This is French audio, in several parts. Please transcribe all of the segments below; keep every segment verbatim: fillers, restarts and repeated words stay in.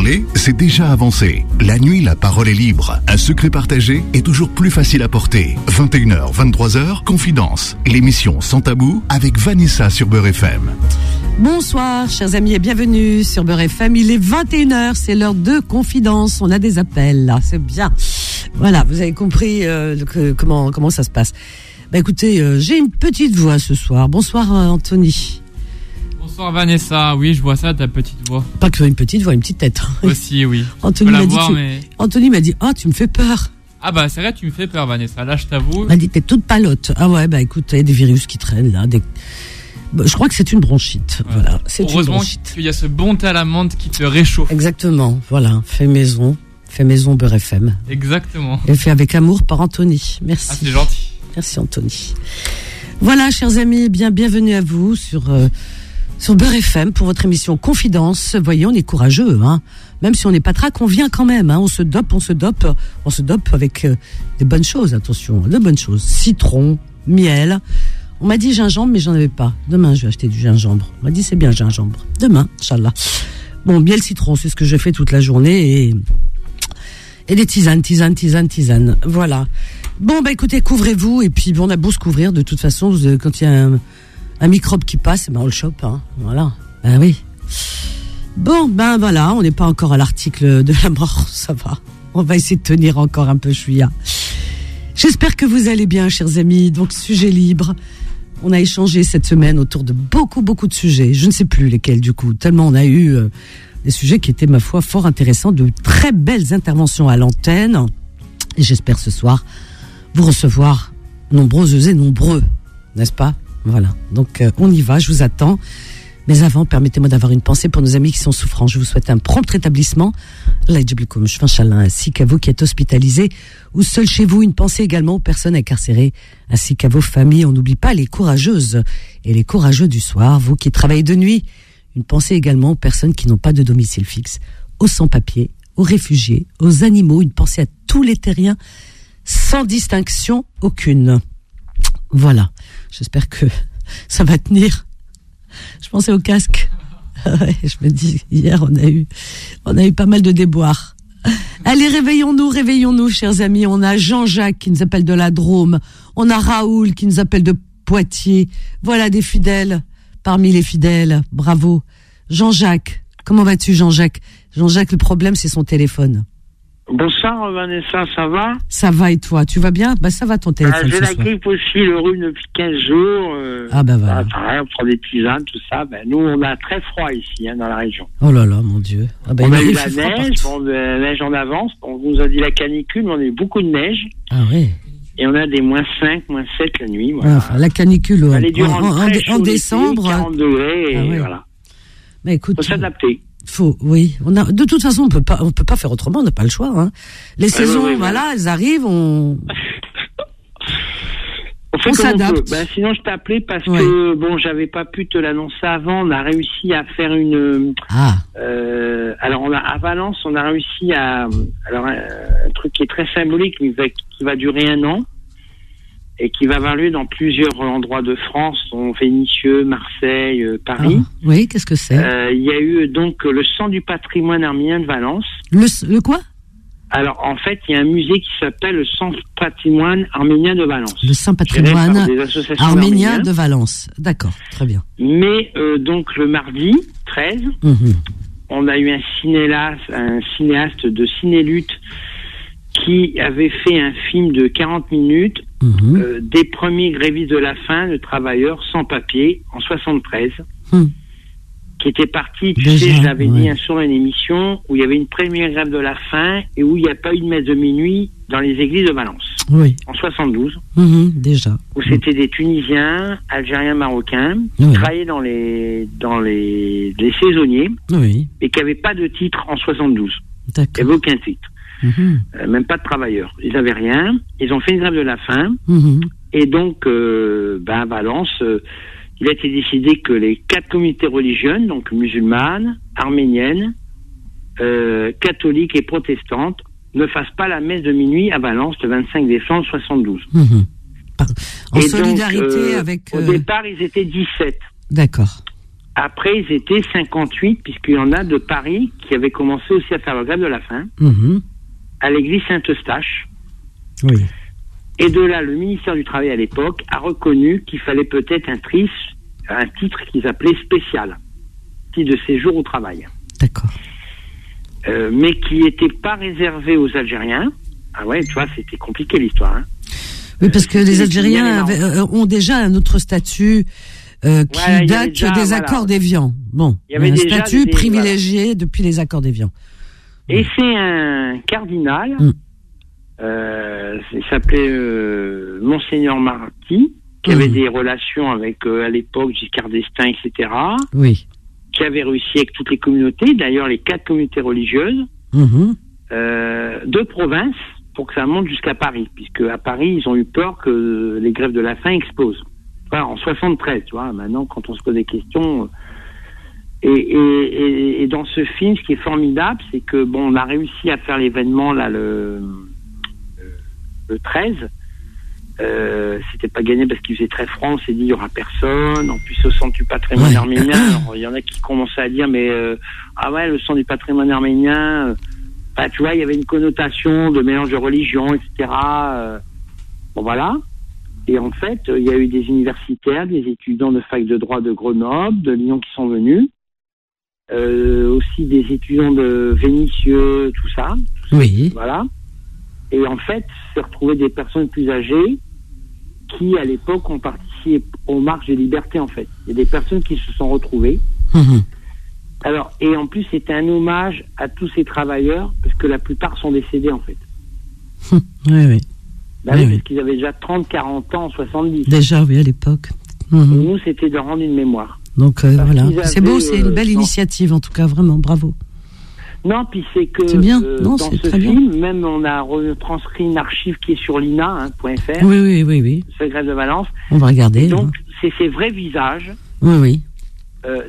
Parler, c'est déjà avancé. La nuit, la parole est libre. Un secret partagé est toujours plus facile à porter. vingt et une heures, vingt-trois heures, Confidence. L'émission Sans Tabou avec Vanessa sur Beurre F M. Bonsoir, chers amis, et bienvenue sur Beurre F M. Il est vingt et une heures, c'est l'heure de Confidence. On a des appels, là, c'est bien. Voilà, vous avez compris euh, que, comment, comment ça se passe. Bah écoutez, euh, j'ai une petite voix ce soir. Bonsoir, euh, Anthony. Bonsoir Vanessa, oui je vois ça, ta petite voix. Pas que une petite voix, une petite tête. Aussi oui. Anthony m'a dit, voir, tu... mais... Anthony m'a dit, ah oh, tu me fais peur. Ah bah c'est vrai, tu me fais peur Vanessa, là je t'avoue. Il m'a dit, t'es toute palote. Ah ouais, bah écoute, il y a des virus qui traînent là. Des... Bah, je crois que c'est une bronchite. Ouais. Voilà, c'est heureusement une bronchite. qu'il y a ce bon thé à la menthe qui te réchauffe. Exactement, voilà, fait maison, fait maison Beurre F M. Exactement. Et fait avec amour par Anthony. Merci. Ah c'est gentil. Merci Anthony. Voilà, chers amis, bien bienvenue à vous sur... Euh, Sur Beurre F M pour votre émission Confidence. Voyez, on est courageux, hein. Même si on n'est pas trac, on vient quand même, hein. On se dope, on se dope, on se dope avec euh, des bonnes choses, attention, de bonnes choses. Citron, miel. On m'a dit gingembre, mais j'en avais pas. Demain, je vais acheter du gingembre. On m'a dit c'est bien gingembre. Demain, Inch'Allah. Bon, miel, citron, c'est ce que je fais toute la journée et et des tisanes, tisanes, tisanes, tisanes. Voilà. Bon, bah écoutez, couvrez-vous et puis bon, on a beau se couvrir de toute façon, quand il y a un Un microbe qui passe, ben on le chope, hein. Voilà. Ben oui. Bon, ben voilà, on n'est pas encore à l'article de la mort, ça va. On va essayer de tenir encore un peu chouïa. J'espère que vous allez bien, chers amis. Donc, sujet libre. On a échangé cette semaine autour de beaucoup, beaucoup de sujets. Je ne sais plus lesquels, du coup. Tellement on a eu euh, des sujets qui étaient, ma foi, fort intéressants. De très belles interventions à l'antenne. Et j'espère ce soir vous recevoir nombreuses et nombreux. N'est-ce pas ? Voilà, donc euh, on y va, je vous attends. Mais avant, permettez-moi d'avoir une pensée pour nos amis qui sont souffrants. Je vous souhaite un prompt rétablissement, ainsi qu'à vous qui êtes hospitalisés ou seuls chez vous. Une pensée également aux personnes incarcérées, ainsi qu'à vos familles. On n'oublie pas les courageuses et les courageux du soir, vous qui travaillez de nuit. Une pensée également aux personnes qui n'ont pas de domicile fixe, aux sans-papiers, aux réfugiés, aux animaux. Une pensée à tous les terriens, sans distinction aucune. Voilà, j'espère que ça va tenir. Je pensais au casque. Ouais, je me dis, hier on a eu, on a eu pas mal de déboires. Allez, réveillons-nous, réveillons-nous, chers amis. On a Jean-Jacques qui nous appelle de la Drôme. On a Raoul qui nous appelle de Poitiers. Voilà des fidèles parmi les fidèles. Bravo. Jean-Jacques, comment vas-tu, Jean-Jacques? Jean-Jacques, le problème, c'est son téléphone. Bonsoir Vanessa, ça va? Ça va et toi? Tu vas bien? Bah ça va ton téléphone. Ah, j'ai la grippe aussi, le rhume depuis quinze jours. Euh, ah bah voilà. Bah, pareil, on prend des tisanes, tout ça. Ben, nous, on a très froid ici, hein, dans la région. Oh là là, mon Dieu. Ah, bah, on a eu la neige, bon, de la neige en avance. On vous a dit la canicule, mais on a eu beaucoup de neige. Ah oui. Et on a des moins cinq, moins sept la nuit. Voilà. Enfin, la canicule en, en, en, en, en décembre. quarante degrés, et ah ouais. Voilà. Bah écoute. Faut s'adapter. Faut, oui. On a, de toute façon, on peut pas, on peut pas faire autrement. On n'a pas le choix. Hein. Les ah, saisons, oui, oui, voilà, oui. elles arrivent. On, on, fait on s'adapte. Ben, sinon, je t'ai appelé parce ouais. que bon, j'avais pas pu te l'annoncer avant. On a réussi à faire une. Ah. Euh, alors, on a à Valence, on a réussi à. Alors, un, un truc qui est très symbolique, qui va, qui va durer un an. Et qui va avoir lieu dans plusieurs endroits de France, dont Vénissieux, Marseille, euh, Paris. Ah, oui, qu'est-ce que c'est? euh, Il y a eu donc le Centre du patrimoine arménien de Valence. Le, le quoi? Alors, en fait, il y a un musée qui s'appelle le Centre du patrimoine arménien de Valence. Le Centre patrimoine arménien de Valence. D'accord, très bien. Mais euh, donc, le mardi treize, mmh. on a eu un cinéaste, un cinéaste de Ciné-Lutte qui avait fait un film de quarante minutes mmh. euh, des premiers grévistes de la faim, de travailleurs sans papier, en soixante-treize, mmh. qui était parti, tu Déjà, sais, je l'avais ouais. dit un jour dans une émission, où il y avait une première grève de la faim et où il n'y a pas eu de messe de minuit dans les églises de Valence, oui. en soixante-douze. Mmh, déjà. Où mmh. c'était des Tunisiens, Algériens, Marocains, qui oui. travaillaient dans les, dans les, les saisonniers, oui. et qui n'avaient pas de titre en soixante-douze. D'accord. Il n'y avait aucun titre. Mmh. Euh, même pas de travailleurs. Ils n'avaient rien. Ils ont fait une grève de la faim. Mmh. Et donc, euh, ben, à Valence, euh, il a été décidé que les quatre communautés religieuses, donc musulmanes, arméniennes, euh, catholiques et protestantes, ne fassent pas la messe de minuit à Valence le vingt-cinq décembre soixante-douze. Mmh. En et solidarité donc, euh, avec... Euh... Au départ, ils étaient dix-sept. D'accord. après, ils étaient cinquante-huit, puisqu'il y en a de Paris qui avaient commencé aussi à faire la grève de la faim, mmh. à l'église Saint-Eustache. Oui. Et de là, le ministère du Travail à l'époque a reconnu qu'il fallait peut-être un, tris, un titre qu'ils appelaient spécial, titre de séjour au travail. D'accord. Euh, mais qui n'était pas réservé aux Algériens. Ah ouais, tu vois, c'était compliqué l'histoire. Hein. Oui, parce que euh, les Algériens avaient, euh, ont déjà un autre statut euh, qui voilà, date déjà, des voilà. accords d'Évian. Bon, il y avait un statut des, privilégié voilà. depuis les accords d'Évian. Et mmh. c'est un cardinal, mmh. euh, il s'appelait euh, Monseigneur Marty, qui mmh. avait des relations avec, euh, à l'époque, Giscard d'Estaing, et cetera. Oui. Qui avait réussi avec toutes les communautés, d'ailleurs les quatre communautés religieuses, mmh. euh, de province, pour que ça monte jusqu'à Paris, puisque à Paris, ils ont eu peur que les grèves de la faim explosent. Enfin, en soixante-treize, tu vois, maintenant, quand on se pose des questions. Et, et, et, et dans ce film, ce qui est formidable, c'est que, bon, on a réussi à faire l'événement, là, le, le treize. Euh, c'était pas gagné parce qu'il faisait très froid, on s'est dit, il y aura personne. En plus, au centre du patrimoine ouais. arménien, alors, il y en a qui commençaient à dire, mais, euh, ah ouais, le centre du patrimoine arménien, euh, bah, tu vois, il y avait une connotation de mélange de religion, et cetera. Euh, bon, voilà. Et en fait, il y a eu des universitaires, des étudiants de fac de droit de Grenoble, de Lyon qui sont venus. Euh, aussi des étudiants de Vénissieux, tout ça. Oui. Voilà. Et en fait, c'est retrouver des personnes plus âgées qui, à l'époque, ont participé aux marches de liberté, en fait. Il y a des personnes qui se sont retrouvées. Mmh. Alors, et en plus, c'était un hommage à tous ces travailleurs, parce que la plupart sont décédés, en fait. Mmh. Oui, oui. Bah oui, oui, oui. Parce qu'ils avaient déjà trente, quarante ans, soixante-dix. Déjà, oui, à l'époque. Mmh. Et nous, c'était de rendre une mémoire. Donc, euh, voilà. C'est beau, c'est une belle euh, initiative, en tout cas, vraiment, bravo. Non, puis c'est que c'est bien. Euh, non, dans c'est ce très film, bien. même on a retranscrit une archive qui est sur l'I N A, hein, .fr. Oui, oui, oui, oui. C'est Grève de Valence. On va regarder. Et donc, hein. c'est ces vrais visages. Oui, oui. Euh,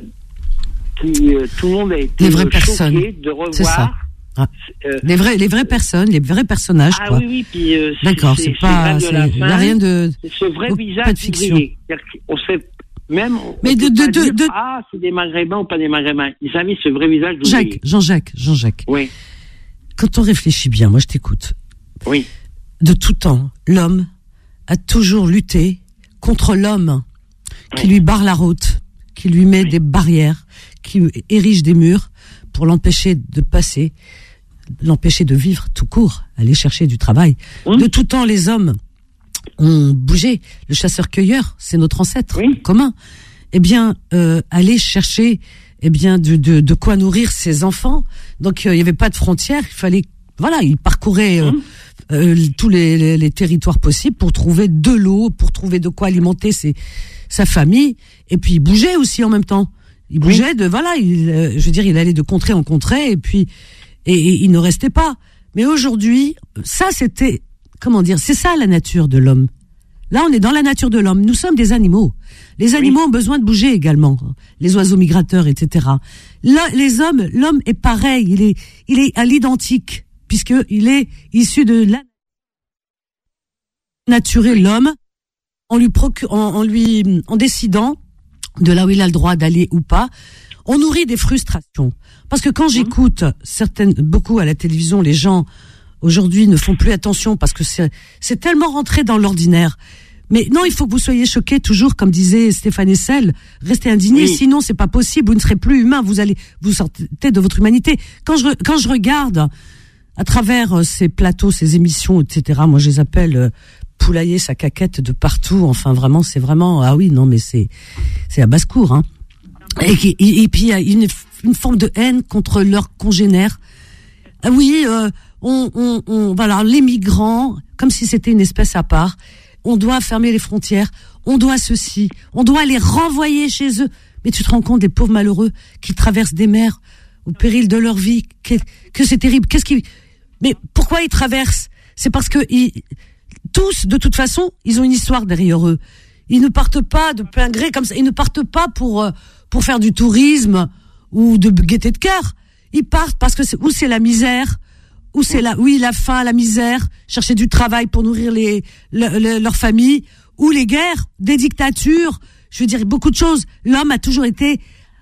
qui, euh, tout le monde a été les vraies choqué personnes. de revoir. C'est ça. Ah. Euh, les vrais, les vraies personnes, les vrais personnages, ah quoi. oui, oui, puis euh, d'accord, c'est, c'est pas, il n'y a rien de, c'est ce vrai visage pas de fiction. On sait même, mais de, de, de, de, ah, c'est des Maghrébins ou pas des Maghrébins. Ils avaient ce vrai visage. Jacques, Jean-Jacques, Jean-Jacques. Oui. Quand on réfléchit bien, moi je t'écoute. Oui. De tout temps, l'homme a toujours lutté contre l'homme qui oui. lui barre la route, qui lui met oui. des barrières, qui érige des murs pour l'empêcher de passer, l'empêcher de vivre tout court, aller chercher du travail. Oui. De tout temps, les hommes ont bougé. Le chasseur-cueilleur, c'est notre ancêtre oui. commun. Eh bien, euh, aller chercher, eh bien, de, de, de quoi nourrir ses enfants. Donc, il euh, n'y avait pas de frontières. Il fallait, voilà, il parcourait euh, mmh. euh, tous les, les, les territoires possibles pour trouver de l'eau, pour trouver de quoi alimenter ses, sa famille. Et puis, il bougeait aussi en même temps. Il bougeait oui. de, voilà, il, euh, je veux dire, il allait de contrée en contrée et puis, et, et il ne restait pas. Mais aujourd'hui, ça, c'était, comment dire, c'est ça la nature de l'homme. Là, on est dans la nature de l'homme. Nous sommes des animaux. Les animaux oui. ont besoin de bouger également. Les oiseaux migrateurs, et cetera. Là, les hommes, l'homme est pareil. Il est, il est à l'identique, puisque il est issu de la naturer l'homme en lui procure, en, en lui, en décidant de là où il a le droit d'aller ou pas. On nourrit des frustrations. Parce que quand mmh. j'écoute certaines, beaucoup à la télévision, les gens aujourd'hui ne font plus attention parce que c'est, c'est tellement rentré dans l'ordinaire. Mais non, il faut que vous soyez choqués toujours, comme disait Stéphane Hessel. Restez indignés, oui. sinon c'est pas possible. Vous ne serez plus humain. Vous allez, vous sortez de votre humanité. Quand je, quand je regarde à travers ces plateaux, ces émissions, et cetera, moi je les appelle euh, poulailler sa caquette de partout. Enfin, vraiment, c'est vraiment, ah oui, non, mais c'est, c'est à basse-cour, hein. Et, et, et puis il y a une, une forme de haine contre leurs congénères. Ah oui, euh, on, on, on, voilà, les migrants, comme si c'était une espèce à part. On doit fermer les frontières, on doit ceci, on doit les renvoyer chez eux. Mais tu te rends compte des pauvres malheureux qui traversent des mers au péril de leur vie, que, que c'est terrible. Qu'est-ce qui, mais pourquoi ils traversent? C'est parce que ils, tous, de toute façon, ils ont une histoire derrière eux. Ils ne partent pas de plein gré comme ça. Ils ne partent pas pour pour faire du tourisme ou de gaieté de cœur. Ils partent parce que c'est, ou c'est la misère, ou c'est la, oui, la faim, la misère, chercher du travail pour nourrir les, le, le, leur famille, ou les guerres, des dictatures. Je veux dire, beaucoup de choses. L'homme a toujours été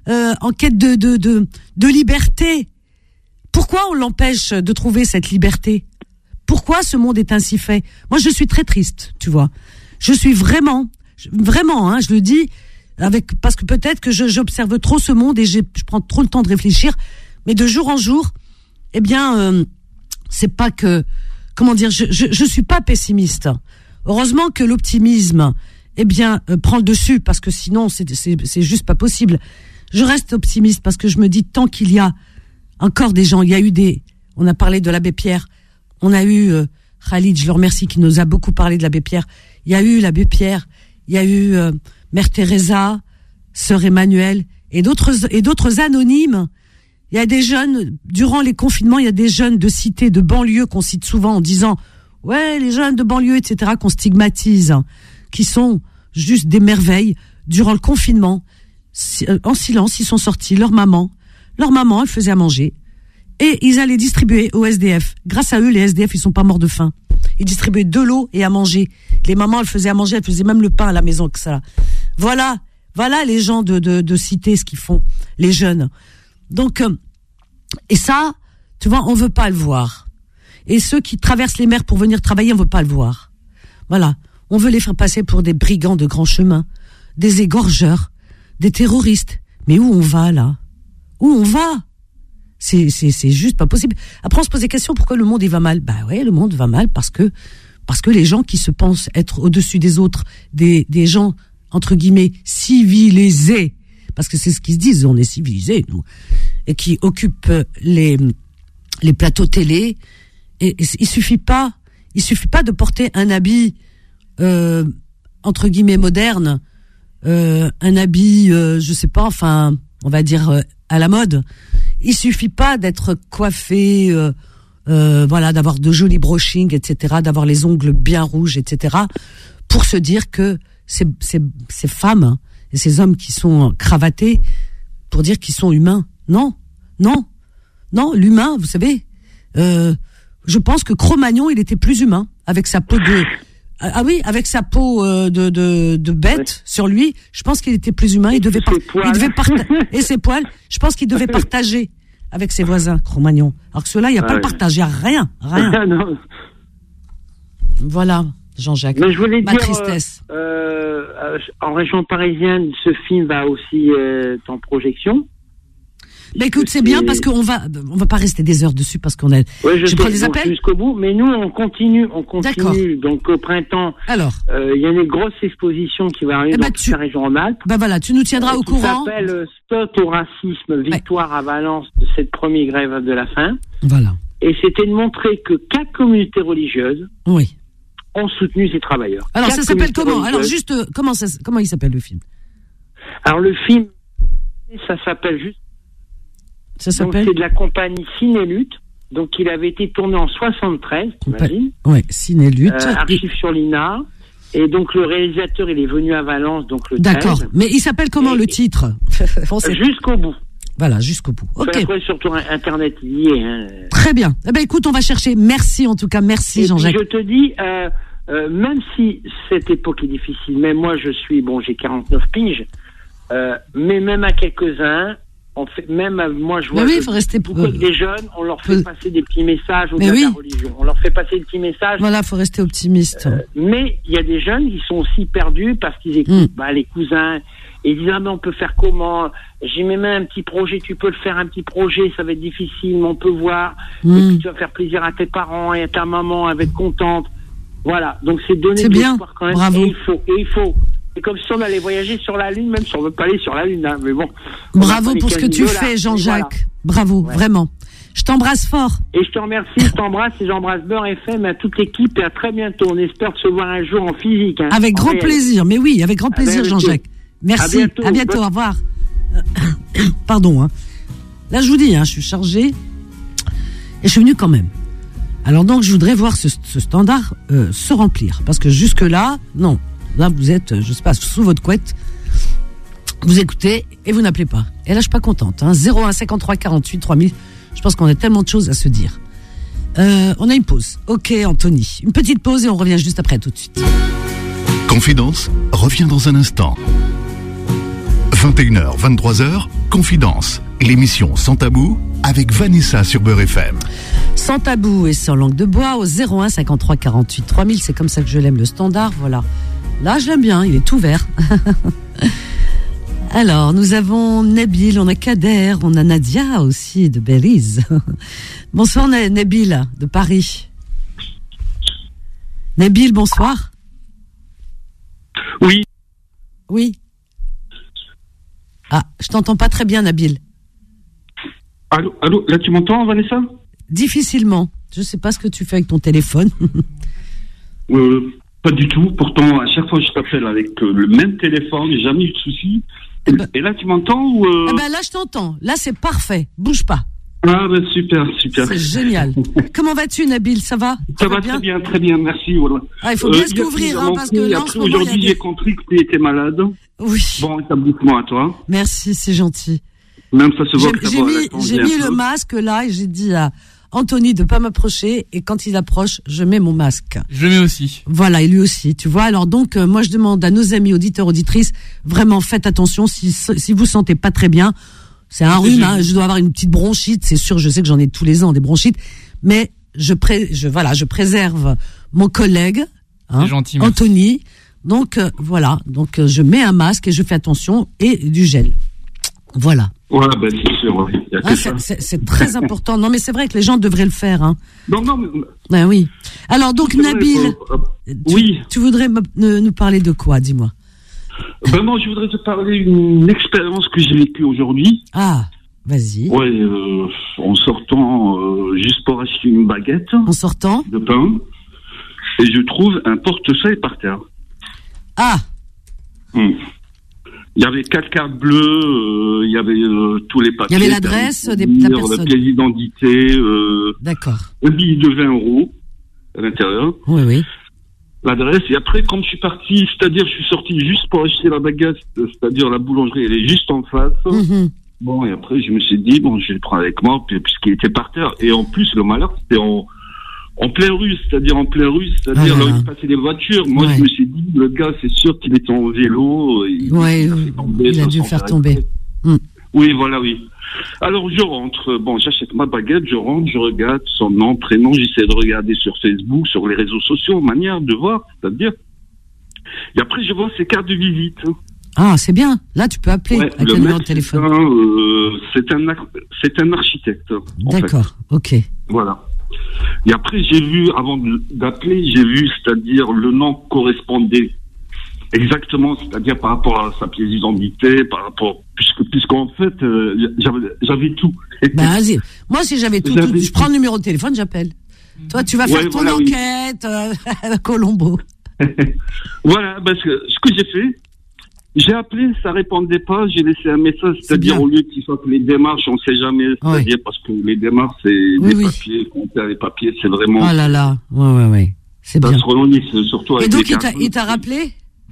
euh, en quête de, de, de, de liberté. Pourquoi on l'empêche de trouver cette liberté? Pourquoi ce monde est ainsi fait? Moi, je suis très triste, tu vois. Je suis vraiment, vraiment, hein, je le dis, avec parce que peut-être que je, j'observe trop ce monde et je prends trop le temps de réfléchir. Mais de jour en jour, eh bien, euh, c'est pas que, comment dire, je, je, je suis pas pessimiste. Heureusement que l'optimisme, eh bien, euh, prend le dessus, parce que sinon, c'est, c'est, c'est juste pas possible. Je reste optimiste parce que je me dis, tant qu'il y a encore des gens, il y a eu des, on a parlé de l'abbé Pierre, on a eu euh, Khalid, je le remercie, qui nous a beaucoup parlé de l'abbé Pierre. Il y a eu l'abbé Pierre, il y a eu euh, Mère Teresa, Sœur Emmanuel, et d'autres et d'autres anonymes. Il y a des jeunes, durant les confinements, il y a des jeunes de cités, de banlieues qu'on cite souvent en disant « Ouais, les jeunes de banlieue, et cetera » qu'on stigmatise, qui sont juste des merveilles. Durant le confinement, en silence, ils sont sortis, leur maman, leur maman, elle faisait à manger, et ils allaient distribuer aux S D F. Grâce à eux, les S D F, ils sont pas morts de faim. Ils distribuaient de l'eau et à manger. Les mamans, elles faisaient à manger, elles faisaient même le pain à la maison, que ça. Voilà, voilà les gens de, de, de cité, ce qu'ils font, les jeunes. Donc, euh, et ça, tu vois, on veut pas le voir. Et ceux qui traversent les mers pour venir travailler, on veut pas le voir. Voilà. On veut les faire passer pour des brigands de grand chemin, des égorgeurs, des terroristes. Mais où on va, là? Où on va? C'est, c'est, c'est juste pas possible. Après, on se pose des questions, pourquoi le monde, il va mal? Bah ouais, le monde va mal parce que, parce que les gens qui se pensent être au-dessus des autres, des, des gens, entre guillemets, civilisés, parce que c'est ce qu'ils se disent, on est civilisés, nous, et qui occupent les, les plateaux télé, et, et il suffit pas, il suffit pas de porter un habit, euh, entre guillemets, moderne, euh, un habit, euh, je sais pas, enfin, on va dire, euh, à la mode. Il suffit pas d'être coiffé, euh, euh, voilà, d'avoir de jolis brushings, et cetera, d'avoir les ongles bien rouges, et cetera, pour se dire que ces, ces, ces femmes et ces hommes qui sont cravatés, pour dire qu'ils sont humains. Non, non, non, l'humain, vous savez, euh, je pense que Cro-Magnon, il était plus humain, avec sa peau de... Ah oui, avec sa peau euh, de, de, de bête ouais. sur lui, je pense qu'il était plus humain. Il devait, par... il devait partager et ses poils. Je pense qu'il devait partager avec ses voisins, Cro-Magnon. Alors que ceux-là, il n'y a ah pas ouais. de partage, il n'y a rien, rien. Non. Voilà, Jean-Jacques. Mais je voulais Ma dire, tristesse. Euh, euh, en région parisienne, ce film va aussi euh, en projection. Mais écoute, c'est, c'est bien parce qu'on va, on va pas rester des heures dessus parce qu'on a. Oui, je, je prends des appels jusqu'au bout, mais nous on continue, on continue. D'accord. Donc au printemps, alors, il euh, y a une grosse exposition qui va arriver eh ben, dans tu... la région Rhône-Alpes. Ben voilà, tu nous tiendras euh, au qui courant. Ça s'appelle Stop au racisme, victoire ouais. à Valence de cette première grève de la faim. Voilà. Et c'était de montrer que quatre communautés religieuses. Oui. ont soutenu ces travailleurs. Alors quatre ça s'appelle comment? Alors juste euh, comment ça, comment il s'appelle le film? Alors le film, ça s'appelle juste. Ça s'appelle. Donc, c'est de la compagnie Cinélutte. Donc, il avait été tourné en soixante-treize, t'imagines? Oui, Cinélutte. Euh, Archives sur l'I N A. Et donc, le réalisateur, il est venu à Valence, donc le D'accord. treize. Mais il s'appelle comment et, le titre? Jusqu'au bout. Voilà, jusqu'au bout. Ok. Vous pouvez surtout Internet lié. Hein. Très bien. Eh ben, écoute, on va chercher. Merci, en tout cas. Merci, et Jean-Jacques. Je te dis, euh, euh, même si cette époque est difficile, même moi, je suis, bon, j'ai quarante-neuf piges, euh, mais même à quelques-uns, on fait, même moi je vois oui, que faut rester beaucoup euh, des jeunes, on leur fait euh, passer des petits messages au-delà oui. de la religion. On leur fait passer des petits messages. Voilà, faut rester optimiste. Euh, mais il y a des jeunes qui sont aussi perdus parce qu'ils écoutent mm. bah, les cousins et ils disent ah mais on peut faire comment? J'ai même un petit projet, tu peux le faire un petit projet, ça va être difficile, mais on peut voir. Mm. Et puis tu vas faire plaisir à tes parents et à ta maman, elle va être contente. Voilà, donc c'est donner c'est de bien. l'espoir quand même. Bravo. Et il faut, et il faut. C'est comme si on allait voyager sur la Lune, même si on ne veut pas aller sur la Lune, hein, mais bon. Bravo pour ce que tu fais, Jean-Jacques. Voilà. Bravo, ouais. Vraiment. Je t'embrasse fort. Et je te remercie, je t'embrasse et j'embrasse Beurre F M, à toute l'équipe et à très bientôt. On espère se voir un jour en physique. Hein, avec en grand réel. plaisir, mais oui, avec grand plaisir, Jean-Jacques. Merci, à bientôt, à bientôt, au revoir. Pardon, hein. Là, je vous dis, hein, je suis chargée et je suis venue quand même. Alors donc, je voudrais voir ce, ce standard euh, se remplir, parce que jusque-là, non. Là, vous êtes, je sais pas, sous votre couette, vous écoutez et vous n'appelez pas. Et là, je suis pas contente. Hein. zéro un cinquante-trois quarante-huit trois mille. Je pense qu'on a tellement de choses à se dire. Euh, on a une pause. Ok, Anthony. Une petite pause et on revient juste après, tout de suite. Confidence revient dans un instant. vingt et une heures, vingt-trois heures, Confidence, l'émission Sans Tabou avec Vanessa sur Beurre F M. Sans tabou et sans langue de bois au zéro un cinquante-trois quarante-huit trois mille, c'est comme ça que je l'aime, le standard, voilà. Là, je l'aime bien, il est tout vert. Alors, nous avons Nabil, on a Kader, on a Nadia aussi de Belize. Bonsoir Nabil de Paris. Nabil, bonsoir. Oui. Oui. Ah, je t'entends pas très bien, Nabil. Allô, allô, là tu m'entends, Vanessa ? Difficilement. Je sais pas ce que tu fais avec ton téléphone. euh, Pas du tout. Pourtant, à chaque fois, je t'appelle avec euh, le même téléphone, j'ai jamais eu de soucis. Eh ben, et là, tu m'entends ou euh... Eh ben là, je t'entends. Là, c'est parfait. Bouge pas. Ah ben super, super. C'est génial. Comment vas-tu, Nabil ? Ça va ? Ça, ça va, va bien très bien, très bien, merci. Voilà. Ah, il faut bien euh, se couvrir, hein, parce que là, en ce moment, aujourd'hui, des... j'ai compris que tu étais malade. Oui. Bon établissement à toi. Merci, c'est gentil. Même ça se voit j'ai, que ça j'ai va. Mis, j'ai mis le masque là et j'ai dit à Anthony de pas m'approcher, et quand il approche, je mets mon masque. Je le mets aussi. Voilà, et lui aussi, tu vois. Alors donc, euh, moi je demande à nos amis auditeurs, auditrices, vraiment faites attention, si, si vous sentez pas très bien, c'est un rhume, hein, je dois avoir une petite bronchite, c'est sûr, je sais que j'en ai tous les ans des bronchites, mais je, pré, je, voilà, je préserve mon collègue, hein, gentil, Anthony, donc euh, voilà, donc euh, je mets un masque et je fais attention, et du gel. Voilà. Ouais, ben c'est sûr, ouais. Il y a que ah, ça. C'est, c'est, c'est très important. Non, mais c'est vrai que les gens devraient le faire. Hein. Non, non, mais... Ben oui. Alors, donc, c'est Nabil, vrai, euh, euh, tu, oui. tu voudrais me, ne, nous parler de quoi, dis-moi ? Ben moi, je voudrais te parler d'une expérience que j'ai vécue aujourd'hui. Ah, vas-y. Ouais, euh, en sortant, euh, juste pour acheter une baguette. En sortant ? De pain. Et je trouve un portefeuille par terre. Ah. Hum. Il y avait quatre cartes bleues, euh, il y avait euh, tous les papiers. Il y avait l'adresse de la personne. La pièce d'identité. Euh, D'accord. Un billet de vingt euros à l'intérieur. Oui, oui. L'adresse. Et après, quand je suis parti, c'est-à-dire je suis sorti juste pour acheter la baguette, c'est-à-dire la boulangerie, elle est juste en face. Mm-hmm. Bon, et après, je me suis dit, bon, je vais le prendre avec moi, puisqu'il était par terre. Et en plus, le malheur, c'était en... En pleine rue, c'est-à-dire en pleine rue, c'est-à-dire ah là où il passait les voitures. Moi, ouais. je me suis dit, le gars, c'est sûr qu'il était en vélo. Il, ouais, il, tomber, il a dû faire tomber. Mm. Oui, voilà, oui. Alors, je rentre. Bon, j'achète ma baguette, je rentre, je regarde son nom, prénom. J'essaie de regarder sur Facebook, sur les réseaux sociaux, manière de voir, c'est-à-dire. Et après, je vois ses cartes de visite. Ah, c'est bien. Là, tu peux appeler ouais, à quel numéro de téléphone. C'est un, euh, c'est un, c'est un architecte. D'accord, en fait. ok. Voilà. Et après, j'ai vu, avant d'appeler, j'ai vu, c'est-à-dire le nom correspondait exactement, c'est-à-dire par rapport à sa pièce d'identité, par rapport, puisque, puisqu'en fait, euh, j'avais, j'avais tout. Bah, vas-y. Moi, si j'avais tout, j'avais tout, je prends le numéro de téléphone, j'appelle. Toi, tu vas ouais, faire ton voilà, enquête, oui. euh, Colombo. Voilà, parce que ce que j'ai fait, j'ai appelé, ça répondait pas, j'ai laissé un message, c'est-à-dire c'est au lieu qu'il fasse les démarches, on sait jamais, c'est-à-dire oui. parce que les démarches, c'est oui, des oui. papiers, compter les papiers, c'est vraiment... Oh là là, ouais, ouais, ouais, c'est ça bien. Se renouvelle, surtout avec et donc, les il t'a, il t'a rappelé ?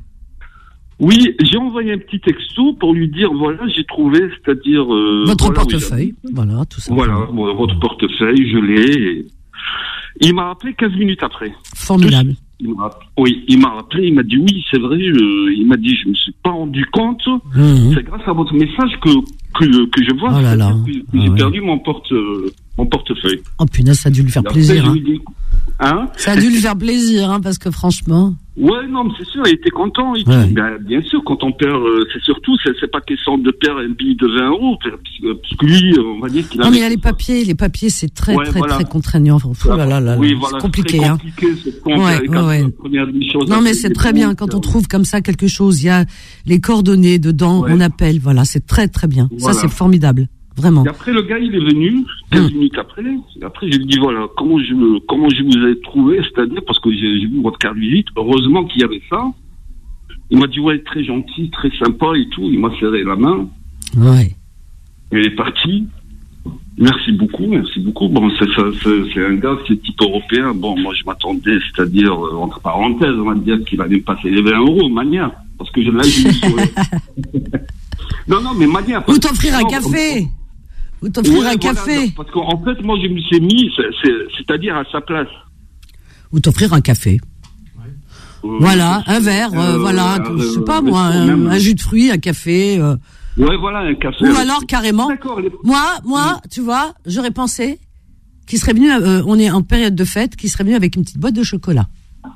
Oui, j'ai envoyé un petit texto pour lui dire, voilà, j'ai trouvé, c'est-à-dire... Euh, votre voilà, portefeuille, oui, voilà, tout ça. Voilà, bon, votre portefeuille, je l'ai. Et... Il m'a rappelé quinze minutes après. Formidable. Il m'a, oui, il m'a rappelé, il m'a dit oui, c'est vrai, je, il m'a dit je me suis pas rendu compte, mmh. c'est grâce à votre message que que, que je vois oh là là. que, que ah j'ai ouais. perdu mon porte euh, mon portefeuille. Oh punaise, ça a dû lui faire et plaisir. Après, hein. je lui dis, hein ça a dû lui faire plaisir, hein, parce que franchement. Ouais, non, mais c'est sûr, il était content. Et ouais. bien, bien sûr, quand on perd, euh, c'est surtout, c'est, c'est pas question de perdre un billet de vingt euros, parce que lui, on va dire qu'il a. Non, mais il y a les papiers, les papiers, c'est très, ouais, très, voilà. très contraignant. Oh là là là, oui, c'est voilà, compliqué, très hein. compliqué, c'est ouais, ouais, ouais. Non, mais c'est très bien quand on trouve comme ça quelque chose. Il y a les coordonnées dedans, ouais. on appelle. Voilà, c'est très, très bien. Voilà. Ça, c'est formidable. Vraiment. Et après, le gars, il est venu, quinze mmh. minutes après. Et après, je lui dis, voilà, comment je, comment je vous ai trouvé, c'est-à-dire, parce que j'ai, j'ai vu votre carte visite. Heureusement qu'il y avait ça. Il m'a dit, ouais, très gentil, très sympa et tout. Il m'a serré la main. Ouais. Et il est parti. Merci beaucoup, merci beaucoup. Bon, c'est, c'est, c'est un gars, c'est type européen. Bon, moi, je m'attendais, c'est-à-dire, euh, entre parenthèses, on va dire qu'il allait me passer les vingt euros, manière. Parce que je l'ai vu sur le... Non, non, mais manière. Ou t'offrir un café. Ou t'offrir ouais, un voilà, café. Non, parce qu'en fait, moi, je me suis mis, c'est, c'est, c'est-à-dire à sa place. Ou t'offrir un café. Euh, voilà, un verre, euh, euh, voilà, euh, je sais pas moi, un, un jus de fruits, un café, euh, Ouais, voilà, un café. Ou alors, carrément, D'accord, les... moi, moi, tu vois, j'aurais pensé qu'il serait venu, euh, on est en période de fête, qu'il serait venu avec une petite boîte de chocolat.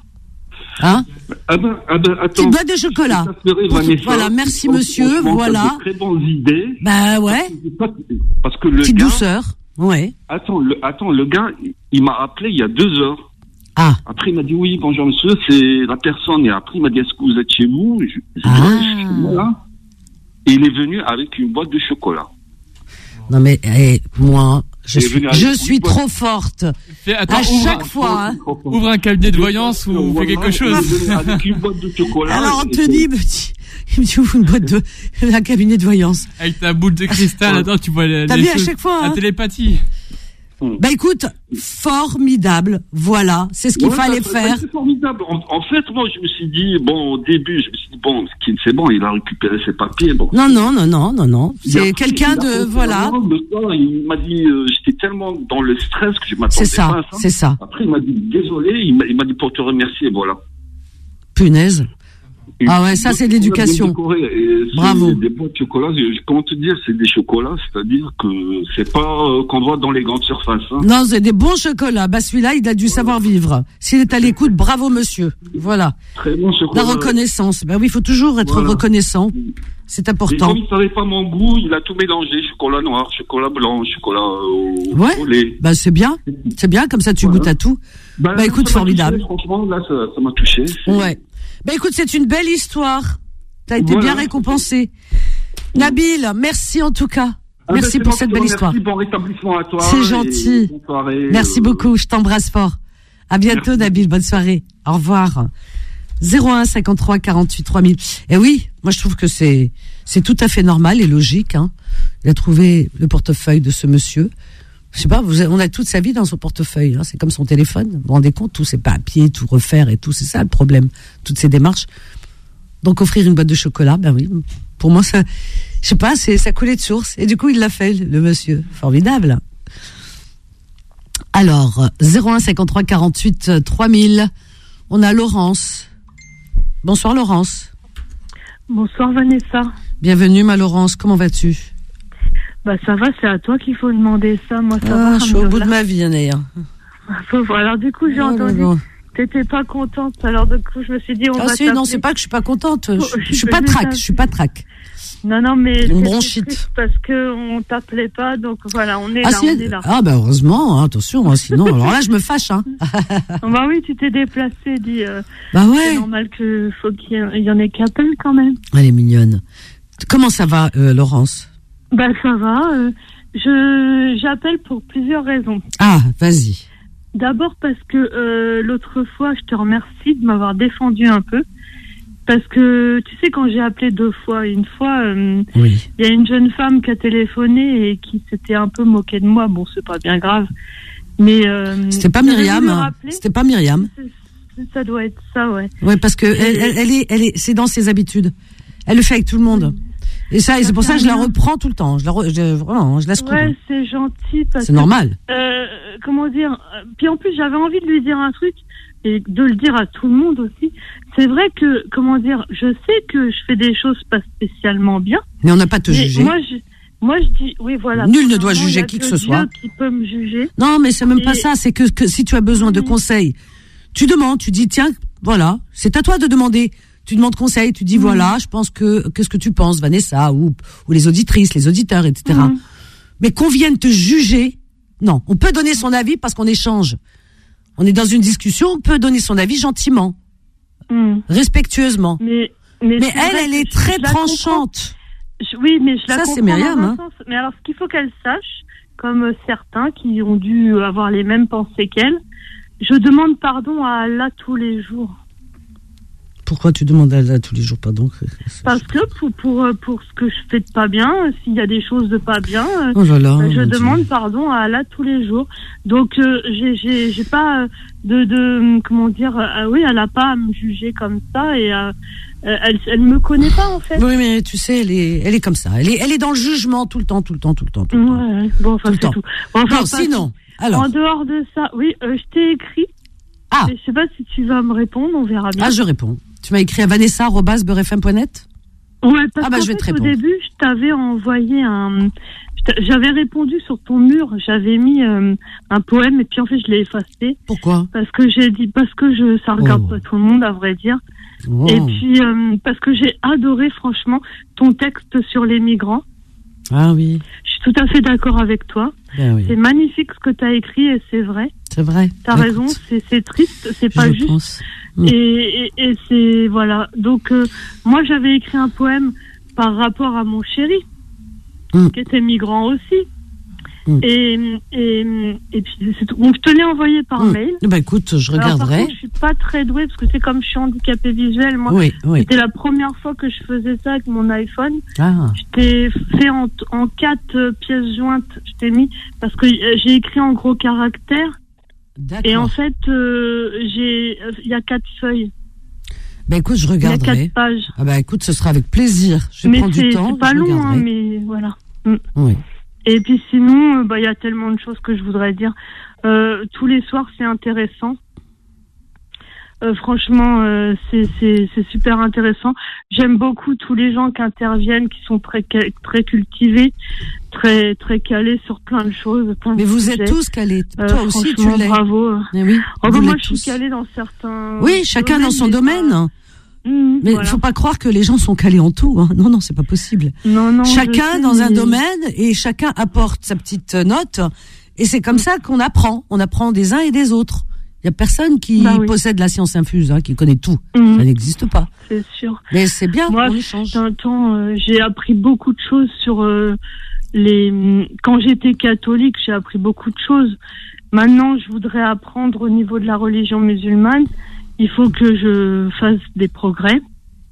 Hein? Ah ben, ah ben, attends. Petite boîte de chocolat. Vanessa, voilà, merci monsieur, voilà. Très bonnes idées. Bah ouais. Parce que le petite gars, douceur, ouais. Attends, le, attends, le gars, il m'a appelé il y a deux heures. Ah. Après, il m'a dit oui, bonjour monsieur, c'est la personne. Et après, il m'a dit est-ce que vous êtes chez vous? Je, je ah. dis, ouais, je suis là. Et il est venu avec une boîte de chocolat. Non mais eh, moi, je suis, je suis boîte. trop forte. Fais, attends, à ouvre chaque un, fois. Hein. Ouvre un cabinet de voyance ou fais quelque chose. Avec une boîte de chocolat. Alors Anthony me dit, il me dit ouvre une boîte de, un cabinet de voyance. Avec ta boule de cristal, attends, tu vois les, T'as les vu choses, à chaque fois, hein. la télépathie. Bah écoute, formidable, voilà, c'est ce qu'il ouais, fallait ça, faire. C'est formidable. En, en fait, moi, je me suis dit, bon, au début, je me suis dit, bon, c'est bon, il a récupéré ses papiers. Bon. Non, non, non, non, non, non. C'est quelqu'un de, voilà. Le soir, il m'a dit, euh, j'étais tellement dans le stress que je m'attendais c'est ça, pas à ça. C'est ça. Après, il m'a dit, désolé, il m'a, il m'a dit pour te remercier, voilà. Punaise. Ah ouais, ça c'est de l'éducation. Bravo. Des boîtes de chocolat, comment te dire, c'est des chocolats, c'est-à-dire que c'est pas euh, qu'on voit dans les grandes surfaces. Hein. Non, c'est des bons chocolats. Bah celui-là, il a dû savoir vivre. S'il est à l'écoute, bravo monsieur. Voilà. Très bon chocolat. La reconnaissance. Bah oui, il faut toujours être voilà. reconnaissant. C'est important. Et comme il savait pas mon goût, il a tout mélangé, chocolat noir, chocolat blanc, chocolat au, ouais. au lait. Bah c'est bien, c'est bien comme ça tu voilà. goûtes à tout. Bah, bah écoute, formidable. Touché, franchement, là ça, ça m'a touché. C'est... Ouais. Bah écoute, c'est une belle histoire. T'as été voilà. bien récompensé. Nabil, merci en tout cas. Ah merci ben, pour cette belle histoire. Merci, bon rétablissement à toi. C'est gentil. Soirée, merci euh... beaucoup, je t'embrasse fort. À bientôt merci. Nabil, bonne soirée. Au revoir. zéro un cinquante-trois quarante-huit trois mille. Et oui, moi je trouve que c'est c'est tout à fait normal et logique. Hein. Il a trouvé le portefeuille de ce monsieur. Je sais pas, vous avez, on a toute sa vie dans son portefeuille. Hein. C'est comme son téléphone. Vous vous rendez compte, tous ces papiers, tout refaire et tout, c'est ça le problème. Toutes ces démarches. Donc offrir une boîte de chocolat, ben oui. Pour moi, ça, je sais pas, c'est ça coulait de source. Et du coup, il l'a fait, le monsieur. Formidable. Alors, zéro un cinquante-trois quarante-huit trois mille. On a Laurence. Bonsoir Laurence. Bonsoir Vanessa. Bienvenue ma Laurence, comment vas-tu? Bah ça va, c'est à toi qu'il faut demander ça, moi ça ah, va. Je suis au bout de ma vie, Anaïa. Alors du coup j'ai oh, entendu, non, non. T'étais pas contente, alors du coup je me suis dit on ah, va si, t'appeler. Non, c'est pas que je suis pas contente, oh, je, je suis pas trac, je suis pas trac. Non, non, mais une bronchite. Parce qu'on t'appelait pas, donc voilà, on est ah, là, si, on est là. Ah, bah heureusement, hein, attention, hein, sinon, alors là, je me fâche. Hein. Bah oui, tu t'es déplacée, dit. Euh, bah ouais. C'est normal qu'il faut qu'il y, y en ait qui appellent quand même. Elle est mignonne. Comment ça va, euh, Laurence? Bah ça va. Euh, je j'appelle pour plusieurs raisons. Ah, vas-y. D'abord parce que euh, l'autre fois, je te remercie de m'avoir défendu un peu. Parce que, tu sais, quand j'ai appelé deux fois, une fois, euh, oui. y a une jeune femme qui a téléphoné et qui s'était un peu moquée de moi. Bon, c'est pas bien grave. Mais euh, c'était pas Myriam. Hein. C'était pas Myriam. C'est, ça doit être ça, ouais. Ouais, parce que elle, elle, elle est, elle est, c'est dans ses habitudes. Elle le fait avec tout le monde. Et ça, et c'est pour ça que je la reprends tout le temps. Je la, re, je, vraiment, je la secoue. Ouais, c'est gentil. Parce c'est normal. Que, euh, comment dire? Puis en plus, j'avais envie de lui dire un truc et de le dire à tout le monde aussi. C'est vrai que, comment dire, je sais que je fais des choses pas spécialement bien. Mais on n'a pas à te juger. Moi, je, moi, je dis, oui, voilà. Nul ne doit juger qui que ce soit. Dieu qui peut me juger. Non, mais c'est même et... pas ça. C'est que, que si tu as besoin de conseils, tu demandes, tu dis, tiens, voilà, c'est à toi de demander. Tu demandes conseil, tu dis, mmh. voilà, je pense que, qu'est-ce que tu penses, Vanessa, ou, ou les auditrices, les auditeurs, et cetera. Mmh. Mais qu'on vienne te juger, non. On peut donner son avis parce qu'on échange. On est dans une discussion, on peut donner son avis gentiment. Mmh. Respectueusement. Mais, mais, mais elle, elle est très tranchante. Je, oui, mais je la ça, comprends. Ça, c'est Myriam. Hein. Sens. Mais alors, ce qu'il faut qu'elle sache, comme certains qui ont dû avoir les mêmes pensées qu'elle, je demande pardon à Allah tous les jours. Pourquoi tu demandes à Allah tous les jours pardon? Parce que pour, pour, pour ce que je fais de pas bien, s'il y a des choses de pas bien, oh là là, je demande Dieu. pardon à Allah tous les jours. Donc, euh, j'ai, j'ai, j'ai pas de, de, comment dire, euh, oui, elle a pas à me juger comme ça et euh, elle, elle me connaît pas en fait. Oui, mais tu sais, elle est, elle est comme ça. Elle est, elle est dans le jugement tout le temps, tout le temps, tout le temps, tout le temps. Ouais, bon, enfin, tout c'est tout. Bon, enfin, non, sinon, alors. En dehors de ça, oui, euh, je t'ai écrit. Ah. Je sais pas si tu vas me répondre, on verra bien. Ah, je réponds. Tu m'as écrit à vanessa arobase beurre f m point net. Ouais, parce Ah bah, qu'en je vais fait, te au répondre. début, je t'avais envoyé un... je t'a- J'avais répondu sur ton mur, j'avais mis euh, un poème, et puis en fait, je l'ai effacé. Pourquoi? Parce que j'ai dit... Parce que je, ça regarde Oh. pas tout le monde, à vrai dire. Oh. Et puis, euh, parce que j'ai adoré, franchement, ton texte sur les migrants. Ah oui, Je suis tout à fait d'accord avec toi. ben oui, C'est magnifique ce que tu as écrit, et c'est vrai. c'est vrai. T'as Bah, raison, écoute, c'est c'est triste, c'est pas je juste. pense. Mm. Et, et, et c'est voilà. Donc euh, moi j'avais écrit un poème par rapport à mon chéri, Mm. qui était migrant aussi. Mm. Et, et et puis c'est tout. Donc je te l'ai envoyé par Mm. mail. Bah écoute, je Alors, par regarderai. contre, je suis pas très douée parce que c'est comme je suis handicapée visuelle. Moi, Oui, oui. c'était la première fois que je faisais ça avec mon iPhone. Ah, Je t'ai fait en, en quatre euh, pièces jointes. Je t'ai mis parce que euh, j'ai écrit en gros caractères. Et en d'accord. fait, euh, j'ai, il y a quatre feuilles, Bah écoute, je il y a regarderai. quatre pages. Ah bah écoute, ce sera avec plaisir. Je vais Mais prendre c'est, du temps. c'est pas je long, hein, regarderai. mais voilà. Oui. Et puis sinon, euh, bah il y a tellement de choses que je voudrais dire. Euh, tous les soirs, c'est intéressant. Euh, franchement, euh, c'est, c'est, c'est super intéressant. J'aime beaucoup tous les gens qui interviennent, qui sont très, très cultivés, très, très calés sur plein de choses. Plein Mais de vous sujets. êtes tous calés. Euh, Toi aussi, tu franchement, l'es. bravo. Eh oui, Oh, vous bah, moi, l'êtes je suis tous. calée dans certains. Oui, chacun dans son mais domaine. pas- Mmh, Mais il voilà. faut pas croire que les gens sont calés en tout. Hein. Non, non, c'est pas possible. Non, non, Chacun je sais, dans un mais- domaine et chacun apporte sa petite note. Et c'est comme ça qu'on apprend. On apprend des uns et des autres. Il y a personne qui Bah oui. possède la science infuse, hein, qui connaît tout. Mmh, Ça n'existe pas. c'est sûr. Mais c'est bien, Moi, on échange. un temps, euh, j'ai appris beaucoup de choses sur euh, les. Quand j'étais catholique, j'ai appris beaucoup de choses. Maintenant, je voudrais apprendre au niveau de la religion musulmane. Il faut que je fasse des progrès,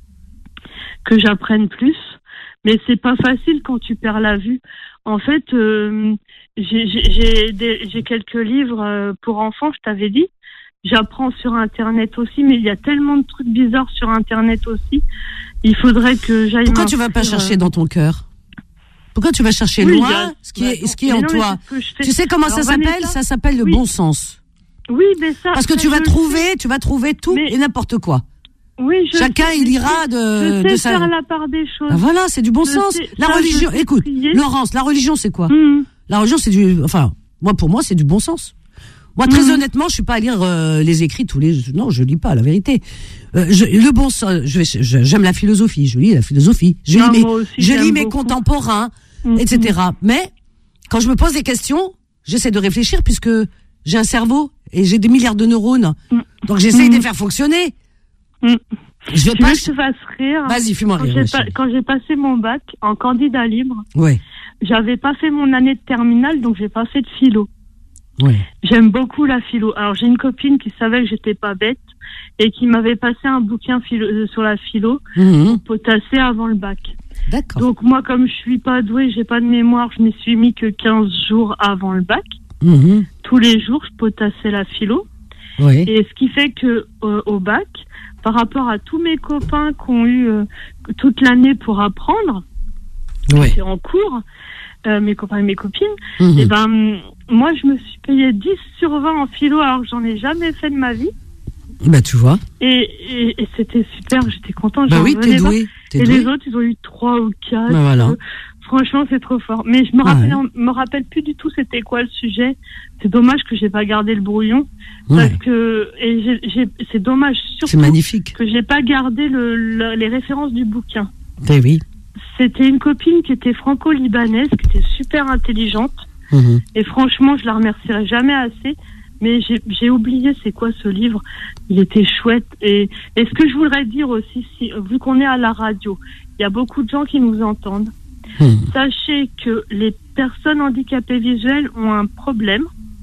que j'apprenne plus. Mais c'est pas facile quand tu perds la vue. En fait, euh, j'ai, j'ai, j'ai, des- j'ai quelques livres euh, pour enfants, je t'avais dit. J'apprends sur Internet aussi, mais il y a tellement de trucs bizarres sur Internet aussi. Il faudrait que j'aille. Pourquoi tu vas pas m'inscrire, chercher euh, dans ton cœur? Pourquoi tu vas chercher oui, il y loin a- ce qui est, bah, ce qui est mais en non, mais toi? c'est ce que je fais. Tu sais comment Alors, ça s'appelle? Vanessa, Ça s'appelle le oui. bon sens. Oui, mais ça. Parce que ça, tu vas je le trouver, sais. tu vas trouver tout Mais- et n'importe quoi. Oui, je Chacun, sais, il je ira sais. de, Je de sais sa. faire la part des choses. Ah voilà, c'est du bon Je sens. sais, La ça, religion, je sais écoute, prier. Laurence, la religion c'est quoi? Hum, La religion c'est du, enfin, moi pour moi c'est du bon sens. Moi très Mhm. honnêtement, je suis pas à lire euh, les écrits tous les, non, je lis pas la vérité. Euh, je, le bon sens, je vais, je- j'aime la philosophie, je lis la philosophie, je Ah, lis mes, moi aussi, je j'aime lis mes beaucoup. contemporains, hum, et cetera. Mais quand je me pose des questions, j'essaie de réfléchir puisque j'ai un cerveau et j'ai des milliards de neurones, hum. donc j'essaie de Mhm. les faire fonctionner. Hum. Je vais Tu pas. veux que je te fasse rire? Vas-y, fais-moi Quand rire. j'ai, ouais, pas- chérie. quand j'ai passé mon bac en candidat libre, Ouais, j'avais pas fait mon année de terminale, donc j'ai pas fait de philo. ouais. J'aime beaucoup la philo. Alors j'ai une copine qui savait que j'étais pas bête et qui m'avait passé un bouquin philo, euh, sur la philo, Mhm. potassé avant le bac. D'accord. Donc moi, comme je suis pas douée, j'ai pas de mémoire, je m'y suis mis que quinze jours avant le bac. Mhm. Tous les jours, je potassais la philo. Ouais. Et ce qui fait que euh, au bac, par rapport à tous mes copains qui ont eu euh, toute l'année pour apprendre, Ouais. c'est en cours, euh, mes copains et mes copines, Mhm. et ben moi je me suis payé dix sur vingt en philo alors que j'en ai jamais fait de ma vie. Bah tu vois. Et, et, et c'était super, j'étais contente. Bah j'en oui, t'es revenais pas. doué. T'es Et doué. les autres, ils ont eu trois ou quatre. Bah voilà. Euh, Franchement, c'est trop fort. Mais je me Ah rappelle, ouais. me rappelle plus du tout c'était quoi le sujet. C'est dommage que j'ai pas gardé le brouillon. Ouais. Parce que, et j'ai, j'ai, c'est dommage C'est surtout magnifique. que j'ai pas gardé le, le- les références du bouquin. Bah oui. C'était une copine qui était franco-libanaise, qui était super intelligente. Mhm. Et franchement, je la remercierai jamais assez. Mais j'ai, j'ai oublié c'est quoi ce livre. Il était chouette. Et, et ce que je voudrais dire aussi, si, vu qu'on est à la radio, il y a beaucoup de gens qui nous entendent. Mhm. Sachez que les personnes handicapées visuelles ont un problème.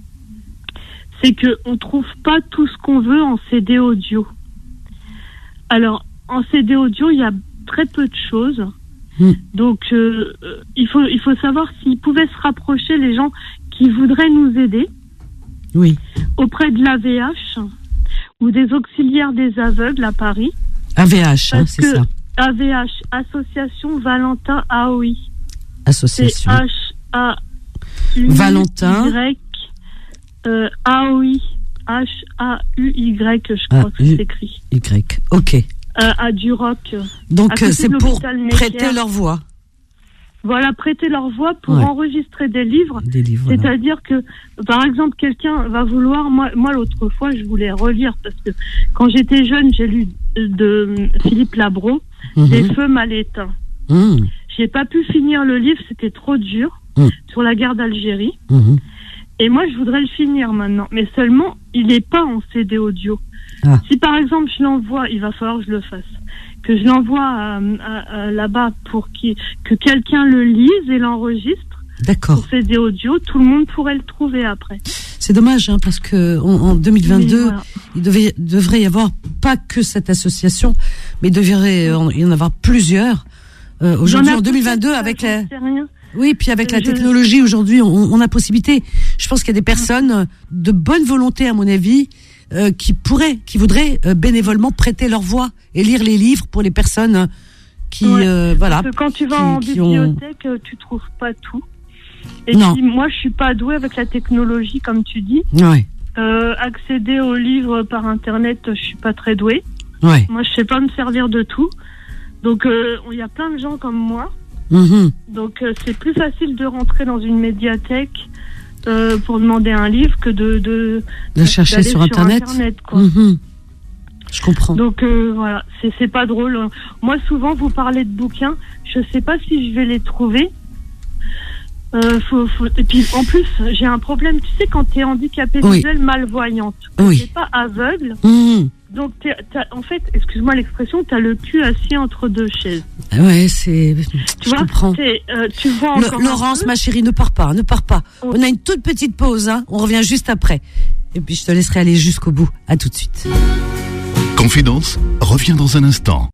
C'est que on trouve pas tout ce qu'on veut en C D audio. Alors, en C D audio, il y a très peu de choses. Mm. Donc, euh, euh, il faut il faut savoir s'ils pouvaient se rapprocher, les gens qui voudraient nous aider, Oui. auprès de l'A V H ou des auxiliaires des aveugles à Paris. A V H, hein, Parce c'est que ça. A V H, Association Valentin A O I. C'est Association. H A U Valentin. Y euh, A O I. H A U Y, je Ah, crois que U- c'est écrit. Y. Ok. euh, à Duroc. Donc euh, c'est pour prêter leur voix. Voilà, prêter leur voix pour ouais. enregistrer des livres. Des livres. C'est-à-dire voilà. que, par exemple, quelqu'un va vouloir. Moi, moi, l'autre fois, je voulais relire parce que quand j'étais jeune, j'ai lu de Philippe Labro, mmh. Les feux mal éteints. Mmh. J'ai pas pu finir le livre, c'était trop dur mmh. sur la guerre d'Algérie. Mmh. Et moi, je voudrais le finir maintenant, mais seulement, il n'est pas en C D audio. Ah. Si par exemple, je l'envoie, il va falloir que je le fasse. Que je l'envoie à, à, à, là-bas pour qu'il, que quelqu'un le lise et l'enregistre. D'accord. Pour C D audio, tout le monde pourrait le trouver après. C'est dommage, hein, parce que en, en deux mille vingt-deux, voilà. il devait, devrait y avoir pas que cette association, mais il devrait en, y en avoir plusieurs. Euh, aujourd'hui, en deux mille vingt-deux, avec la, oui, puis avec la technologie, aujourd'hui, on, on a possibilité. Je pense qu'il y a des personnes de bonne volonté, à mon avis, euh, qui pourraient, qui voudraient euh, bénévolement prêter leur voix et lire les livres pour les personnes qui, ouais, euh, voilà. Parce que quand tu vas qui, en bibliothèque, ont... tu trouves pas tout. Et non. puis, moi, je suis pas douée avec la technologie, comme tu dis. Ouais. Euh, accéder aux livres par Internet, je suis pas très douée. Ouais. Moi, je sais pas me servir de tout. Donc, il euh, y a plein de gens comme moi. Mmh. Donc, euh, c'est plus facile de rentrer dans une médiathèque euh, pour demander un livre que de... De, de chercher sur, sur Internet, Internet quoi. Mmh. Je comprends. Donc, euh, voilà, c'est, c'est pas drôle. Moi, souvent, vous parlez de bouquins. Je sais pas si je vais les trouver. Euh, faut, faut... Et puis, en plus, j'ai un problème. Tu sais, quand tu es handicapée oui. visuelle, malvoyante, oui. t'es pas aveugle. Mmh. Donc, t'es, t'as, en fait, excuse-moi l'expression, tu as le cul assis entre deux chaises. Ouais, c'est. Tu je vois, comprends. Euh, tu vois encore. Le, Laurence, ma chérie, ne pars pas, ne pars pas. Oh. On a une toute petite pause, hein. On revient juste après. Et puis, je te laisserai aller jusqu'au bout. À tout de suite. Confidence revient dans un instant.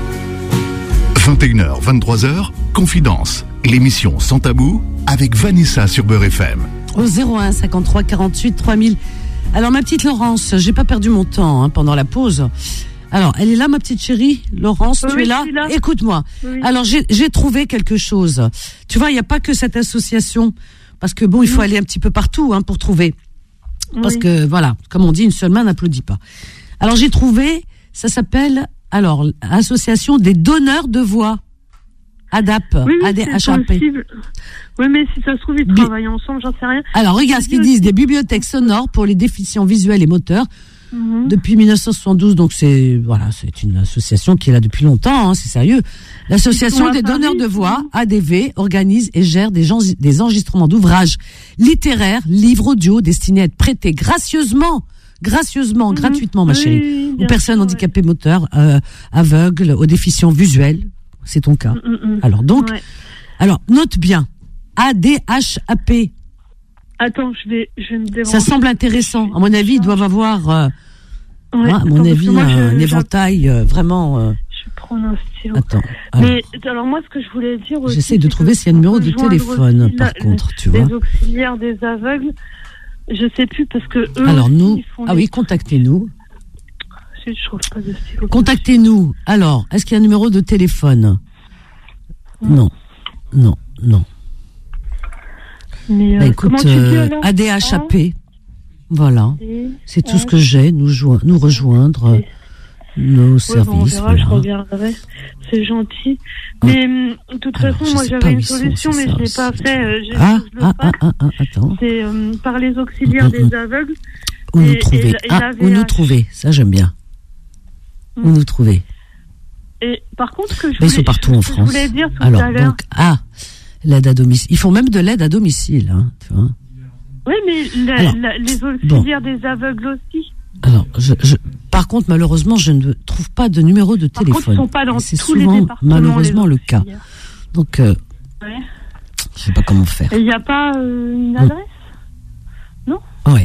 vingt et une heures, vingt-trois heures, Confidence, l'émission Sans Tabou avec Vanessa sur Beurre F M. Au zéro un cinquante-trois quarante-huit trois mille. Alors ma petite Laurence, j'ai pas perdu mon temps hein, pendant la pause. Alors elle est là ma petite chérie, Laurence, oui, tu es là, là. Écoute-moi. Oui. Alors j'ai, j'ai trouvé quelque chose. Tu vois, il y a pas que cette association, parce que bon, il faut oui. aller un petit peu partout hein, pour trouver. Parce oui. que voilà, comme on dit, une seule main n'applaudit pas. Alors j'ai trouvé, ça s'appelle alors Association des donneurs de voix. A D A P, oui, oui, A D H A P. Oui, mais si ça se trouve, ils Bi- travaillent ensemble, j'en sais rien. Alors, regarde ce qu'ils disent, des bibliothèques sonores pour les déficients visuels et moteurs. Mm-hmm. Depuis dix-neuf cent soixante-douze, donc c'est, voilà, c'est une association qui est là depuis longtemps, hein, c'est sérieux. L'association des donneurs de voix, A D V, organise et gère des, gens, des enregistrements d'ouvrages littéraires, livres audio destinés à être prêtés gracieusement, gracieusement, mm-hmm. gratuitement, ma chérie, oui, aux personnes sûr, handicapées ouais. moteurs, euh, aveugles, aux déficients visuels. C'est ton cas. Mm-mm. Alors donc, ouais. alors note bien, A D H A P. Attends, je vais, je vais me déranger. Ça semble intéressant. À mon avis, ils doivent avoir, euh, ouais, hein, à mon attends, avis, moi, un je, éventail euh, vraiment. Euh... Je prends un stylo. Attends. Alors. Mais alors moi, ce que je voulais dire aussi, j'essaie de trouver s'il y a un numéro de téléphone. Aussi, par la, contre, tu les vois. Les auxiliaires des aveugles, je sais plus parce que eux. Alors aussi, nous, ils font ah des... oui, contactez-nous. Je trouve pas de stylo. Contactez-nous. Alors, est-ce qu'il y a un numéro de téléphone? Non, non, non. Mais euh, bah, écoute, comment tu dis, euh, A D H A P, voilà, c'est tout ce que j'ai, nous, joindre, nous rejoindre euh, nos ouais, services. Bon, on verra, voilà. Je regarderai, c'est gentil. Mais ah. de toute Alors, façon, moi j'avais une solution, mais je ne l'ai pas fait. Euh, ah, ah, ah, ah, ah, attends. C'est euh, par les auxiliaires mmh, mmh. des aveugles. Où et, nous trouver, et, et ah, où nous trouver, ça j'aime bien. Mmh. Où nous trouver. Et par contre, que je mais voulais, ils sont partout je, en France. Je voulais dire tout Alors, à l'heure. donc, ah, l'aide à domicile. Ils font même de l'aide à domicile, hein, tu vois. Oui, mais la, Alors, la, les auxiliaires bon. des aveugles aussi. Alors, je, je, par contre, malheureusement, je ne trouve pas de numéro de par téléphone. Contre, ils sont pas dans c'est tous souvent, les départements, malheureusement, le cas. Donc, euh, ouais. je sais pas comment faire. Il n'y a pas euh, une adresse mmh. Non. Ouais.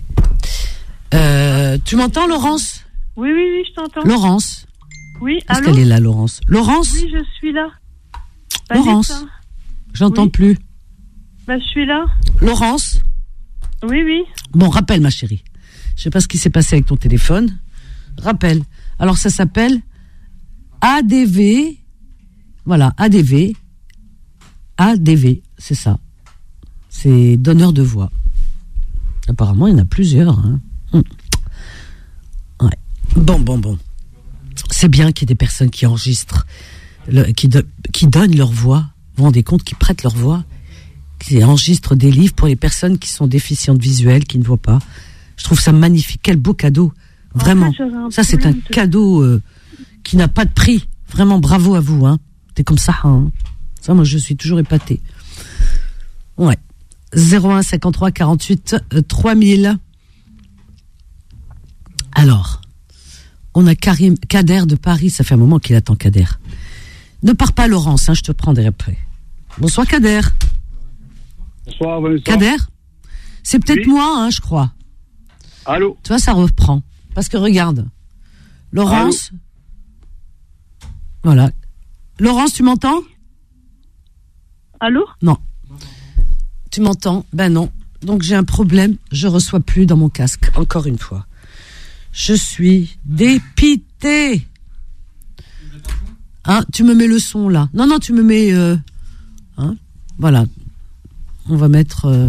Euh, tu m'entends, Laurence? Oui, oui, oui, je t'entends. Laurence. Oui, Est-ce allô? qu'elle est là, Laurence? Laurence? Oui, je suis là. Pas Laurence? J'entends oui. plus. Bah, je suis là. Laurence? Oui, oui. Bon, rappelle, ma chérie. Je sais pas ce qui s'est passé avec ton téléphone. Rappelle. Alors, ça s'appelle A D V. Voilà, A D V. A D V, c'est ça. C'est donneur de voix. Apparemment, il y en a plusieurs. Hein. Hum. Ouais. Bon, bon, bon. c'est bien qu'il y ait des personnes qui enregistrent, le, qui, do, qui donnent leur voix. Vous vous rendez compte, qui prêtent leur voix, qui enregistrent des livres pour les personnes qui sont déficientes visuelles, qui ne voient pas. Je trouve ça magnifique. Quel beau cadeau. Vraiment. En fait, ça, c'est un de... cadeau euh, qui n'a pas de prix. Vraiment, bravo à vous. Hein. T'es comme ça. Hein. Ça, moi, je suis toujours épatée. Ouais. zéro un cinquante-trois quarante-huit trois mille. Alors, on a Karim, Kader de Paris. Ça fait un moment qu'il attend Kader. Ne pars pas, Laurence. Hein, je te prendrai après. Bonsoir, Kader. Bonsoir, Vanessa. Kader, c'est peut-être oui. moi, hein, je crois. Allô. Tu vois, ça reprend. Parce que regarde, Laurence. Allô. Voilà. Laurence, tu m'entends? Allô? Non. Tu m'entends? Ben non. Donc j'ai un problème. Je reçois plus dans mon casque. Encore une fois. Je suis dépitée. Hein, tu me mets le son là. Non, non, tu me mets. Euh, hein, voilà. On va mettre euh,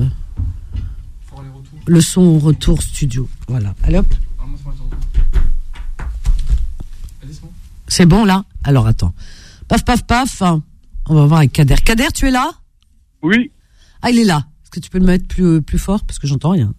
le son au retour studio. Voilà. Allez hop. C'est bon là? Alors attends. Paf, paf, paf. On va voir avec Kader. Kader, tu es là? Oui. Ah, il est là. Est-ce que tu peux le mettre plus, plus fort? Parce que j'entends rien.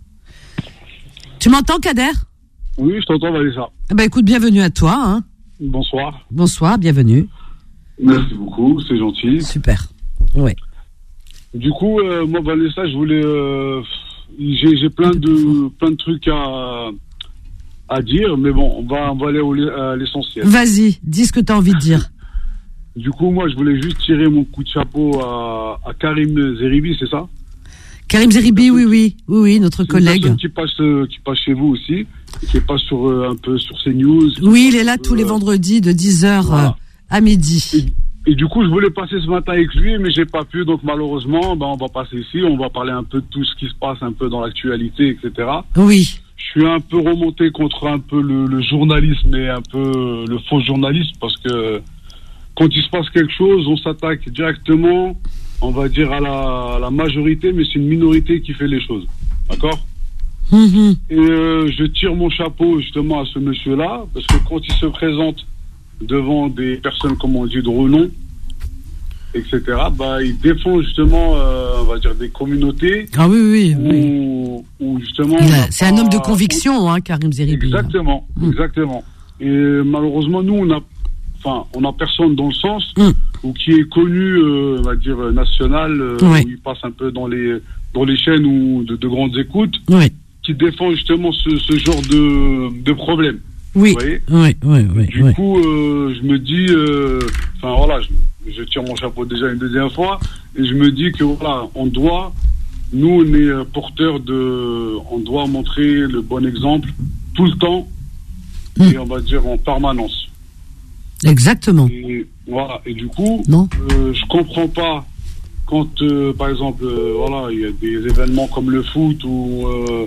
Tu m'entends, Kader? Oui, je t'entends, Vanessa. Eh ben, écoute, bienvenue à toi. Hein. Bonsoir. Bonsoir, bienvenue. Merci beaucoup, c'est gentil. Super. Ouais. Du coup, euh, moi, Vanessa, je voulais... Euh, j'ai, j'ai plein de, plein de trucs à, à dire, mais bon, on va, on va aller au, à l'essentiel. Vas-y, dis ce que tu as envie de dire. Du coup, moi, je voulais juste tirer mon coup de chapeau à, à Karim Zeribi, c'est ça? Karim Zeribi, oui, oui, oui, oui, notre c'est collègue. Une qui passe, qui passe chez vous aussi, qui passe sur euh, un peu sur CNews. Oui, il est là tous euh, les vendredis de dix heures voilà. euh, à midi. Et, et du coup, je voulais passer ce matin avec lui, mais j'ai pas pu, donc malheureusement, ben, on va passer ici, on va parler un peu de tout ce qui se passe un peu dans l'actualité, et cetera. Oui. Je suis un peu remonté contre un peu le, le journalisme et un peu le faux journalisme, parce que quand il se passe quelque chose, on s'attaque directement, on va dire, à la, à la majorité, mais c'est une minorité qui fait les choses. D'accord ? Mmh. Et euh, je tire mon chapeau justement à ce monsieur-là, parce que quand il se présente devant des personnes, comme on dit, de renom, et cetera, bah, il défend justement, euh, on va dire, des communautés. Ah oui, oui, où, oui. Où justement... A, c'est pas, un homme de conviction, hein, Karim Zeribi. Exactement, mmh. exactement. Et malheureusement, nous, on a... Enfin, on n'a personne dans le sens mmh. ou qui est connu, euh, on va dire, national, euh, oui. où il passe un peu dans les, dans les chaînes ou de, de grandes écoutes, oui. qui défend justement ce, ce genre de, de problème. Oui, vous voyez oui, oui, oui. Du oui. coup, euh, je me dis, enfin euh, voilà, je, je tire mon chapeau déjà une deuxième fois, et je me dis que voilà, on doit, nous on est porteurs de, on doit montrer le bon exemple tout le temps, mmh. et on va dire en permanence. Exactement. Et, voilà. Et du coup, non. Euh, je comprends pas quand, euh, par exemple, euh, voilà, il y a des événements comme le foot ou euh,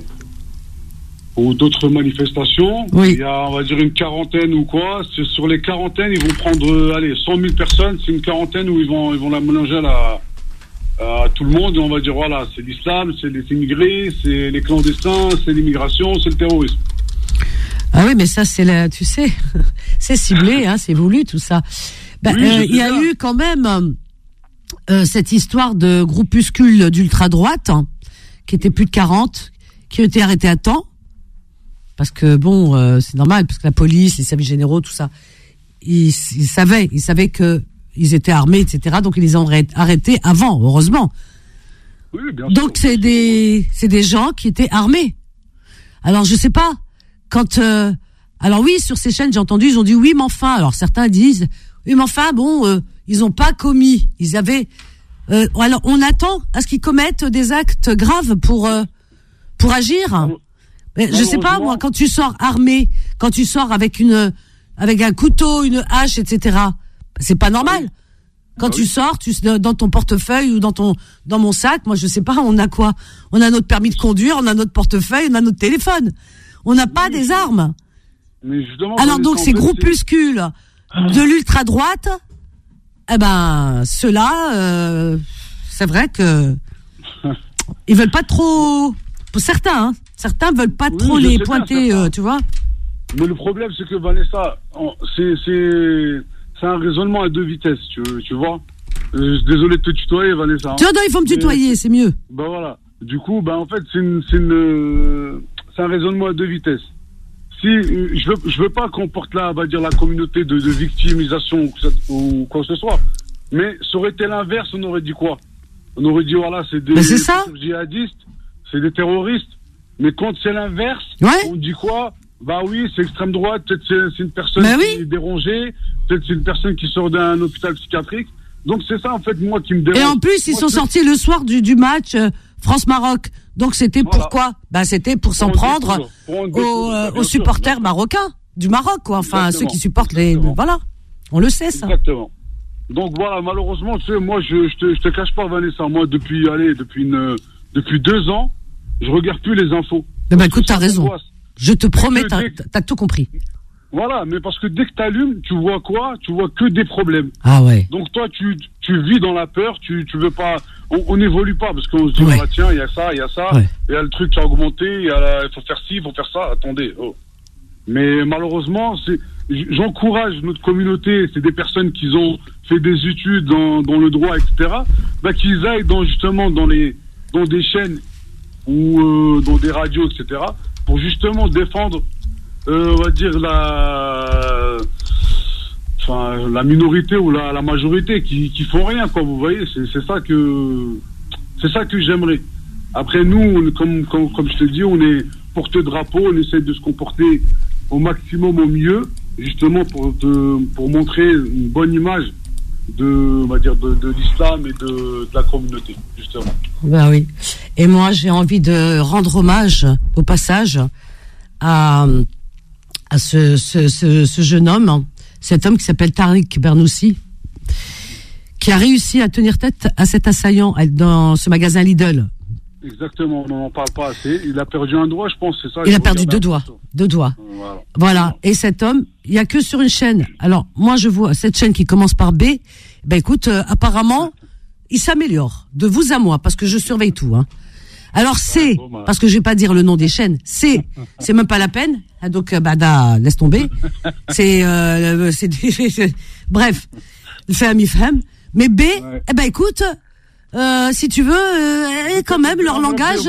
ou d'autres manifestations. Oui. Il y a, on va dire, une quarantaine ou quoi. C'est sur les quarantaines, ils vont prendre, euh, allez, cent mille personnes. C'est une quarantaine où ils vont, ils vont la mélanger à, la, à tout le monde. Et on va dire, voilà, c'est l'islam, c'est les immigrés, c'est les clandestins, c'est l'immigration, c'est le terrorisme. Ah oui, mais ça, c'est la, tu sais, c'est ciblé, hein, c'est voulu, tout ça. Ben, oui, euh, il y a ça. eu quand même euh, cette histoire de groupuscule d'ultra-droite, hein, qui était plus de quarante, qui a été arrêté à temps. Parce que, bon, euh, c'est normal, parce que la police, les services généraux, tout ça, ils, ils savaient, ils savaient que ils étaient armés, et cetera. Donc, ils les ont arrêtés avant, heureusement. Oui, bien Donc, sûr. c'est des, c'est des gens qui étaient armés. Alors, je sais pas. Quand euh, alors oui, sur ces chaînes, j'ai entendu, ils ont dit oui, mais enfin. Alors certains disent oui, mais enfin, bon, euh, ils ont pas commis. Ils avaient. Euh, alors on attend à ce qu'ils commettent des actes graves pour euh, pour agir. Mais je sais pas moi, quand tu sors armé, quand tu sors avec une avec un couteau, une hache, et cetera. C'est pas normal. Oui. Quand ah tu oui. sors, tu dans ton portefeuille ou dans ton dans mon sac, moi je sais pas, on a quoi? On a notre permis de conduire, on a notre portefeuille, on a notre téléphone. On n'a pas oui, des armes. Mais justement, alors donc ces groupuscules de l'ultra-droite, eh ben ceux-là, euh, c'est vrai que ils veulent pas trop. Pour certains, hein, certains veulent pas oui, trop les bien, pointer, euh, tu vois. Mais le problème, c'est que Vanessa, c'est, c'est, c'est un raisonnement à deux vitesses, tu, tu vois. Euh, désolé de te tutoyer, Vanessa. Tu vois, il faut me tutoyer, mais, c'est mieux. Ben voilà. Du coup, ben en fait, c'est, une, c'est, une, c'est un raisonnement à deux vitesses. Si je veux, je veux pas qu'on porte là, on va dire, la communauté de, de victimisation ou, ou quoi que ce soit, mais ça aurait été l'inverse, on aurait dit quoi? On aurait dit voilà, c'est des, ben c'est ça. des djihadistes, c'est des terroristes. Mais quand c'est l'inverse, ouais. on dit quoi? Bah oui, c'est extrême droite, peut-être c'est, c'est une personne ben qui oui. est dérangée, peut-être c'est une personne qui sort d'un hôpital psychiatrique. Donc c'est ça en fait moi qui me dérange. Et en plus ils moi, sont c'est... sortis le soir du, du match euh, France-Maroc. Donc c'était voilà. Pourquoi? Bah c'était pour, pour s'en prendre pour aux, euh, aux supporters sûr, marocains du Maroc quoi. Enfin Exactement. Ceux qui supportent les Exactement. Voilà. On le sait ça. Exactement. Donc voilà, malheureusement tu sais moi je je te, je te cache pas Vanessa, moi depuis allez depuis une depuis deux ans je regarde plus les infos. Mais bah écoute t'as raison. Angoisse. Je te promets, t'as, que... t'as tout compris. Voilà, mais parce que dès que t'allumes, tu vois quoi? Tu vois que des problèmes. Ah ouais. Donc toi, tu, tu vis dans la peur, tu, tu veux pas... On n'évolue pas, parce qu'on se dit, ouais. voilà, tiens, il y a ça, il y a ça, il ouais. y a le truc qui a augmenté, il la... faut faire ci, il faut faire ça, attendez. Oh. Mais malheureusement, c'est... j'encourage notre communauté, c'est des personnes qui ont fait des études dans, dans le droit, et cetera, bah, qu'ils aillent dans, justement dans, les, dans des chaînes ou euh, dans des radios, et cetera, pour justement défendre, euh, on va dire, la, enfin, la minorité ou la, la majorité qui, qui font rien, quoi, vous voyez, c'est, c'est ça que, c'est ça que j'aimerais. Après, nous, comme, comme, comme je te dis, on est porte-drapeau, on essaie de se comporter au maximum au mieux, justement pour, de, pour montrer une bonne image de, on va dire, de, de l'islam et de, de la communauté, justement. Ben oui. Et moi, j'ai envie de rendre hommage, au passage, à, à ce, ce, ce, ce jeune homme, cet homme qui s'appelle Tariq Bernoussi, qui a réussi à tenir tête à cet assaillant dans ce magasin Lidl. Exactement, on n'en parle pas assez. Il a perdu un doigt, je pense, c'est ça. Il a perdu deux doigts, deux doigts. Voilà. Voilà. Et cet homme, il y a que sur une chaîne. Alors, moi, je vois cette chaîne qui commence par B. Ben, écoute, euh, apparemment, il s'améliore. De vous à moi, parce que je surveille tout, hein. Alors, c'est, parce que je vais pas dire le nom des chaînes, c'est, c'est même pas la peine. Donc, bah, da, laisse tomber. C'est, euh, c'est, c'est, bref. Femme, femme. Mais B, ouais. Eh ben, écoute, Euh, si tu veux, euh, quand même, leur langage.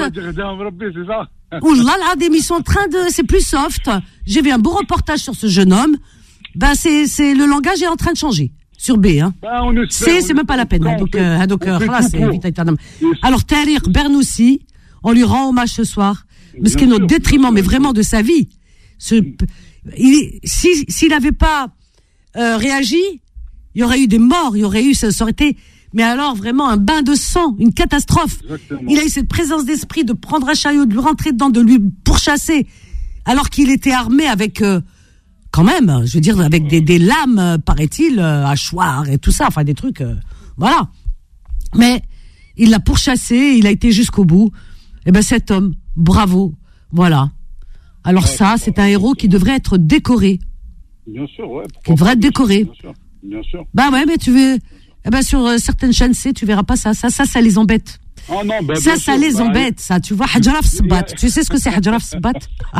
Oulala, là, des ils sont en train de, c'est plus soft. J'ai vu un beau reportage sur ce jeune homme. Ben, c'est, c'est, le langage est en train de changer. Sur B, hein. Ben, on c'est, c'est même pas la peine. Hein, donc, euh, donc, là, c'est vite éternel. Alors, Tariq Bernoussi, on lui rend hommage ce soir. Parce qu'il est au détriment, mais vraiment de sa vie. Ce, il, si, s'il avait pas, euh, réagi, il y aurait eu des morts, il y aurait eu, ça, ça aurait été, mais alors vraiment un bain de sang, une catastrophe. Exactement. Il a eu cette présence d'esprit de prendre un chariot, de lui rentrer dedans, de lui pourchasser, alors qu'il était armé avec, euh, quand même, je veux dire, avec des, des lames, paraît-il, euh, hachoirs et tout ça, enfin des trucs, euh, voilà. Mais il l'a pourchassé, il a été jusqu'au bout. Et ben cet homme, bravo, voilà. Alors ouais, ça, c'est un héros qui devrait être décoré. Bien sûr, ouais. Qui devrait être décoré. Bien sûr, bien sûr. Bah ouais, mais tu veux, eh ben sur euh, certaines chaînes C, tu verras pas ça, ça, ça, ça les embête. Oh non, bah, ça, ça sûr, les bah, embête, ça. Tu vois, Hadjaraf Sbat. Tu sais ce que c'est Hadjaraf Sbat?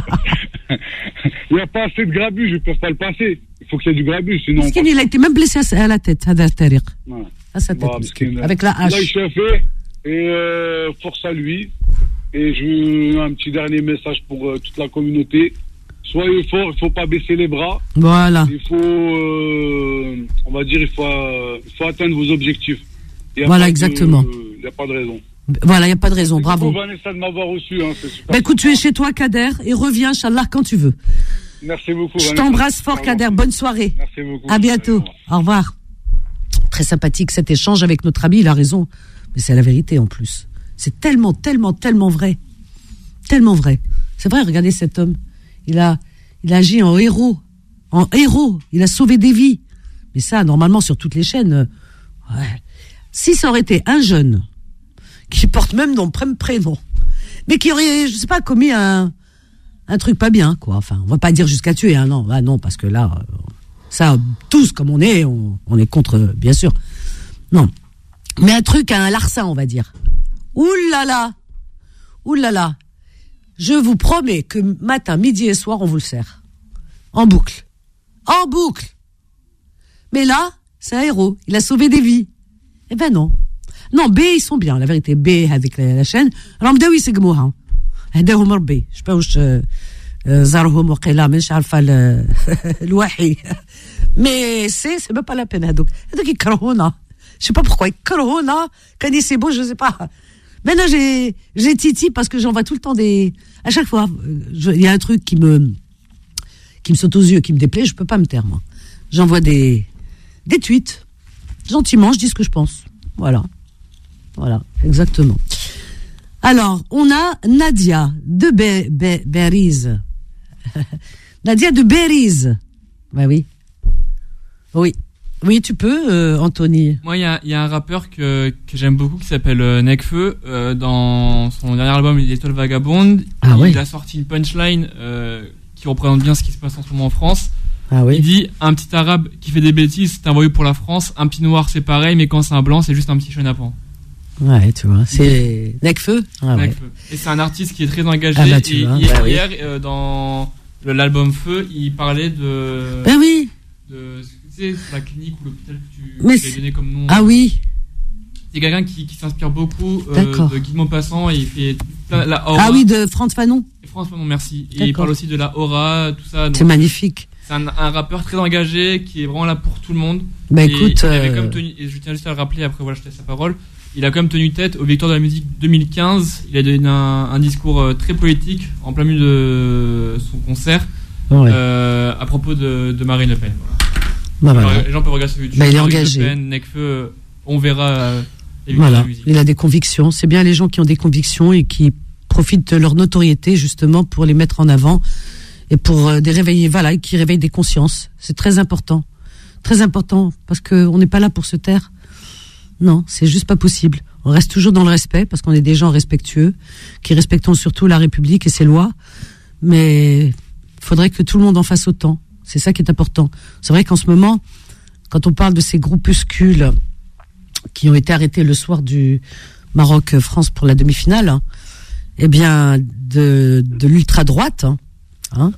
Il n'y a pas assez de grabuge, je ne peux pas le passer. Il faut qu'il y ait du grabuge, sinon. Parce qu'il il a été même blessé à la tête, Hadar Tariq. Ouais. À sa tête, bah, avec la hache. Là, il s'est fait, et euh, force à lui. Et je veux un petit dernier message pour euh, toute la communauté. Soyez forts, il ne faut pas baisser les bras. Voilà. Il faut, euh, on va dire, il faut, euh, il faut atteindre vos objectifs. Voilà, exactement. Il n'y a pas de raison. Voilà, il n'y a pas de raison, c'est bravo. Merci Vanessa de m'avoir reçu. Hein, bah écoute, tu es chez toi, Kader, et reviens, Inch'Allah, quand tu veux. Merci beaucoup. Je Vanessa. t'embrasse fort, Kader. Bonne soirée. Merci beaucoup. À bientôt. Au revoir. Très sympathique cet échange avec notre ami, il a raison. Mais c'est la vérité en plus. C'est tellement, tellement, tellement vrai. Tellement vrai. C'est vrai, regardez cet homme. Il a, il a agi en héros. En héros. Il a sauvé des vies. Mais ça, normalement, sur toutes les chaînes, euh, ouais. Si ça aurait été un jeune, qui porte même nom, prénom, mais qui aurait, je sais pas, commis un, un truc pas bien, quoi. Enfin, on va pas dire jusqu'à tuer, hein, non. Ah non, parce que là, euh, ça, tous, comme on est, on, on est contre, bien sûr. Non. Mais un truc, un larcin, on va dire. Ouh là là. Ouh là là. Je vous promets que matin, midi et soir, on vous le sert. En boucle. En boucle. Mais là, c'est un héros. Il a sauvé des vies. Eh ben non. Non, B, ils sont bien. La vérité, B, avec la, la chaîne. Alors, m'daoui segmouha. هداهم ربي. Je sais pas où je, زارهم وقيلا مش عارفة الوحي. Mais c'est, c'est même pas la peine, هدوك. هدوك يكرهونا. Je sais pas pourquoi يكرهونا. Quand c'est beau, je sais pas. Maintenant, j'ai, j'ai Titi parce que j'en vois tout le temps des, à chaque fois, il y a un truc qui me, qui me saute aux yeux, qui me déplaît, je peux pas me taire, moi. J'envoie des, des tweets. Gentiment, je dis ce que je pense. Voilà. Voilà, exactement. Alors, on a Nadia de Be- Be- Beriz. Nadia de Beriz. Bah oui. Oui. Oui, tu peux, euh, Anthony. Moi, il y, y a un rappeur que, que j'aime beaucoup qui s'appelle euh, Nekfeu. Euh, dans son dernier album, L'étoile vagabonde, ah, il oui. a sorti une punchline euh, qui représente bien ce qui se passe en ce moment en France. Ah, oui. Il dit « Un petit arabe qui fait des bêtises, c'est un voyou pour la France. Un petit noir, c'est pareil, mais quand c'est un blanc, c'est juste un petit chenapan. » Ouais, tu vois, c'est Nekfeu. Ah, Nekfeu. Ouais. Et c'est un artiste qui est très engagé. Ah, bah, tu et vois. hier, Bah, oui. hier euh, dans le, l'album Feu, il parlait de... Ben oui. De, tu sais, la clinique ou l'hôpital que tu Mais avais donné comme nom. Ah oui. C'est quelqu'un qui, qui s'inspire beaucoup euh, de Guy de Maupassant et il fait la, la aura. Ah oui, de Frantz Fanon. Et Frantz Fanon, merci. Et D'accord. il parle aussi de la aura, tout ça. Donc, c'est magnifique. C'est un, un rappeur très engagé qui est vraiment là pour tout le monde. Bah et écoute, il avait euh... comme tenu, et je tiens juste à le rappeler, après voilà, je te laisse la parole. Il a quand même tenu tête aux Victoires de la musique deux mille quinze. Il a donné un, un discours très poétique en plein milieu de son concert ouais. euh, à propos de, de Marine Le Pen. Bah Voilà. voilà. Alors, les gens peuvent regarder sur YouTube. Bah, il est Marine engagé. Le Pen, Nekfeu, on verra euh, les Victoires voilà. de la musique. Il a des convictions. C'est bien les gens qui ont des convictions et qui profitent de leur notoriété justement pour les mettre en avant et pour euh, des réveiller, voilà, qui réveillent des consciences. C'est très important. Très important parce qu'on n'est pas là pour se taire. Non, c'est juste pas possible. On reste toujours dans le respect parce qu'on est des gens respectueux, qui respectons surtout la République et ses lois. Mais il faudrait que tout le monde en fasse autant. C'est ça qui est important. C'est vrai qu'en ce moment, quand on parle de ces groupuscules qui ont été arrêtés le soir du Maroc-France pour la demi-finale, hein, eh bien, de, de l'ultra-droite, hein, hein,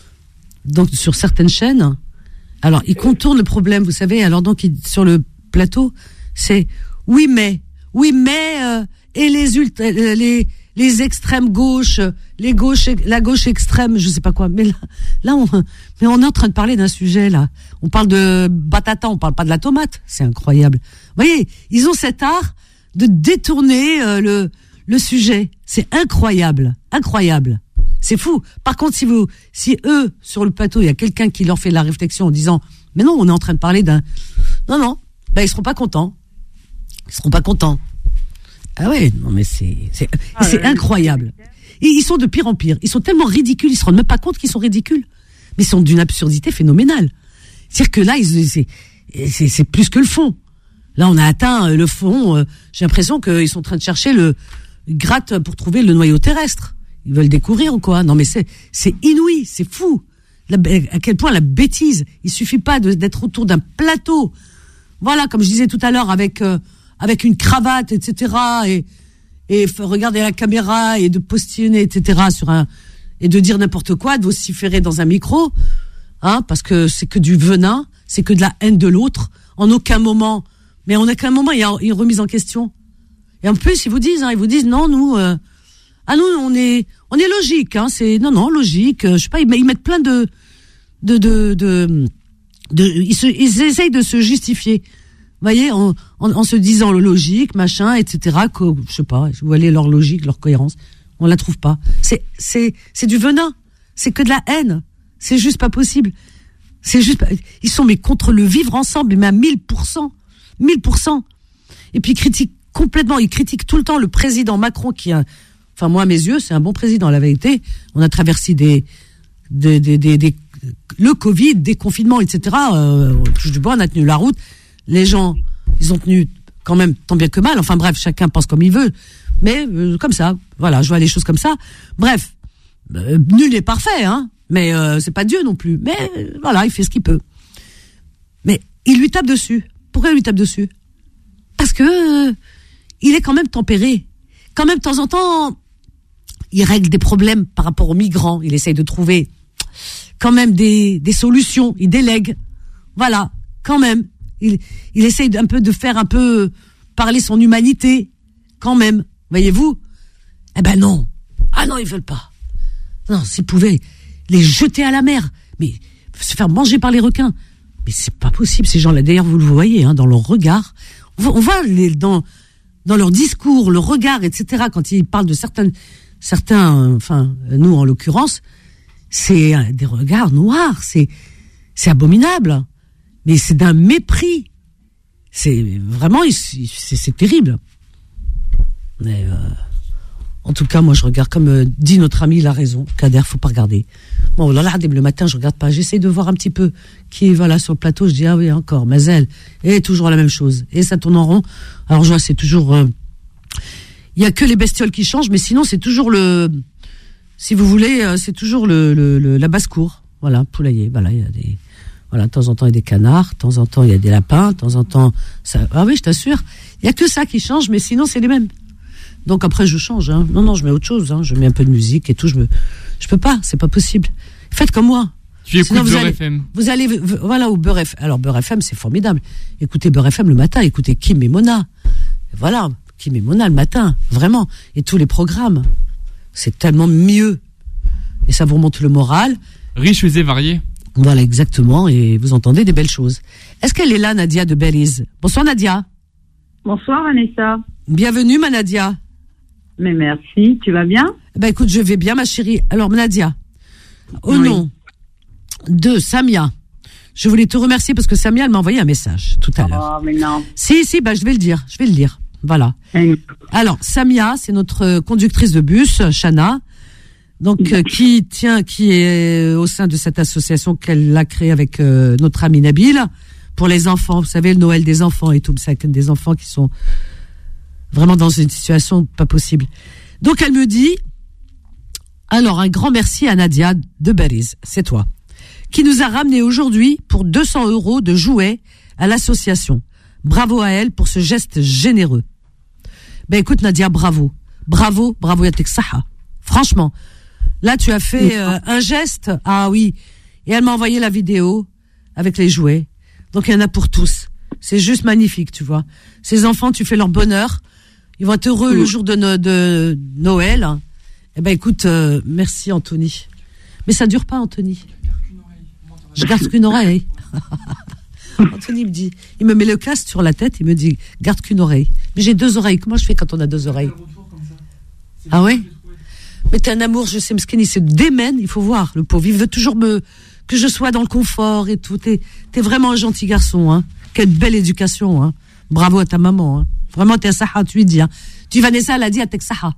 donc sur certaines chaînes, alors ils contournent le problème, vous savez, alors donc ils, sur le plateau, c'est oui mais oui mais euh, et les ultra, les les extrêmes gauches, les gauches, la gauche extrême, je sais pas quoi, mais là là on mais on est en train de parler d'un sujet là, on parle de batata, on parle pas de la tomate, c'est incroyable. Vous voyez, ils ont cet art de détourner euh, le le sujet, c'est incroyable, incroyable. C'est fou. Par contre, si vous, si eux, sur le plateau, il y a quelqu'un qui leur fait la réflexion en disant, mais non, on est en train de parler d'un, non, non, ben, ils seront pas contents. Ils seront pas contents. Ah ouais, non, mais c'est, c'est, ah, c'est euh, incroyable. Et ils sont de pire en pire. Ils sont tellement ridicules, ils se rendent même pas compte qu'ils sont ridicules. Mais ils sont d'une absurdité phénoménale. C'est-à-dire que là, ils, c'est, c'est, c'est plus que le fond. Là, on a atteint le fond. J'ai l'impression qu'ils sont en train de chercher le, gratte pour trouver le noyau terrestre. Ils veulent découvrir ou quoi? Non mais c'est c'est inouï, c'est fou. La, à quel point la bêtise. Il suffit pas de, d'être autour d'un plateau. Voilà, comme je disais tout à l'heure, avec euh, avec une cravate, et cetera. Et et regarder la caméra et de postillonner, et cetera. Sur un et de dire n'importe quoi, de vociférer dans un micro, hein, parce que c'est que du venin, c'est que de la haine de l'autre. En aucun moment, mais en aucun moment il y a une remise en question. Et en plus ils vous disent, hein, ils vous disent non, nous. Euh, Ah nous on est on est logique, hein, c'est non non logique, je sais pas, ils, ils mettent plein de de de de, de ils, se, ils essayent de se justifier, vous voyez, en, en, en se disant logique, machin, et cetera. Que, je sais pas, où elle est leur logique, leur cohérence, on la trouve pas. C'est c'est c'est du venin, c'est que de la haine, c'est juste pas possible. C'est juste pas, ils sont mais contre le vivre ensemble, mais à mille pour cent, mille pour cent. Et puis ils critiquent complètement, ils critiquent tout le temps le président Macron qui a Enfin, moi, à mes yeux, c'est un bon président, la vérité. On a traversé des, des, des, des, des le Covid, des confinements, et cetera. Euh, touche du bois, on a tenu la route. Les gens, ils ont tenu quand même tant bien que mal. Enfin, bref, chacun pense comme il veut. Mais, euh, comme ça. Voilà, je vois les choses comme ça. Bref. Euh, nul n'est parfait, hein. Mais, euh, c'est pas Dieu non plus. Mais, euh, voilà, il fait ce qu'il peut. Mais, il lui tape dessus. Pourquoi il lui tape dessus? Parce que, euh, il est quand même tempéré. Quand même, de temps en temps, il règle des problèmes par rapport aux migrants. Il essaye de trouver, quand même des, des solutions, il délègue. Voilà, quand même. Il, il essaye un peu de faire un peu parler son humanité, quand même. Voyez-vous? Eh ben non. Ah non, ils veulent pas. Non, s'ils pouvaient les jeter à la mer, mais se faire manger par les requins. Mais c'est pas possible, ces gens-là. D'ailleurs, vous le voyez, hein, dans leur regard. On voit, on voit les, dans, dans leur discours, leur regard, et cetera, quand ils parlent de certains, certains, enfin, nous, en l'occurrence, c'est des regards noirs, c'est, c'est abominable. Mais c'est d'un mépris. C'est vraiment, c'est, c'est terrible. Mais, euh, en tout cas, moi, je regarde, comme euh, dit notre ami, il a raison. Kader, faut pas regarder. Bon, là, là, le matin, je regarde pas. J'essaie de voir un petit peu qui est, voilà, sur le plateau. Je dis, ah oui, encore, Mazel. Et toujours la même chose. Et ça tourne en rond. Alors, je vois, c'est toujours, il euh, y a que les bestioles qui changent, mais sinon, c'est toujours le, si vous voulez, euh, c'est toujours le, le, le, la basse-cour. Voilà, poulailler. Voilà, il y a des, voilà, de temps en temps, il y a des canards. De temps en temps, il y a des lapins. De temps en temps, ça, ah oui, je t'assure. Il y a que ça qui change, mais sinon, c'est les mêmes. Donc après je change, hein. Non non, je mets autre chose, hein. Je mets un peu de musique et tout. Je me, je peux pas, c'est pas possible. Faites comme moi. Tu écoutes Beurre allez, F M. Vous allez, voilà, au Beurre F M. Alors Beurre F M, c'est formidable. Écoutez Beurre F M le matin, écoutez Kim et Mona. Voilà, Kim et Mona le matin, vraiment. Et tous les programmes, c'est tellement mieux. Et ça vous remonte le moral. Riche et varié. Voilà, exactement. Et vous entendez des belles choses. Est-ce qu'elle est là, Nadia de Belize? Bonsoir Nadia. Bonsoir Vanessa. Bienvenue ma Nadia. Mais merci, tu vas bien? Ben écoute, je vais bien ma chérie. Alors Nadia, au oui. nom de Samia, je voulais te remercier parce que Samia elle m'a envoyé un message tout à oh, l'heure. Oh mais non. Si si, bah je vais le dire, je vais le dire. Voilà. Oui. Alors Samia, c'est notre conductrice de bus, Chana, donc euh, qui tient, qui est au sein de cette association qu'elle a créée avec euh, notre ami Nabil pour les enfants. Vous savez le Noël des enfants et tout ça, des enfants qui sont vraiment dans une situation pas possible. Donc elle me dit, alors un grand merci à Nadia de Belize, c'est toi, qui nous a ramené aujourd'hui pour deux cents euros de jouets à l'association. Bravo à elle pour ce geste généreux. Ben écoute Nadia, bravo, bravo, bravo Yatek Saha. Franchement, là tu as fait euh, un geste, ah oui, et elle m'a envoyé la vidéo avec les jouets. Donc il y en a pour tous. C'est juste magnifique, tu vois. Ces enfants, tu fais leur bonheur. Ils vont être heureux mmh. le jour de, no- de Noël. Eh ben, écoute, euh, merci Anthony. Mais ça dure pas, Anthony. Je garde qu'une oreille. Anthony me dit, il me met le casque sur la tête, il me dit, garde qu'une oreille. Mais j'ai deux oreilles. Comment je fais quand on a deux oreilles? Ah ouais? Mais t'es un amour, je sais, Mskin, il se démène, il faut voir, le pauvre. Il veut toujours me, que je sois dans le confort et tout. T'es, t'es vraiment un gentil garçon, hein. Quelle belle éducation, hein. Bravo à ta maman, hein. Vraiment, t'es à Saha, tu lui dis, hein. Tu Vanessa, elle a dit à Tek Saha.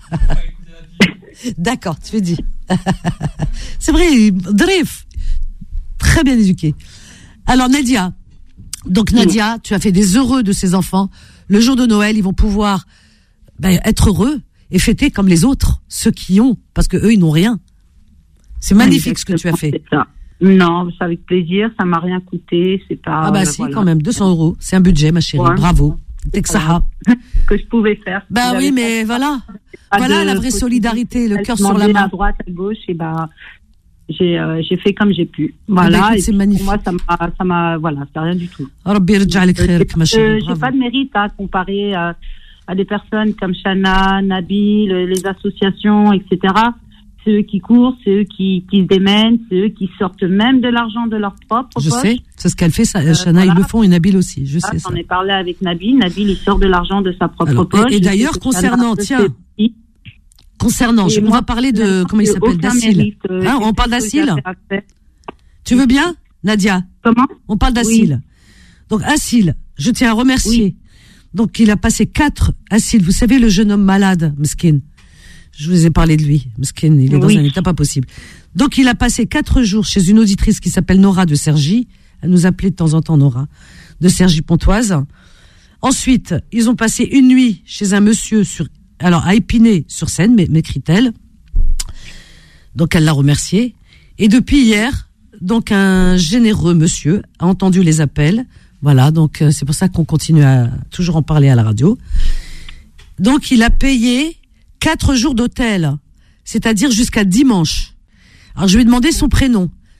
D'accord, tu lui dis. C'est vrai, Drif. Très bien éduqué. Alors, Nadia. Donc, Nadia, oui. Tu as fait des heureux de ces enfants. Le jour de Noël, ils vont pouvoir, ben, être heureux et fêter comme les autres, ceux qui ont, parce que eux, ils n'ont rien. C'est magnifique, oui, ce que tu as fait. C'est ça. Non, c'est avec plaisir, ça m'a rien coûté, c'est pas... Ah bah euh, si, voilà. Quand même, deux cents euros, c'est un budget, ma chérie, ouais. Bravo. Tek Saha. Que je pouvais faire. Bah oui, mais voilà. Voilà la vraie solidarité, le cœur sur la main. À droite, à gauche, et bah, j'ai, euh, j'ai fait comme j'ai pu. Voilà. Ah bah, écoute, c'est magnifique. Pour moi, ça m'a, ça m'a, voilà, c'est rien du tout. Rabbi yarja lek khairak, ma chérie. J'ai pas de mérite à comparer à, à des personnes comme Chana, Nabil, les associations, et cetera. C'est eux qui courent, c'est eux qui, qui se démènent, c'est eux qui sortent même de l'argent de leur propre Je poche. sais, c'est ce qu'elle fait, ça, euh, Chana, voilà. Ils le font, et Nabil aussi, je ah, sais j'en ça. ai parlé avec Nabil, Nabil, il sort de l'argent de sa propre Alors, poche. Et, et d'ailleurs, concernant, tiens, concernant, je, on va parler de, comment il s'appelle, d'Assil. Euh, hein, on parle d'Assil? Tu veux bien, Nadia? Comment? On parle d'Assil. Oui. Donc, Assil, je tiens à remercier. Oui. Donc, il a passé quatre, Assil, vous savez, le jeune homme malade, Mskin. Je vous ai parlé de lui, Mskin, il est dans oui. un état pas possible. Donc, il a passé quatre jours chez une auditrice qui s'appelle Nora de Cergy. Elle nous appelait de temps en temps Nora, de Cergy-Pontoise. Ensuite, ils ont passé une nuit chez un monsieur sur, alors, à Épinay-sur-Seine, m'écrit-elle. Donc, elle l'a remercié. Et depuis hier, donc, un généreux monsieur a entendu les appels. Voilà, donc, c'est pour ça qu'on continue à toujours en parler à la radio. Donc, il a payé quatre jours d'hôtel, c'est-à-dire jusqu'à dimanche. Alors, je lui ai demandé son prénom.